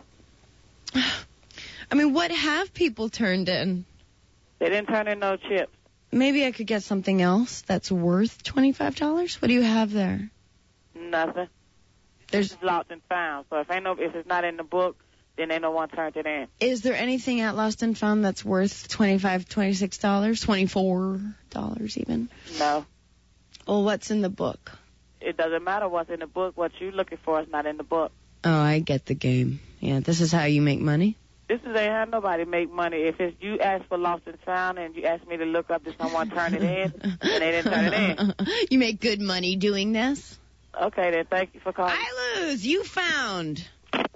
I mean, what have people turned in? They didn't turn in no chips. Maybe I could get something else that's worth $25. What do you have there? Nothing. There's lost and found. So if it's not in the book, then ain't no one turned it in. Is there anything at Lost and Found that's worth $25, $26, $24 even? No. Well, what's in the book? It doesn't matter what's in the book. What you're looking for is not in the book. Oh, I get the game. Yeah, this is how you make money? This is ain't how nobody make money. If it's you ask for Lost and Found and you ask me to look up did someone turn it in, and they didn't turn it in. You make good money doing this? Okay, then. Thank you for calling. I lose. You found.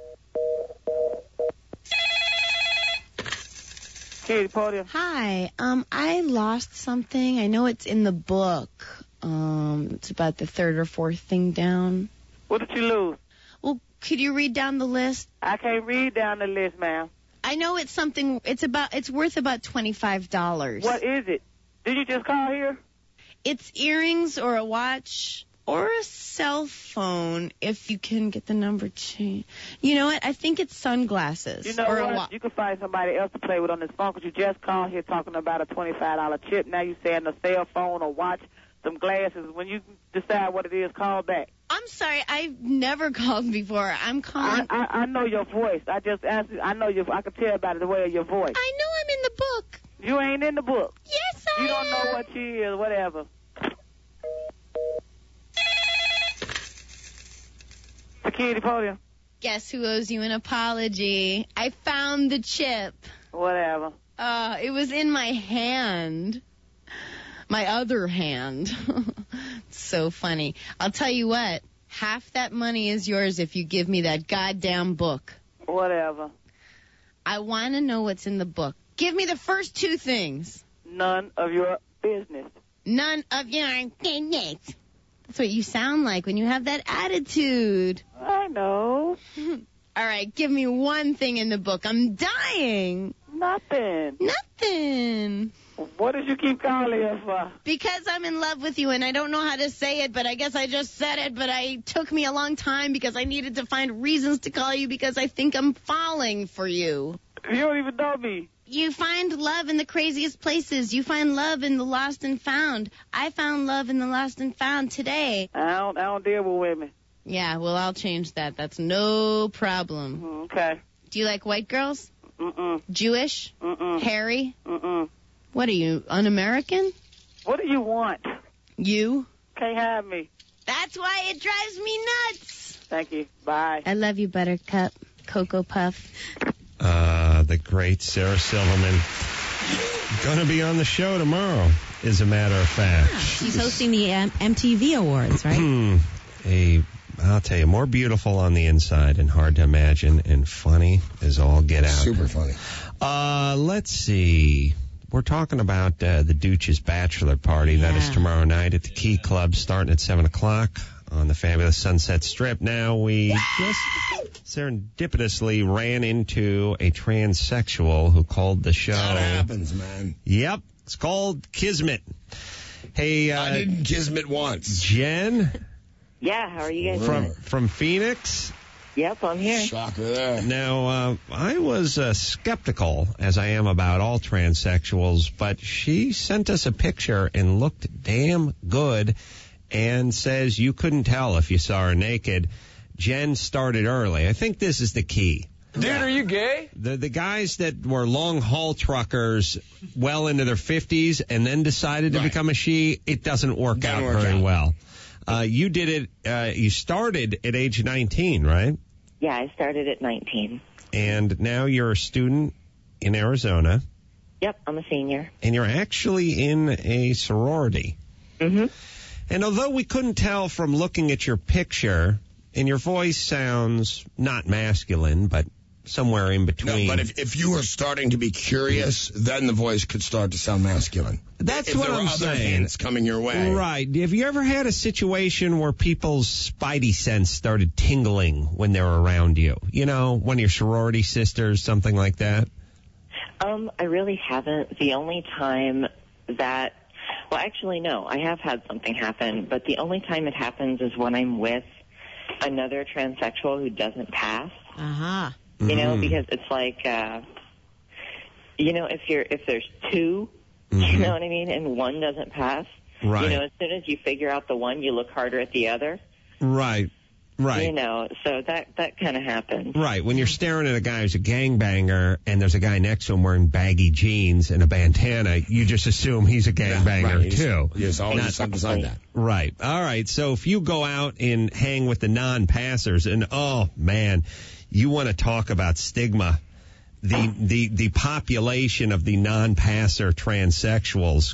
Katie Podium. Hi. I lost something. I know it's in the book. It's about the third or fourth thing down. What did you lose? Well, could you read down the list? I can't read down the list, ma'am. I know it's something. It's worth about $25. What is it? Did you just call here? It's earrings or a watch or a cell phone if you can get the number changed. You know what? I think it's sunglasses. You know what? You can find somebody else to play with on this phone because you just called here talking about a $25 chip. Now you're saying a cell phone, a watch, some glasses. When you decide what it is, call back. I'm sorry. I've never called before. I'm calling. I know your voice. I just asked you. I know you. I can tell by the way of your voice. I know I'm in the book. You ain't in the book. Yes, I am. You don't know what she is, whatever. Security Podium. Guess who owes you an apology? I found the chip. Whatever. It was in my hand. My other hand. So funny. I'll tell you what. Half that money is yours if you give me that goddamn book. Whatever. I want to know what's in the book. Give me the first two things. None of your business. None of your business. That's what you sound like when you have that attitude. I know. All right, give me one thing in the book. I'm dying. Nothing. Nothing. What did you keep calling here for? Because I'm in love with you, and I don't know how to say it, but I guess I just said it, but it took me a long time because I needed to find reasons to call you because I think I'm falling for you. You don't even know me. You find love in the craziest places. You find love in the lost and found. I found love in the lost and found today. I don't deal with women. Yeah, well, I'll change that. That's no problem. Okay. Do you like white girls? Mm-mm. Jewish? Mm-mm. Hairy? Mm-mm. What are you, un-American? What do you want? You? Can't have me. That's why it drives me nuts. Thank you. Bye. I love you, Buttercup. Cocoa Puff. The great Sarah Silverman. Going to be on the show tomorrow, as a matter of fact. Yeah, she's hosting the MTV Awards, right? I'll tell you, more beautiful on the inside and hard to imagine and funny as all get out. Super funny. Let's see. We're talking about the Dooch's bachelor party. That is tomorrow night at the Key Club, starting at 7 o'clock on the fabulous Sunset Strip. Now, we just serendipitously ran into a transsexual who called the show. That happens, man. Yep. It's called Kismet. Hey, I didn't Kismet once. Jen? Yeah, how are you guys? From Phoenix? Yep, I'm here. Shocker there. Now, I was skeptical, as I am about all transsexuals, but she sent us a picture and looked damn good and says you couldn't tell if you saw her naked. Jen started early. I think this is the key. Dude, are you gay? The guys that were long haul truckers well into their 50s and then decided to become a she, it doesn't work out very well. You did it, you started at age 19, right? Yeah, I started at 19. And now you're a student in Arizona. Yep, I'm a senior. And you're actually in a sorority. Mm-hmm. And although we couldn't tell from looking at your picture, and your voice sounds not masculine, but somewhere in between. No, but if you were starting to be curious, then the voice could start to sound masculine. That's if what there I'm were other saying. hints coming your way. Right. Have you ever had a situation where people's spidey sense started tingling when they were around you? You know, one of your sorority sisters, something like that? I really haven't. The only time that, well, actually, no, I have had something happen, but the only time it happens is when I'm with another transsexual who doesn't pass. Uh-huh. You know, because it's like, you know, if there's two, you know what I mean, and one doesn't pass, right. You know, as soon as you figure out the one, you look harder at the other. Right. Right. You know, so that kind of happens. Right. When you're staring at a guy who's a gangbanger and there's a guy next to him wearing baggy jeans and a bandana, you just assume he's a gangbanger, too. Yes, always beside that. Right. All right. So if you go out and hang with the non-passers and, oh, man, you want to talk about stigma. The population of the non-passer transsexuals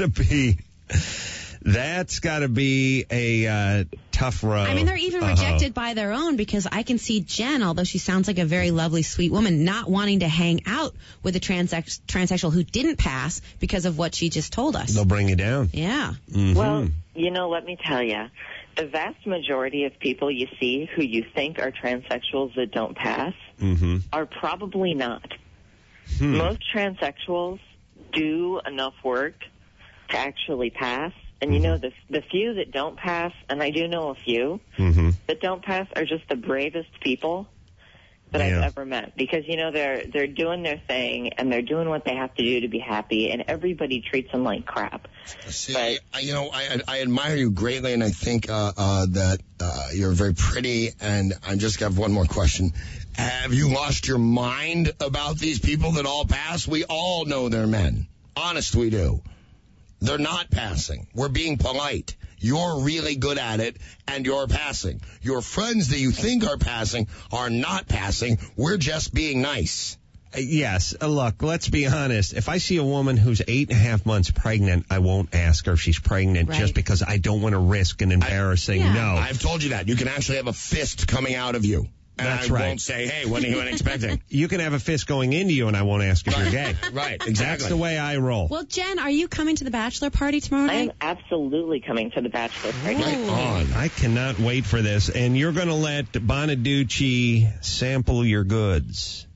that's got to be a tough road. I mean, they're even rejected by their own, because I can see Jen, although she sounds like a very lovely, sweet woman, not wanting to hang out with a transsexual who didn't pass because of what she just told us. They'll bring you down. Yeah. Mm-hmm. Well, you know, let me tell you, the vast majority of people you see who you think are transsexuals that don't pass are probably not. Most transsexuals do enough work to actually pass. And, you know, the few that don't pass, and I do know a few that don't pass, are just the bravest people that I've ever met. Because, you know, they're doing their thing, and they're doing what they have to do to be happy, and everybody treats them like crap. See, I admire you greatly, and I think that you're very pretty, and I just have one more question. Have you lost your mind about these people that all pass? We all know they're men. Honest, we do. They're not passing. We're being polite. You're really good at it, and you're passing. Your friends that you think are passing are not passing. We're just being nice. Yes. Look, let's be honest. If I see a woman who's 8.5 months pregnant, I won't ask her if she's pregnant just because I don't want to risk an embarrassing no. I've told you that. You can actually have a fist coming out of you. And That's I right. won't say, hey, when are you expecting? You can have a fist going into you, and I won't ask if you're gay. Right, exactly. That's the way I roll. Well, Jen, are you coming to the bachelor party tomorrow night? I am absolutely coming to the bachelor party. Right on. I cannot wait for this. And you're going to let Bonaducci sample your goods.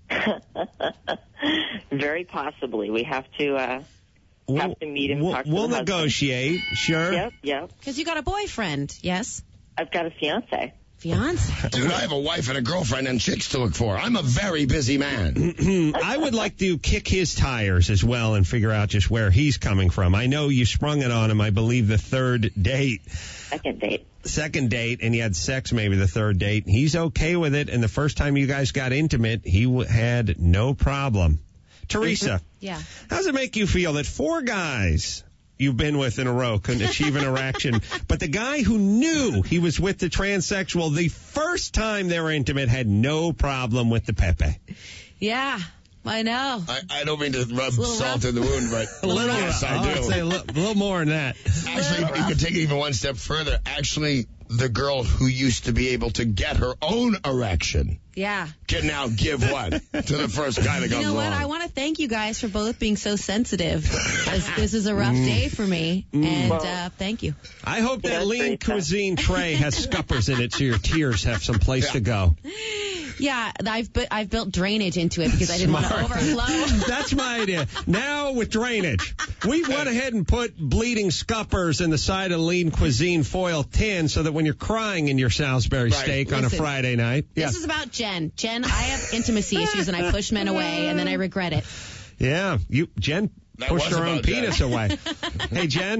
Very possibly. We have to meet him. Talk to We'll the husband. negotiate, sure. Yep. Because you got a boyfriend, yes? I've got a fiance. Fiance? Dude, I have a wife and a girlfriend and chicks to look for. I'm a very busy man. I would like to kick his tires as well and figure out just where he's coming from. I know you sprung it on him, I believe, the third date. Second date, and you had sex maybe the third date. He's okay with it, and the first time you guys got intimate, he had no problem. Teresa, Yeah. how does it make you feel that 4 guys you've been with in a row couldn't achieve an erection, but the guy who knew he was with the transsexual the first time they were intimate had no problem with the Pepe? Yeah, I know. I don't mean to rub salt in the wound, but yes, I do. I'd say a little more than that. Actually, you could take it even one step further. Actually, the girl who used to be able to get her own erection Yeah. can now give one to the first guy that comes You know what? along. I want to thank you guys for both being so sensitive. This is a rough day for me, and thank you. I hope that lean cuisine tray has scuppers in it so your tears have some place to go. Yeah, I've built drainage into it because I didn't want to overflow. That's my idea. Now with drainage. We went ahead and put bleeding scuppers in the side of lean cuisine foil tin so that when you're crying in your Salisbury steak on a Friday night. This is about Jen. Jen, I have intimacy issues, and I push men away, and then I regret it. Yeah, Jen pushed her own penis away. Hey, Jen.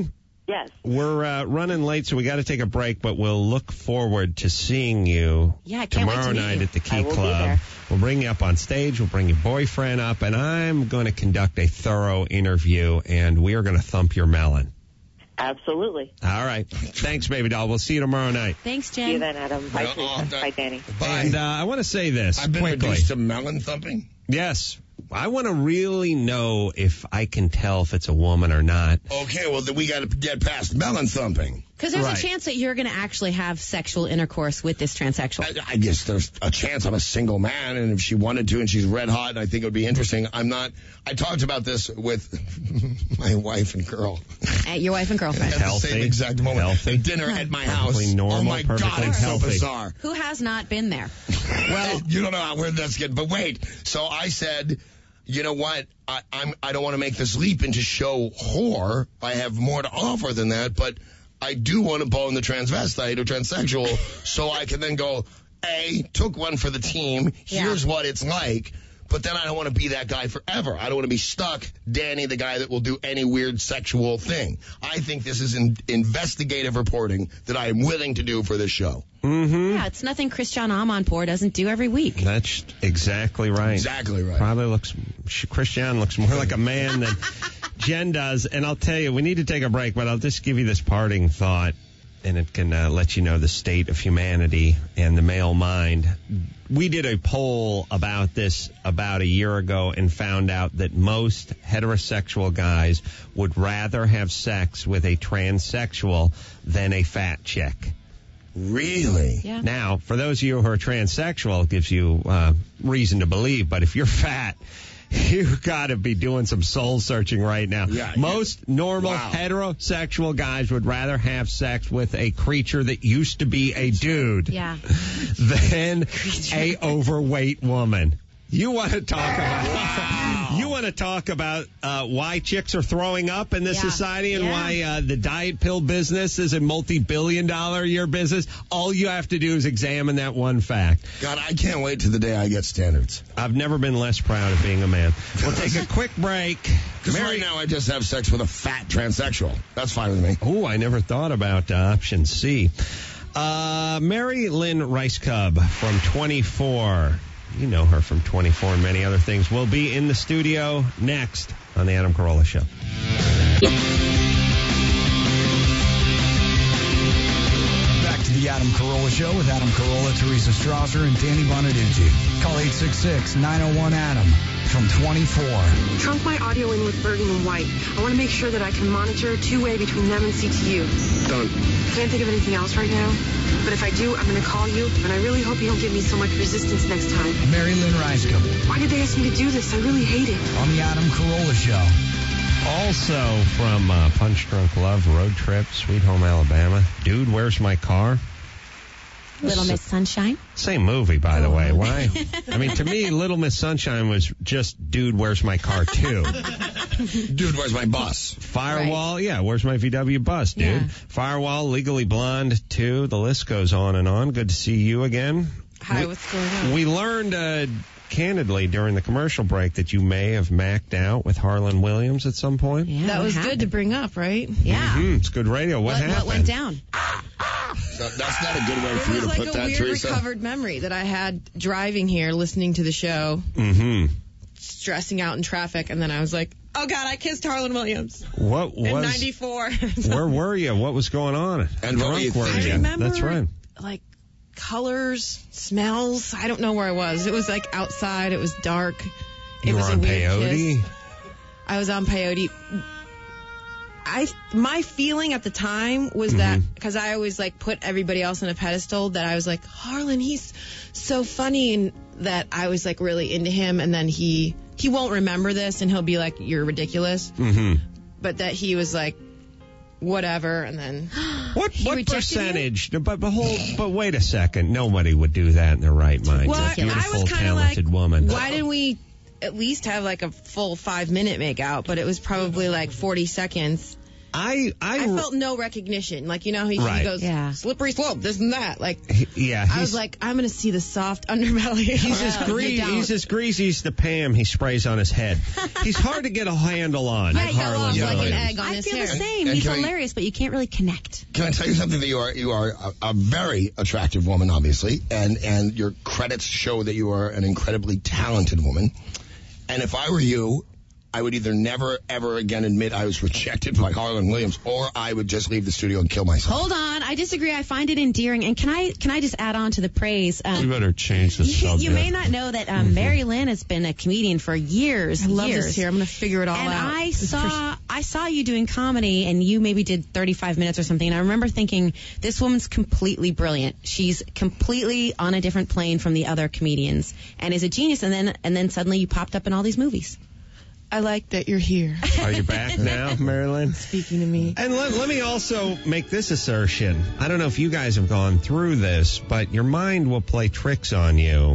Yes. We're running late, so we got to take a break, but we'll look forward to seeing you Yeah, I can't wait to tomorrow meet night you. at the I Key will be Club. there. We'll bring you up on stage. We'll bring your boyfriend up, and I'm going to conduct a thorough interview, and we are going to thump your melon. Absolutely. All right. Thanks, baby doll. We'll see you tomorrow night. Thanks, Jen. See you then, Adam. Bye, Teresa. Bye, Danny. Bye. And I want to say this I've been quickly. reduced to melon thumping. Yes. I want to really know if I can tell if it's a woman or not. Okay, well, then we got to get past melon thumping. Because there's Right. a chance that you're going to actually have sexual intercourse with this transsexual. I guess there's a chance I'm a single man, and if she wanted to and she's red hot, I think it would be interesting. I'm not. I talked about this with my wife and girl Your wife and girlfriend. at the same exact moment. Healthy. At dinner at my house. Perfectly normal, oh my God, perfectly it's so healthy. bizarre. Who has not been there? Well, you don't know where that's getting. But wait, so I said, you know what? I don't want to make this leap into show whore. I have more to offer than that, but I do want to bone the transvestite or transsexual, so I can then go, took one for the team. Here's what it's like. But then I don't want to be that guy forever. I don't want to be stuck, Danny, the guy that will do any weird sexual thing. I think this is investigative reporting that I am willing to do for this show. Mm-hmm. Yeah, it's nothing Christian Amanpour doesn't do every week. That's exactly right. Exactly right. Probably Christian looks more like a man than Jen does. And I'll tell you, we need to take a break, but I'll just give you this parting thought, and it can let you know the state of humanity and the male mind. We did a poll about this about a year ago and found out that most heterosexual guys would rather have sex with a transsexual than a fat chick. Really? Yeah. Now, for those of you who are transsexual, it gives you reason to believe, but if you're fat, you got to be doing some soul searching right now. Yeah, Most normal heterosexual guys would rather have sex with a creature that used to be a dude Yeah. than a overweight woman. You want to talk about why chicks are throwing up in this society and why the diet pill business is a multi-billion-dollar a year business? All you have to do is examine that one fact. God, I can't wait to the day I get standards. I've never been less proud of being a man. We'll take a quick break. Because right now I just have sex with a fat transsexual. That's fine with me. Oh, I never thought about option C. Mary Lynn Rice Cub from 24. You know her from 24 and many other things. Will be in the studio next on the Adam Carolla Show. Back to the Adam Carolla Show with Adam Carolla, Teresa Strasser, and Danny Bonaducci. Call 866-901-ADAM from 24. Trunk my audio in with Bergen and White. I want to make sure that I can monitor two-way between them and CTU. Done. Can't think of anything else right now. But if I do, I'm going to call you, and I really hope you don't give me so much resistance next time. Mary Lynn Ricecum Why did they ask me to do this? I really hate it. on the Adam Carolla Show. Also from Punch Drunk Love, Road Trip, Sweet Home Alabama. Dude, Where's My Car? Little Miss Sunshine. Same movie, by the way. Why? I mean, to me, Little Miss Sunshine was just Dude, Where's My Car 2. Dude, where's my bus? Firewall, yeah, Where's My VW Bus, dude? Yeah. Firewall, Legally Blonde 2. The list goes on and on. Good to see you again. Hi, what's going on? We learned candidly during the commercial break that you may have macked out with Harlan Williams at some point. Yeah, That what was happened? good to bring up, right? Yeah. It's good radio. What happened? What went down? That's not a good way for you It to was put like a that, weird Teresa. recovered memory that I had driving here, listening to the show, Mm-hmm. stressing out in traffic, and then I was like, oh, God, I kissed Harlan Williams What in was? 94. Where were you? What was going on? And what were you Drunk thinking? I remember, That's right. like, colors, smells. I don't know where I was. It was, like, outside. It was dark. It You was were a on weird peyote. kiss. I was on peyote. My feeling at the time was that, because I always, like, put everybody else on a pedestal, that I was like, Harlan, he's so funny, and that I was, like, really into him, and then he won't remember this, and he'll be like, you're ridiculous. Mm-hmm. But that he was like, whatever, and then What rejected percentage? But wait a second. Nobody would do that in their right mind. Well, A I beautiful, was kind of like, talented woman. why didn't we at least have like a full 5-minute make out? But it was probably like 40 seconds. I felt no recognition. Like, you know, he Right. goes, slippery slope, this and that. Like, Yeah, I was like, I'm going to see the soft underbelly. He's as greasy as the Pam he sprays on his head. He's hard to get a handle on. Yeah, Harlan like an Williams. egg on his hair. I feel the same. And He's can I- hilarious, but you can't really connect. Can I tell you something? That you are a very attractive woman, obviously, and your credits show that you are an incredibly talented woman. And if I were you, I would either never, ever again admit I was rejected by Harlan Williams, or I would just leave the studio and kill myself. Hold on, I disagree. I find it endearing. And can I just add on to the praise? We better change the subject. You may not know that Mary Lynn has been a comedian for years. I love years. this here. I'm going to figure it all And out. I saw you doing comedy, and you maybe did 35 minutes or something. And I remember thinking, this woman's completely brilliant. She's completely on a different plane from the other comedians, and is a genius. And then suddenly you popped up in all these movies. I like that you're here. Are you back now, Marilyn? Speaking to me. And let me also make this assertion. I don't know if you guys have gone through this, but your mind will play tricks on you.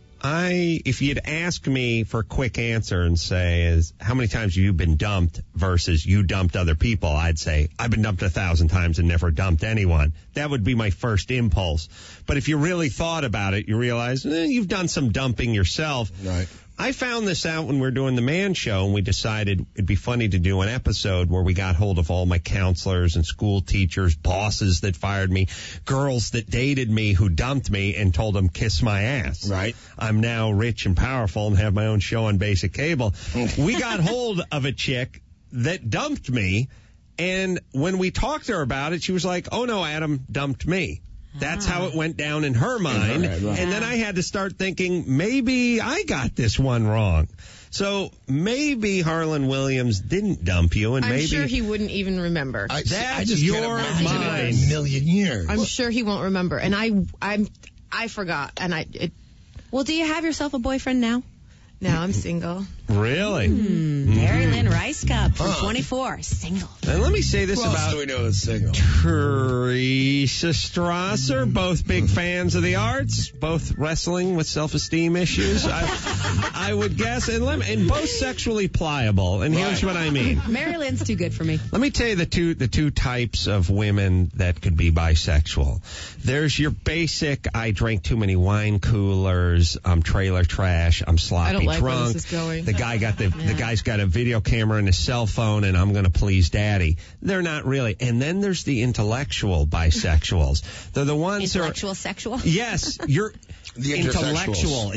If you'd ask me for a quick answer and say, how many times have you been dumped versus you dumped other people, I'd say, I've been dumped 1,000 times and never dumped anyone. That would be my first impulse. But if you really thought about it, you realize you've done some dumping yourself. Right. I found this out when we were doing the Man Show, and we decided it'd be funny to do an episode where we got hold of all my counselors and school teachers, bosses that fired me, girls that dated me who dumped me, and told them, kiss my ass. Right. I'm now rich and powerful and have my own show on basic cable. We got hold of a chick that dumped me, and when we talked to her about it, she was like, oh no, Adam dumped me. That's how it went down in her mind. Right. And then I had to start thinking, maybe I got this one wrong. So maybe Harlan Williams didn't dump you, and I'm maybe sure he wouldn't even remember. I that's just your can't imagine it mind. in a million years. I'm sure he won't remember. And I forgot. And Well, do you have yourself a boyfriend now? now I'm single. Really? Mary Lynn Rice Cup from 24, single. And let me say this Who else about do we know that's single? Teresa Strasser, both big fans of the arts, both wrestling with self-esteem issues, I would guess, and both sexually pliable. And here's what I mean. Mary Lynn's too good for me. Let me tell you the two types of women that could be bisexual. There's your basic, I drank too many wine coolers, I'm trailer trash, I'm sloppy I don't like where drunk. this is going. The guy's got a video camera and a cell phone, and I'm going to please daddy. They're not really. And then there's the intellectual bisexuals. They're the ones Intellectual sexual? Yes, you're The intellectual,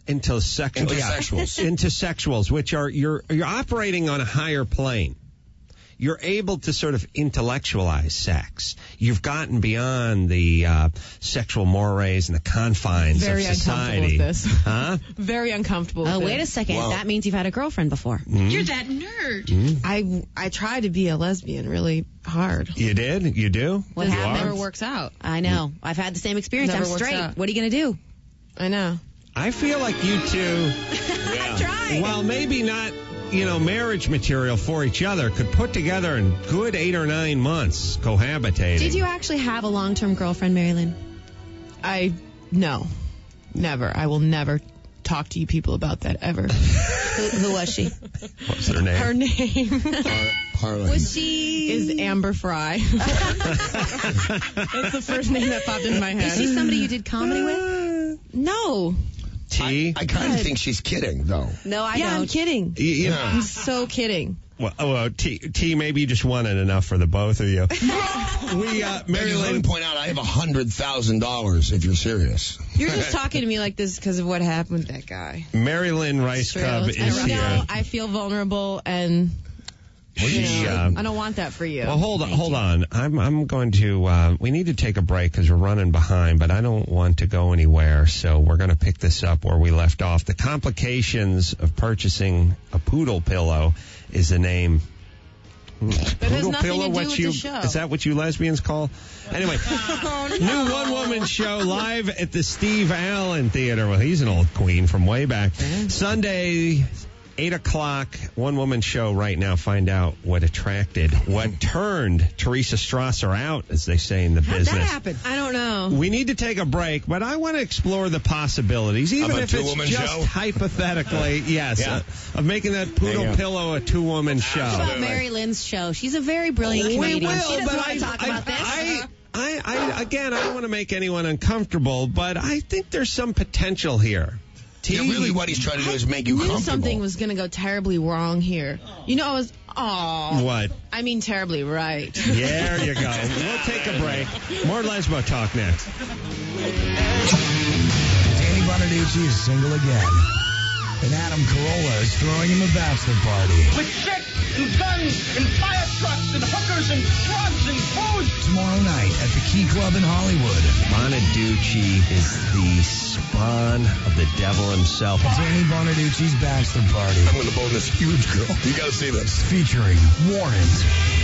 intersexuals, which are you're operating on a higher plane. You're able to sort of intellectualize sex. You've gotten beyond the sexual mores and the confines Very of society. uncomfortable with this. Huh? Very uncomfortable with Oh, this. wait a second. Wow. That means you've had a girlfriend before. You're that nerd. I tried to be a lesbian really hard. You did? You do? What It happened? never works out. I know. I've had the same experience. Never I'm works straight. out. What are you going to do? I know. I feel like you two, I tried. while maybe not, marriage material for each other, could put together in good 8 or 9 months cohabitating. Did you actually have a long-term girlfriend, Mary Lynn? No. Never. I will never talk to you people about that ever. Who was she? What was her name? Her name Harlan. Was she? is Amber Fry. That's the first name that popped in my head. Is she somebody you did comedy with? No. T? I kind of think she's kidding, though. No, I I'm don't. kidding. I'm so kidding. Well, T, maybe you just wanted enough for the both of you. Mary Let me Lynn, point out, I have $100,000 if you're serious. You're just talking to me like this because of what happened with that guy. Mary Lynn Rice Cub is I here. know I feel vulnerable and I don't want that for you. Well, hold on. I'm going to. We need to take a break because we're running behind, but I don't want to go anywhere. So we're going to pick this up where we left off. The complications of purchasing a poodle pillow is the name. That has nothing to do with the show. Is that what you lesbians call? Anyway, new one-woman show live at the Steve Allen Theater. Well, he's an old queen from way back. Sunday, 8 o'clock, one-woman show right now. Find out what turned Teresa Strasser out, as they say in the business. How'd that happen? I don't know. We need to take a break, but I want to explore the possibilities, even if it's just hypothetically, of making that Poodle Pillow a two-woman show. How about Mary Lynn's show? She's a very brilliant comedian. She doesn't want to talk about this. I don't want to make anyone uncomfortable, but I think there's some potential here. Really what he's trying to do is make you comfortable. I knew something was going to go terribly wrong here. What? I mean terribly right. There you go. We'll take a break. More Lesbo talk next. Danny Bonaducci is single again. And Adam Carolla is throwing him a bachelor party. With chicks and guns and fire trucks and hookers and drugs and booze. Tomorrow night at the Key Club in Hollywood. Bonaducci is the spawn of the devil himself. Danny Bonaducci's bachelor party. I'm going to bone this huge girl. You got to see this. Featuring Warrant.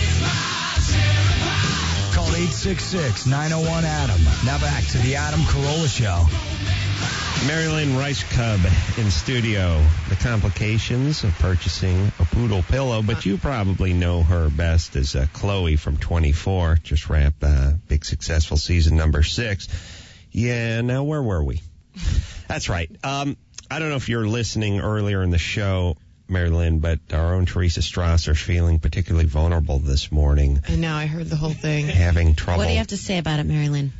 Call 866-901-ADAM. Now back to the Adam Carolla Show. Mary Lynn Rice Cub in studio. The complications of purchasing a Poodle Pillow, but you probably know her best as Chloe from 24. Just wrapped big successful season number 6. Yeah, now where were we? That's right. I don't know if you're listening earlier in the show, Mary Lynn, but our own Teresa Strasser is feeling particularly vulnerable this morning. I know, I heard the whole thing. Having trouble. What do you have to say about it, Mary Lynn?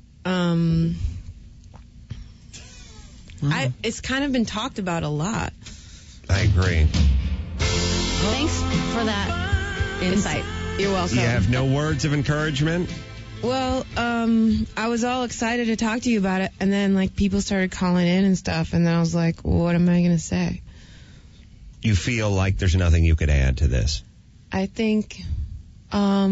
It's kind of been talked about a lot. I agree. Thanks for that insight. You're welcome. You have no words of encouragement? Well, I was all excited to talk to you about it, and then people started calling in and stuff, and then I was like, well, what am I going to say? You feel like there's nothing you could add to this? I think, I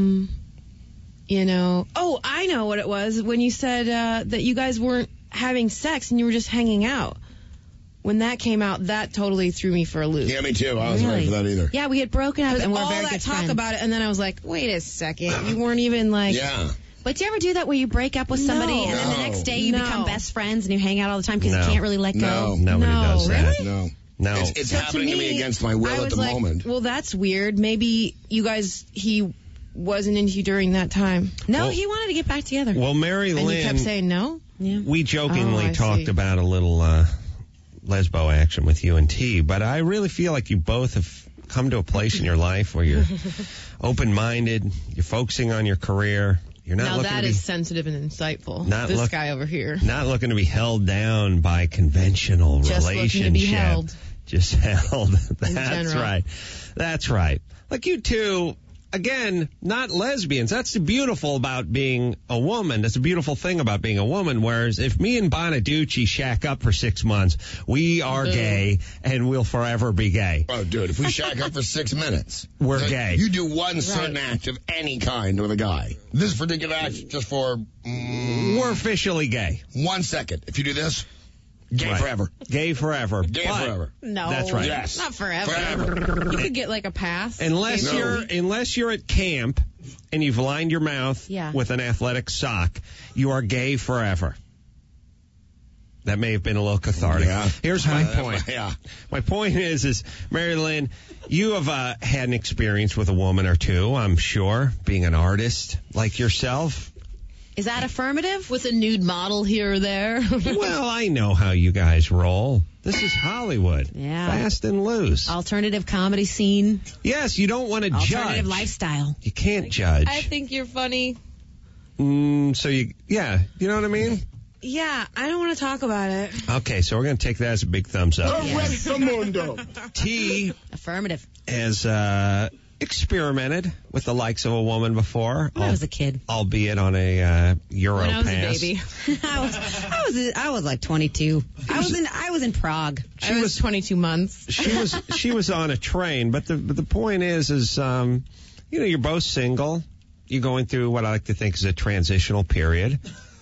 know what it was when you said that you guys weren't having sex and you were just hanging out. When that came out, that totally threw me for a loop. Yeah, me too. I wasn't ready for that either. Yeah, we had broken up and we're very good friends. All that talk about it, and then I was like, wait a second. You weren't even Yeah. But do you ever do that where you break up with somebody and then the next day you become best friends and you hang out all the time because you can't really let go? Nobody does that. Really? No. It's happening to me against my will at the moment. Well, that's weird. Maybe he wasn't into you during that time. No, he wanted to get back together. Well, Mary Lynn. And you kept saying no? Yeah. We jokingly talked about a little lesbo action with you and T, but I really feel like you both have come to a place in your life where you're open-minded, you're focusing on your career. You're not now that is sensitive and insightful. This guy over here. Not looking to be held down by conventional just relationship. Looking to be held. Just held. That's general. right. That's right. Like you two, again, not lesbians. That's the beautiful about being a woman. That's a beautiful thing about being a woman. Whereas if me and Bonaducci shack up for 6 months, we are gay and we'll forever be gay. Oh, dude, if we shack up for 6 minutes, we're gay. You do one certain act of any kind with a guy. This particular act just for... we're officially gay. 1 second. If you do this... Gay forever. Gay forever. Gay forever. No. That's right. Yes. Not forever. You could get a pass. Unless you're at camp and you've lined your mouth with an athletic sock, you are gay forever. That may have been a little cathartic. Yeah. Here's my point. My point is Mary Lynn, you have had an experience with a woman or two, I'm sure, being an artist like yourself. Is that affirmative? With a nude model here or there? Well, I know how you guys roll. This is Hollywood. Yeah. Fast and loose. Alternative comedy scene. Yes, you don't want to judge. Alternative lifestyle. You can't judge. I think you're funny. So you know what I mean? Yeah, I don't want to talk about it. Okay, so we're going to take that as a big thumbs up. Mundo. T. Affirmative. Has experimented with the likes of a woman before. When I was a kid. Albeit on a Euro When I was pass. a baby. I was like 22. I was in Prague. I was 22 months. She was on a train, but the point is you're both single. You're going through what I like to think is a transitional period.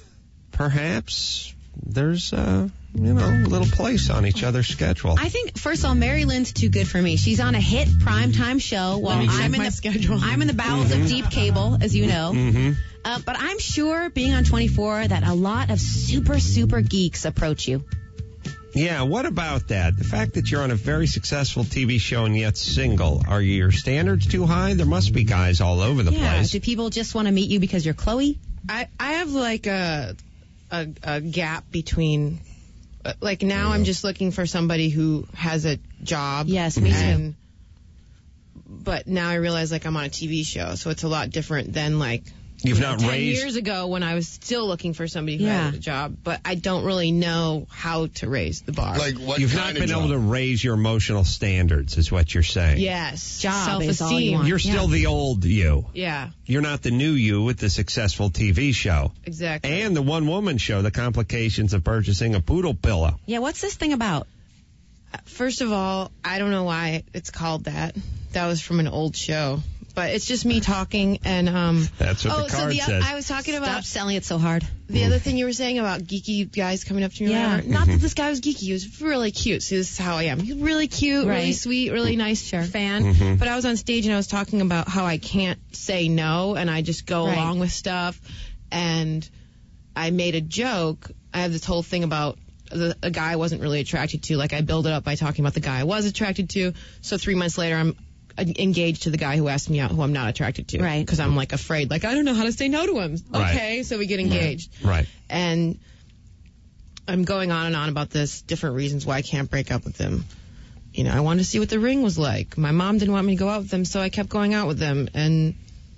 Perhaps there's a little place on each other's schedule. I think, first of all, Mary Lynn's too good for me. She's on a hit primetime show while I'm in the bowels of deep cable, as you know. Mm-hmm. But I'm sure, being on 24, that a lot of super, super geeks approach you. Yeah, what about that? The fact that you're on a very successful TV show and yet single, are your standards too high? There must be guys all over the place. Do people just want to meet you because you're Chloe? I have like a gap between, like now I'm just looking for somebody who has a job. Yes, me too. But now I realize like I'm on a TV show, so it's a lot different than like You've not 10 raised... years ago when I was still looking for somebody who had a job, but I don't really know how to raise the bar. Like what You've not been able to raise your emotional standards, is what you're saying. Yes. Job is all you Self-esteem. want. You're still the old you. Yeah. You're not the new you with the successful TV show. Exactly. And the one-woman show, The Complications of Purchasing a Poodle Pillow. Yeah, what's this thing about? First of all, I don't know why it's called that. That was from an old show. But it's just me talking, and that's what the card says. I was talking about Stop selling it so hard. The other thing you were saying about geeky guys coming up to me, or whatever. Not that this guy was geeky; he was really cute. See, this is how I am. He's really cute, really sweet, really nice fan. But I was on stage and I was talking about how I can't say no, and I just go along with stuff. And I made a joke. I have this whole thing about a guy I wasn't really attracted to. Like I build it up by talking about the guy I was attracted to. So 3 months later, I'm engaged to the guy who asked me out, who I'm not attracted to. Right. Because I'm like afraid, like I don't know how to say no to him. Right. Okay, so we get engaged. Right. And I'm going on and on about this, different reasons why I can't break up with him. You know, I wanted to see what the ring was like. My mom didn't want me to go out with them, so I kept going out with them. And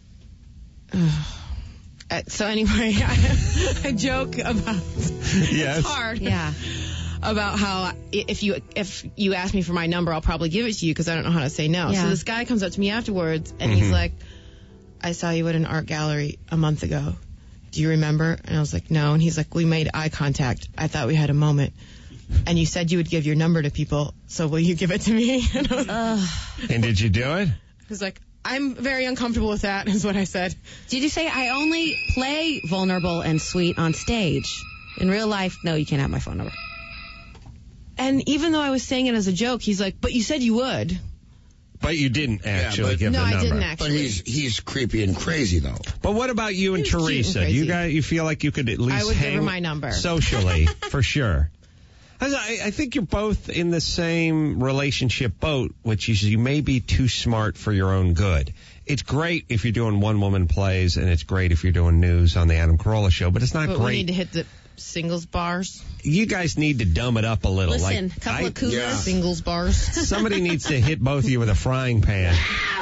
so anyway, I joke about it's hard. Yeah. About how if you ask me for my number, I'll probably give it to you because I don't know how to say no. Yeah. So this guy comes up to me afterwards, and he's like, I saw you at an art gallery a month ago. Do you remember? And I was like, no. And he's like, we made eye contact. I thought we had a moment. And you said you would give your number to people, so will you give it to me? And did you do it? He was like, I'm very uncomfortable with that, is what I said. Did you say I only play vulnerable and sweet on stage? In real life, no, you can't have my phone number. And even though I was saying it as a joke, he's like, but you said you would. But you didn't actually give the number. No, I didn't actually. But he's creepy and crazy, though. But what about you and Teresa? You feel like you could at least I would hang give her my number. Socially, for sure. I think you're both in the same relationship boat, which is you may be too smart for your own good. It's great if you're doing one-woman plays, and it's great if you're doing news on the Adam Carolla Show, but it's not great. great. We need to hit the singles bars. You guys need to dumb it up a little. Listen, a couple of cougars. Singles bars. Somebody needs to hit both of you with a frying pan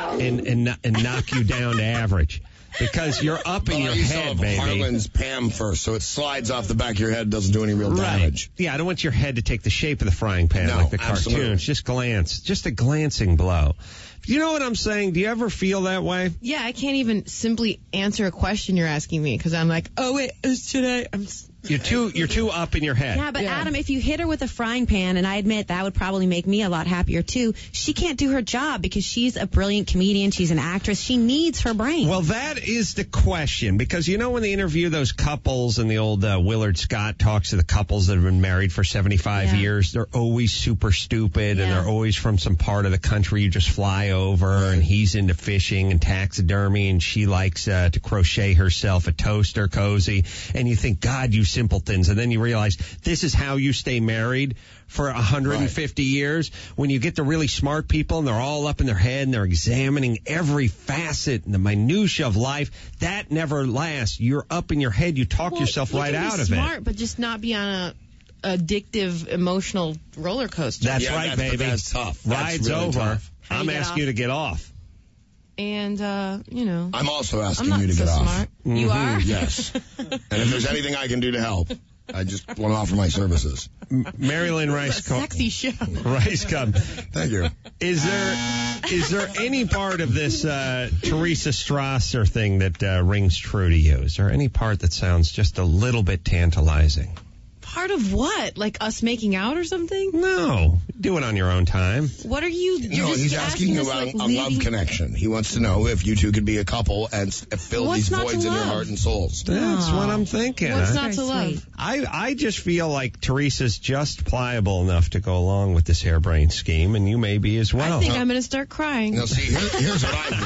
and knock you down to average. Because you're up in your head, baby. Harlan's Pam first, so it slides off the back of your head, doesn't do any real damage. Yeah, I don't want your head to take the shape of the frying pan like the absolutely. cartoons. Just a glancing blow. You know what I'm saying? Do you ever feel that way? Yeah, I can't even simply answer a question you're asking me because I'm like, oh wait, should I? You're too up in your head. Yeah, but Adam, if you hit her with a frying pan, and I admit that would probably make me a lot happier too, she can't do her job because she's a brilliant comedian. She's an actress. She needs her brain. Well, that is the question, because you know when they interview those couples and the old Willard Scott talks to the couples that have been married for 75 years, they're always super stupid and they're always from some part of the country you just fly over, and he's into fishing and taxidermy and she likes to crochet herself a toaster cozy, and you think, God, you simpletons, and then you realize this is how you stay married for 150 years. When you get the really smart people and they're all up in their head and they're examining every facet and the minutia of life, that never lasts. You're up in your head. You talk yourself right out of it. Smart, but just not be on a addictive emotional roller coaster. That's right, baby. That's tough. Ride's really over. Tough. I'm asking you to get off. And, you know. I'm also asking I'm you to not get so off. smart. You are? Yes. And if there's anything I can do to help, I just want to offer my services. Marilyn Rice. Sexy show. Rice Cum. Thank you. Is there any part of this Teresa Strasser thing that rings true to you? Is there any part that sounds just a little bit tantalizing? Part of what? Like us making out or something? No. Do it on your own time. What are you? No, he's asking you about a love connection. He wants to know if you two could be a couple and fill these voids in your heart and souls. That's what I'm thinking. What's not to love? I just feel like Teresa's just pliable enough to go along with this harebrained scheme, and you may be as well. I think I'm going to start crying. Now, see, here's what I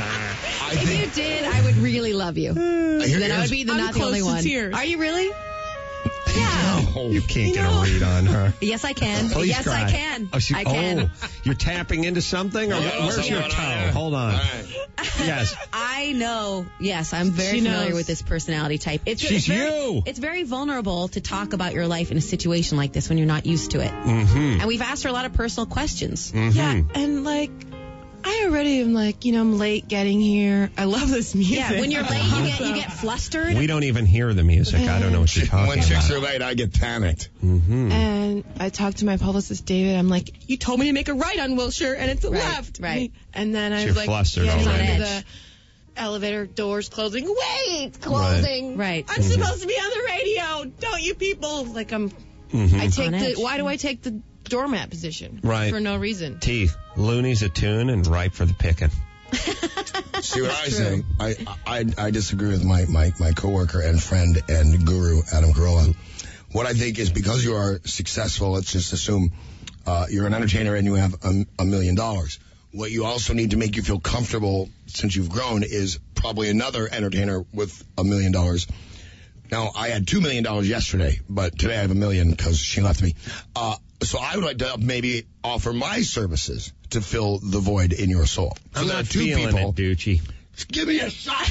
think. If you did, I would really love you. Then I would be not the only one. Tears. Are you really? Yeah. You can't get a read on her. Yes, I can. Please yes, cry. I can. I can. You're tapping into something? Or where's your toe? Hold on. Yes. I know. Yes, I'm very familiar with this personality type. She's you. It's very vulnerable to talk about your life in a situation like this when you're not used to it. Mm-hmm. And we've asked her a lot of personal questions. Mm-hmm. Yeah, and like, I already am like, I'm late getting here. I love this music. Yeah, when you're late, you get flustered. We don't even hear the music. I don't know what you're talking about. When chicks are late, I get panicked. Mm-hmm. And I talked to my publicist, David. I'm like, you told me to make a right on Wilshire, and it's a left. Right. And then I You're was like, flustered getting already. into the elevator doors closing. Wait, it's closing. Right. I'm supposed to be on the radio. Don't you people? Like, I take why do I take the doormat position? Right. For no reason. T, Looney's a tune and ripe for the picking. See what I say? I disagree with my coworker and friend and guru, Adam Carolla. What I think is because you are successful, let's just assume you're an entertainer and you have $1 million. What you also need to make you feel comfortable since you've grown is probably another entertainer with $1 million. Now, I had $2 million yesterday, but today I have $1 million because she left me. So I would like to maybe offer my services to fill the void in your soul. So I'm there not are two feeling people. it, Ducci. Give me a shot.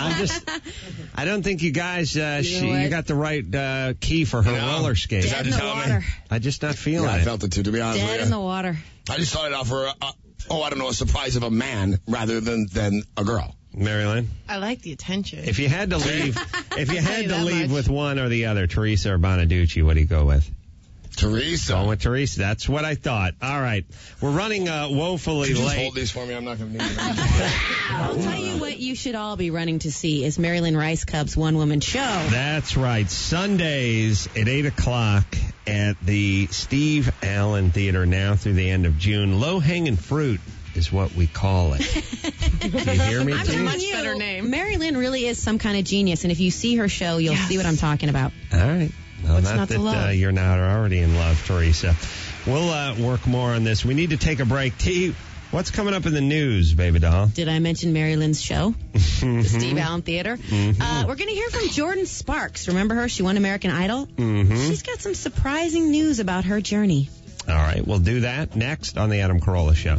I don't think you guys, you got the right key for her roller skate. Dead in the water. I'm just not feeling it. I felt it too, to be honest with Dead you. in the water. I just thought I'd offer, a surprise of a man rather than a girl. Marilyn? I like the attention. If you had to leave, that much. with one or the other, Teresa or Bonaducci, what do you go with? Teresa. Going with Teresa. That's what I thought. All right. We're running woefully Could you just late. hold these for me? I'm not going to need them. I'll tell you what you should all be running to see is Marilyn Rice Cub's one-woman show. That's right. Sundays at 8 o'clock at the Steve Allen Theater now through the end of June. Low-hanging fruit is what we call it. Do you hear me, I'm T? telling you, better name. Marilyn really is some kind of genius, and if you see her show, you'll see what I'm talking about. All right. Well, What's not not to that love? you're not already in love, Teresa. We'll work more on this. We need to take a break. T, what's coming up in the news, baby doll? Did I mention Marilyn's show? The Steve Allen Theater. We're going to hear from Jordan Sparks. Remember her? She won American Idol. She's got some surprising news about her journey. All right. We'll do that next on the Adam Carolla Show.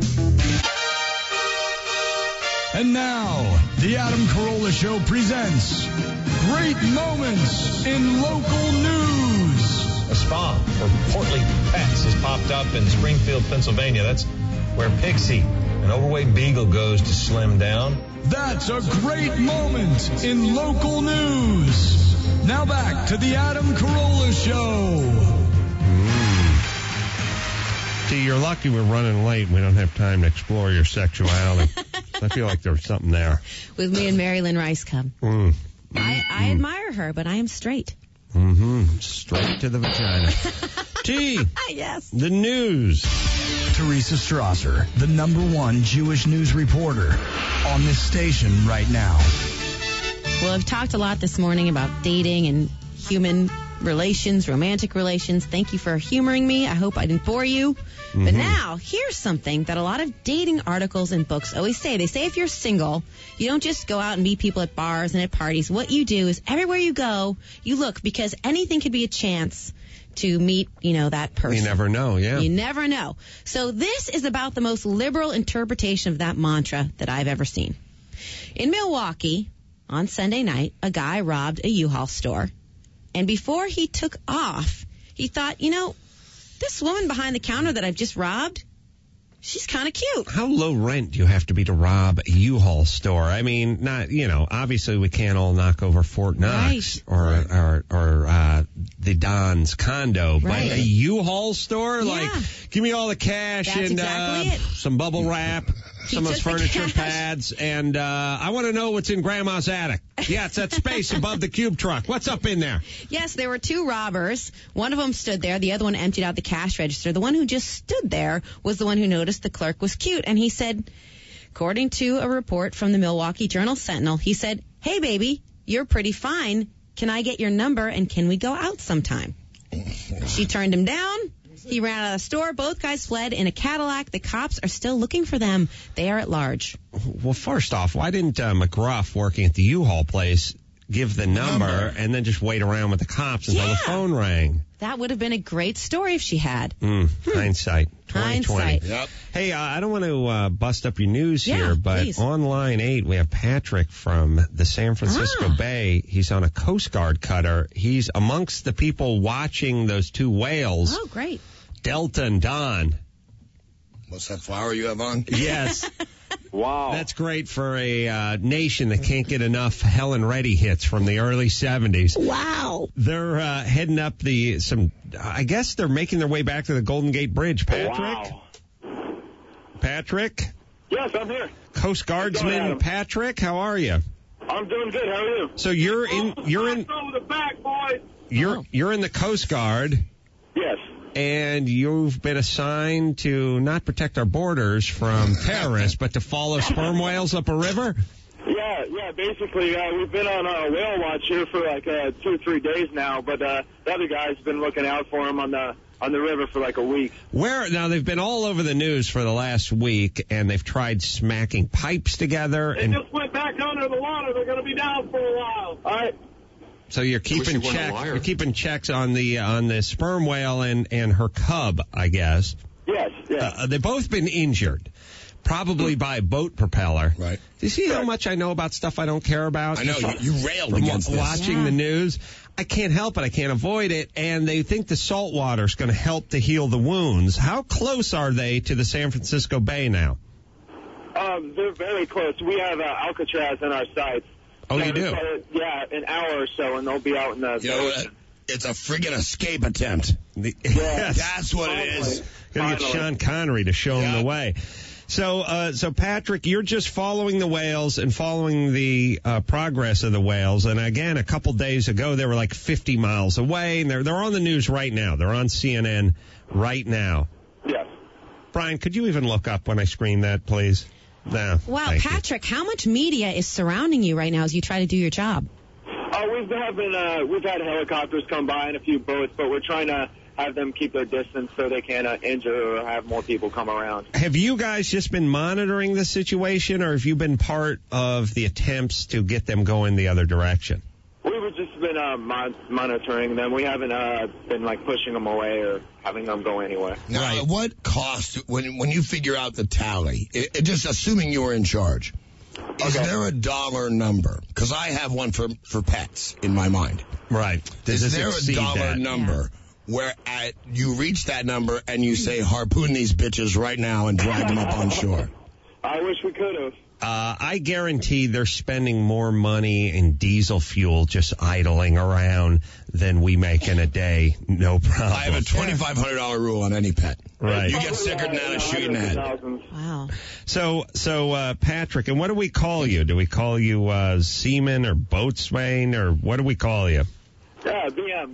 And now, the Adam Carolla Show presents Great Moments in Local News. A spa for portly pets has popped up in Springfield, Pennsylvania. That's where Pixie, an overweight beagle, goes to slim down. That's a great moment in local news. Now back to the Adam Carolla Show. T, you're lucky we're running late. We don't have time to explore your sexuality. I feel like there's something there. With me and Marilyn Rice Cub. I admire her, but I am straight. Straight to the vagina. T, yes. The news. Teresa Strasser, the #1 Jewish news reporter on this station right now. Well, I've talked a lot this morning about dating and human relations, romantic relations. Thank you for humoring me. I hope I didn't bore you. But now, here's something that a lot of dating articles and books always say. They say if you're single, you don't just go out and meet people at bars and at parties. What you do is everywhere you go, you look, because anything could be a chance to meet, that person. You never know, yeah. You never know. So this is about the most liberal interpretation of that mantra that I've ever seen. In Milwaukee, on Sunday night, a guy robbed a U-Haul store. And before he took off, he thought, this woman behind the counter that I've just robbed, she's kind of cute. How low rent do you have to be to rob a U-Haul store? I mean, not, obviously we can't all knock over Fort Knox or the Don's condo, but a U-Haul store? Yeah. Like, give me all the cash. That's and exactly it. some bubble wrap. Some of those took the furniture cash. pads, and I want to know what's in Grandma's attic. Yeah, it's that space above the cube truck. What's up in there? Yes, there were two robbers. One of them stood there. The other one emptied out the cash register. The one who just stood there was the one who noticed the clerk was cute. And he said, according to a report from the Milwaukee Journal-Sentinel, he said, "Hey, baby, you're pretty fine. Can I get your number, and can we go out sometime?" She turned him down. He ran out of the store. Both guys fled in a Cadillac. The cops are still looking for them. They are at large. Well, first off, why didn't McGruff, working at the U-Haul place, give the number and then just wait around with the cops until the phone rang. That would have been a great story if she had. Hindsight. 2020. Hindsight. Yep. Hey, I don't want to bust up your news here, but please. on line 8, we have Patrick from the San Francisco Bay. He's on a Coast Guard cutter. He's amongst the people watching those two whales. Oh, great. Delta and Don. What's that flower you have on? Yes. Wow. That's great for a nation that can't get enough Helen Reddy hits from the early 70s. Wow. They're heading up I guess they're making their way back to the Golden Gate Bridge. Patrick? Wow. Patrick? Yes, I'm here. Coast Guardsman Patrick, how are you? I'm doing good. How are you? So you're in the back, boys. you're in the Coast Guard. Yes. And you've been assigned to not protect our borders from terrorists, but to follow sperm whales up a river? Yeah, basically, we've been on whale watch here for like 2 or 3 days now, but the other guy's been looking out for him on the river for like a week. Now they've been all over the news for the last week, and they've tried smacking pipes together. They just went back under the water. They're going to be down for a while. All right. So you're keeping checks on the sperm whale and her cub, I guess. Yes. They've both been injured, probably by a boat propeller. Right. Do you see how much I know about stuff I don't care about? I know, you railed against this. Watching the news, I can't help it. I can't avoid it. And they think the salt water is going to help to heal the wounds. How close are they to the San Francisco Bay now? They're very close. We have Alcatraz in our sights. Oh, you do? An hour or so, and they'll be out in the ocean. It's a friggin' escape attempt. Yes. That's what it is. Gonna get Sean Connery to show him the way. So Patrick, you're just following the whales and following the progress of the whales. And again, a couple days ago, they were like 50 miles away, and they're on the news right now. They're on CNN right now. Yes. Brian, could you even look up when I screen that, please? No. Wow, Patrick, how much media is surrounding you right now as you try to do your job? We've had helicopters come by and a few boats, but we're trying to have them keep their distance so they can't injure or have more people come around. Have you guys just been monitoring the situation, or have you been part of the attempts to get them going the other direction? We've just been monitoring them. We haven't been like pushing them away or having them go anywhere. Now, at what cost, when you figure out the tally, just assuming you were in charge, is there a dollar number? Because I have one for pets in my mind. Right. Is there a dollar number where you reach that number and you say, harpoon these bitches right now and drag them up on shore? I wish we could have. I guarantee they're spending more money in diesel fuel just idling around than we make in a day. No problem. I have a $2,500 rule on any pet. Right. You get sicker than that, I shoot you in the head. Wow. So Patrick, and what do we call you? Do we call you seaman or boatswain, or what do we call you? Yeah,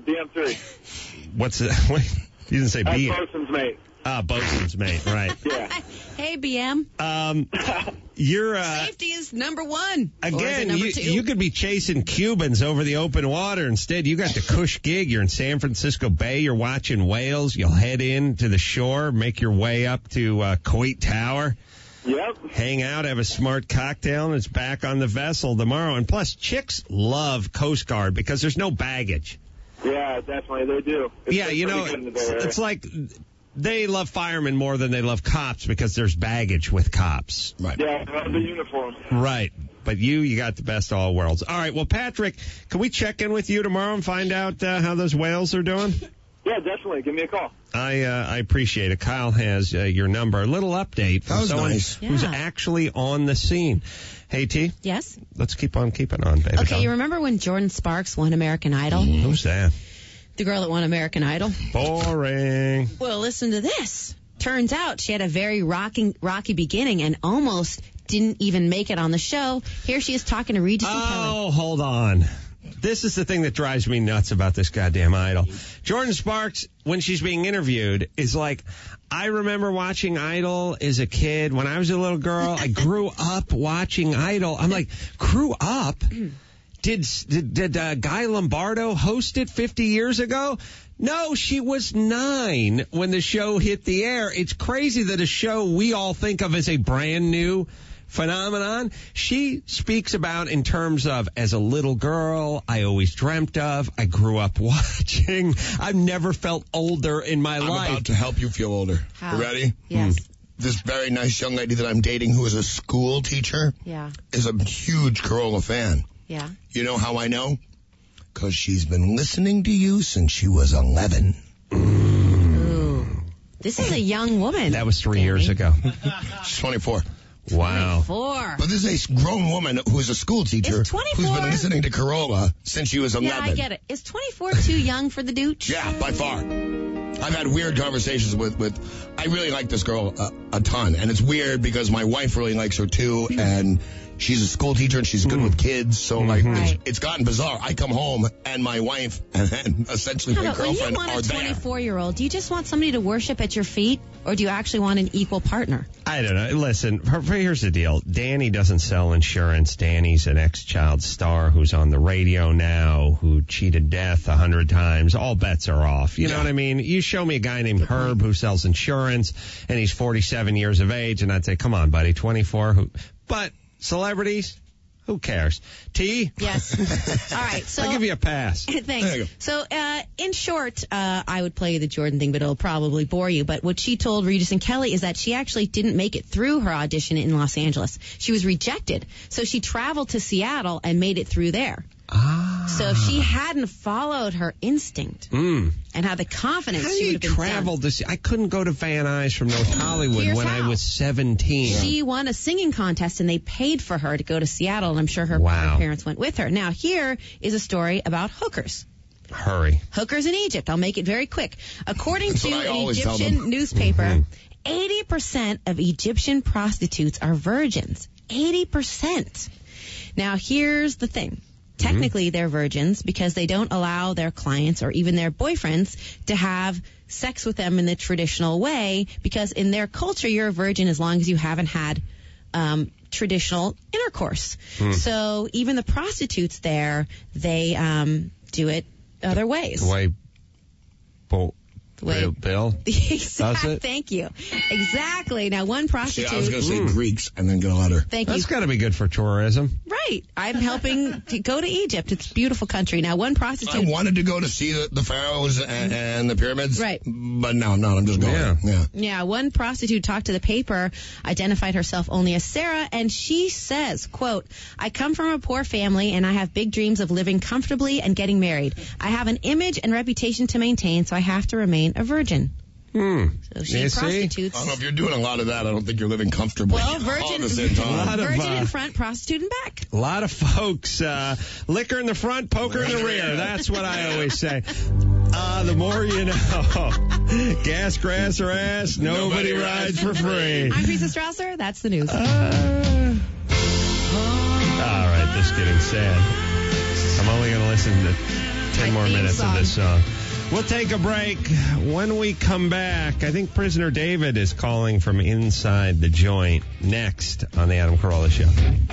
BM3. What's it? You didn't say BM. Bosun's mate. Bosun's mate, right. Yeah. Hey, BM. You're safety is number one. Again, you could be chasing Cubans over the open water. Instead, you got the cush gig. You're in San Francisco Bay. You're watching whales. You'll head in to the shore, make your way up to Coit Tower. Yep. Hang out, have a smart cocktail, and it's back on the vessel tomorrow. And plus, chicks love Coast Guard because there's no baggage. Yeah, definitely, they do. It's like they love firemen more than they love cops because there's baggage with cops. Right. Yeah, the uniform. Right. But you got the best of all worlds. All right, well, Patrick, can we check in with you tomorrow and find out how those whales are doing? Yeah, definitely. Give me a call. I appreciate it. Kyle has your number. A little update from someone who's actually on the scene. Hey, T? Yes? Let's keep on keeping on, baby. Okay, you remember when Jordan Sparks won American Idol? Who's that? The girl that won American Idol. Boring. Well, listen to this. Turns out she had a very rocky beginning and almost didn't even make it on the show. Here she is talking to Regis and Kelly. Oh, hold on. This is the thing that drives me nuts about this goddamn Idol. Jordan Sparks, when she's being interviewed, is like, I remember watching Idol as a kid. When I was a little girl, I grew up watching Idol. I'm like, grew up? Did Guy Lombardo host it 50 years ago? No, she was 9 when the show hit the air. It's crazy that a show we all think of as a brand new phenomenon. She speaks about in terms of, as a little girl, I always dreamt of, I grew up watching. I've never felt older in my life. I'm about to help you feel older. How? You ready? Yes. This very nice young lady that I'm dating, who is a school teacher, is a huge Carolla fan. Yeah. You know how I know? Because she's been listening to you since she was 11. Ooh. This is a young woman. That was 3 years ago. She's 24. Wow. 24. But this is a grown woman who's a school teacher Is 24? who's been listening to Carolla since she was 11. Yeah, I get it. Is 24 too young for the Dooch? Yeah, by far. I've had weird conversations with I really like this girl a ton, and it's weird because my wife really likes her too, and she's a school teacher and she's good with kids, so like it's gotten bizarre. I come home and my wife and essentially my girlfriend when you are want a there. 24-year-old, do you just want somebody to worship at your feet, or do you actually want an equal partner? I don't know. Listen, here's the deal. Danny doesn't sell insurance. Danny's an ex-child star who's on the radio now, who cheated death 100 times. All bets are off. You know what I mean? You show me a guy named Herb who sells insurance, and he's 47 years of age, and I'd say, come on, buddy, 24. But celebrities, who cares? T? Yes. All right. So I'll give you a pass. Thanks. So, in short, I would play you the Jordan thing, but it'll probably bore you. But what she told Regis and Kelly is that she actually didn't make it through her audition in Los Angeles. She was rejected. So she traveled to Seattle and made it through there. So if she hadn't followed her instinct and had the confidence, How she do would you have been travel done. I couldn't go to Van Nuys from North Hollywood Here's when how. I was 17. She won a singing contest, and they paid for her to go to Seattle, and I'm sure her parents went with her. Now, here is a story about hookers. Hurry. Hookers in Egypt. I'll make it very quick. According That's to what I an always tell Egyptian them. newspaper, 80% of Egyptian prostitutes are virgins. 80%. Now, here's the thing. Technically, they're virgins because they don't allow their clients or even their boyfriends to have sex with them in the traditional way, because in their culture, you're a virgin as long as you haven't had traditional intercourse. So even the prostitutes there, they do it other ways. The way Bill does it? Thank you. Exactly. Now, one prostitute. See, I was going to say Greeks and then get a letter. Thank you. That's got to be good for tourism. Right. I'm helping to go to Egypt. It's a beautiful country. Now, one prostitute. I wanted to go to see the pharaohs and the pyramids. Right. But no, I'm just going. Yeah, one prostitute talked to the paper, identified herself only as Sarah, and she says, quote, I come from a poor family, and I have big dreams of living comfortably and getting married. I have an image and reputation to maintain, so I have to remain a virgin. So she prostitutes. I don't know if you're doing a lot of that. I don't think you're living comfortably. Well, all at virgin, the same time. virgin in front, prostitute in back. A lot of folks, liquor in the front, poker in the rear. That's what I always say. The more you know. Gas, grass, or ass, nobody rides for free. I'm Teresa Strasser. That's the news. All right, this is getting sad. I'm only going to listen to 10 more minutes of this song. We'll take a break. When we come back, I think Prisoner David is calling from inside the joint. Next on the Adam Carolla Show.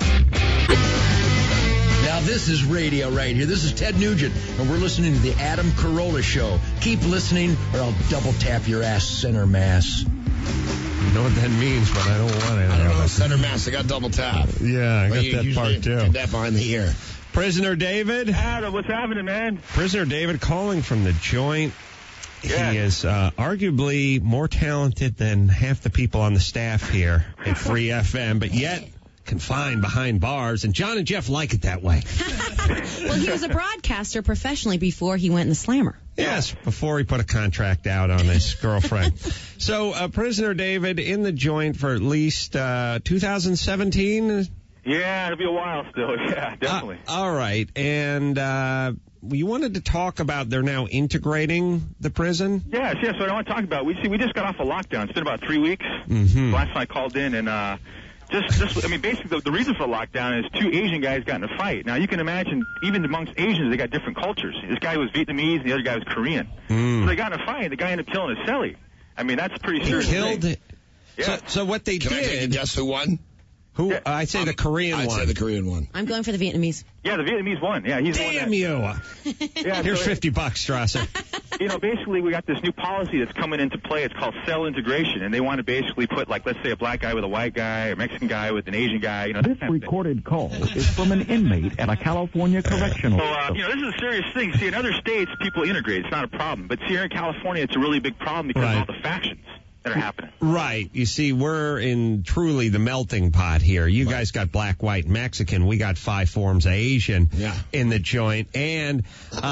Now this is radio right here. This is Ted Nugent, and we're listening to the Adam Carolla Show. Keep listening, or I'll double tap your ass, center mass. You know what that means, but I don't want it. I don't know. Center mass. I got double tap. Yeah, I got that part too. Get that behind the ear. Prisoner David. Adam, what's happening, man? Prisoner David calling from the joint. Yeah. He is arguably more talented than half the people on the staff here at Free FM, but yet confined behind bars. And John and Jeff like it that way. Well, he was a broadcaster professionally before he went in the Slammer. Yes, before he put a contract out on his girlfriend. So, Prisoner David in the joint for at least 2017? Yeah, it'll be a while still. Yeah, definitely. All right. And you wanted to talk about they're now integrating the prison? Yes, what I want to talk about. We just got off a lockdown. It's been about 3 weeks. Last time I called in, and basically the reason for the lockdown is two Asian guys got in a fight. Now, you can imagine, even amongst Asians, they got different cultures. This guy was Vietnamese, and the other guy was Korean. So they got in a fight, and the guy ended up killing his cellie. I mean, that's pretty serious. He killed it. Yeah. So what they Can did... I take a guess who won? Who? I'd say the Korean one. I'd say the Korean one. I'm going for the Vietnamese. Yeah, the Vietnamese won. Yeah, he's Damn the you. one that, Here's $50, Strasser. basically we got this new policy that's coming into play. It's called cell integration, and they want to basically put, like, let's say a black guy with a white guy, a Mexican guy with an Asian guy. This recorded call is from an inmate at a California correctional facility. This is a serious thing. See, in other states, people integrate. It's not a problem. But here in California, it's a really big problem because of all the factions that are happening. Right. You see, we're in truly the melting pot here. You guys got black, white, Mexican. We got 5 forms of Asian in the joint. And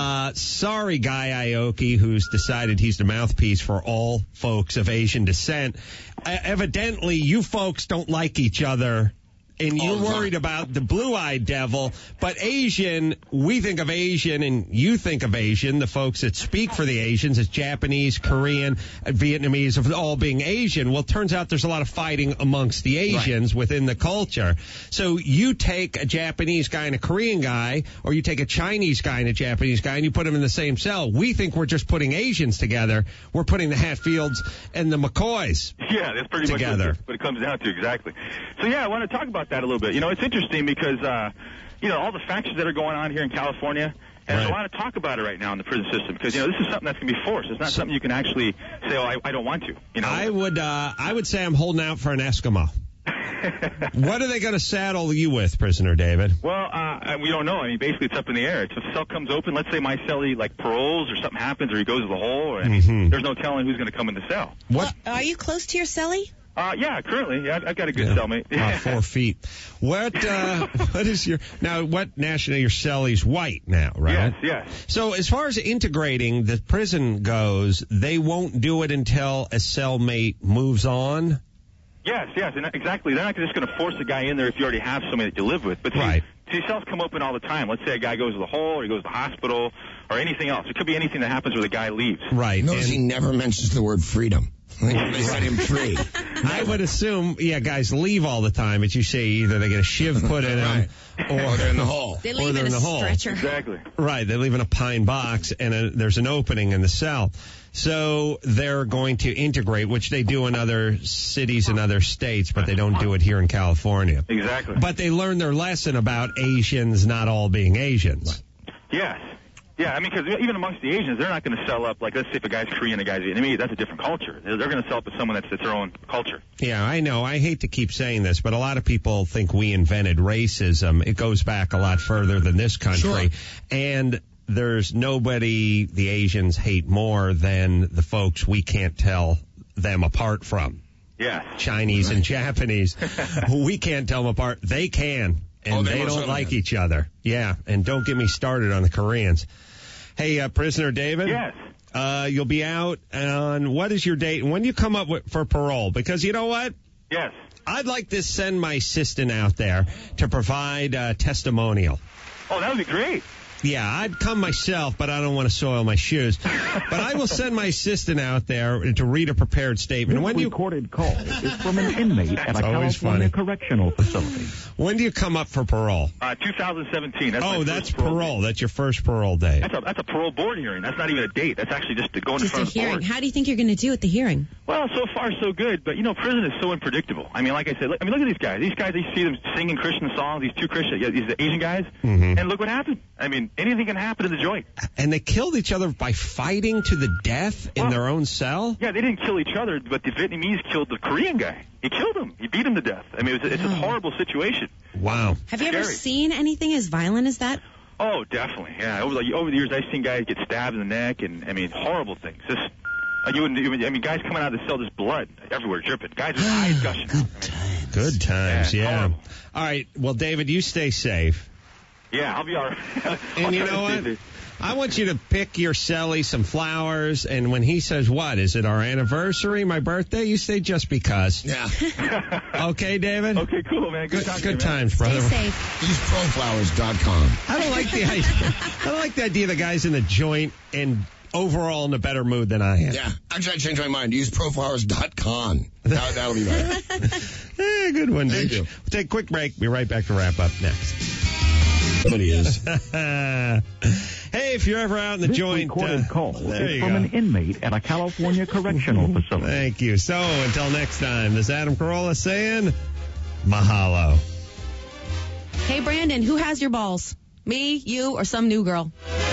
sorry, Guy Aoki, who's decided he's the mouthpiece for all folks of Asian descent. Evidently, you folks don't like each other. And you're worried about the blue-eyed devil, but Asian, we think of Asian, and you think of Asian, the folks that speak for the Asians, as Japanese, Korean, Vietnamese, of all being Asian. Well, it turns out there's a lot of fighting amongst the Asians within the culture. So you take a Japanese guy and a Korean guy, or you take a Chinese guy and a Japanese guy, and you put them in the same cell. We think we're just putting Asians together. We're putting the Hatfields and the McCoys that's pretty together. Much what it comes down to, exactly. So, I want to talk about that a little bit. It's interesting because, all the factions that are going on here in California, and there's a lot of talk about it right now in the prison system because, this is something that's going to be forced. It's not something you can actually say, I don't want to. I would say I'm holding out for an Eskimo. What are they going to saddle you with, prisoner David? Well, we don't know. Basically, it's up in the air. If a cell comes open, let's say my cellie, paroles or something happens or he goes to the hole, there's no telling who's going to come in the cell. What? Are you close to your cellie? Currently, I've got a good cellmate. About 4 feet. What is what national, your cellie's white now, right? Yes. So as far as integrating the prison goes, they won't do it until a cellmate moves on? Yes, and exactly. They're not just going to force a guy in there if you already have somebody that you live with. But see, cells come open all the time. Let's say a guy goes to the hole or he goes to the hospital or anything else. It could be anything that happens where the guy leaves. Right. Notice he never mentions the word freedom. They set him free. I would assume, guys leave all the time, but you say either they get a shiv put in them or they're in the hole. They leave in a stretcher. Exactly. Right. They leave in a pine box and there's an opening in the cell. So they're going to integrate, which they do in other cities and other states, but they don't do it here in California. Exactly. But they learn their lesson about Asians not all being Asians. Yes. Yeah, because even amongst the Asians, they're not going to sell up, let's say if a guy's Korean, a guy's Vietnamese, that's a different culture. They're going to sell up with someone that's their own culture. Yeah, I know. I hate to keep saying this, but a lot of people think we invented racism. It goes back a lot further than this country. Sure. And there's nobody the Asians hate more than the folks we can't tell them apart from. Yeah. Chinese and Japanese. We can't tell them apart. They can. And they don't like each other. Yeah, and don't get me started on the Koreans. Hey, prisoner David? Yes. You'll be out on, what is your date? And when do you come up for parole? Because you know what? Yes. I'd like to send my assistant out there to provide testimonial. Oh, that would be great. Yeah, I'd come myself, but I don't want to soil my shoes. But I will send my assistant out there to read a prepared statement. This recorded call is from an inmate at a California correctional facility. When do you come up for parole? 2017. That's parole. That's your first parole day. That's a parole board hearing. That's not even a date. That's actually just to go in front of the hearing. board. How do you think you're going to do at the hearing? Well, so far so good. But prison is so unpredictable. Like I said, look at these guys. These guys, you see them singing Christian songs. These two Christian, these Asian guys, and look what happened. Anything can happen in the joint. And they killed each other by fighting to the death in their own cell? Yeah, they didn't kill each other, but the Vietnamese killed the Korean guy. He killed him. He beat him to death. It's a horrible situation. Wow. Have you ever seen anything as violent as that? Oh, definitely. Yeah, over the years, I've seen guys get stabbed in the neck, and horrible things. Just guys coming out of the cell, just blood everywhere, dripping. Guys with eyes gushing. Good times. Yeah. All right. Well, David, you stay safe. Yeah, I'll be all right. And you know what? I want you to pick your cellie some flowers, and when he says, what, is it our anniversary, my birthday? You say just because. Yeah. Okay, David? Okay, cool, man. Good times, brother. Stay safe. Use proflowers.com. I don't like the idea the guy's in the joint and overall in a better mood than I am. Yeah. Actually, I changed my mind. Use proflowers.com. That'll be better. Good one, Thank you. We'll take a quick break. Be right back to wrap up next. Somebody is. Hey, if you're ever out in the joint, recorded call is from an inmate at a California correctional facility. Thank you. So, until next time, this is Adam Carolla saying, mahalo. Hey, Brandon, who has your balls? Me, you, or some new girl?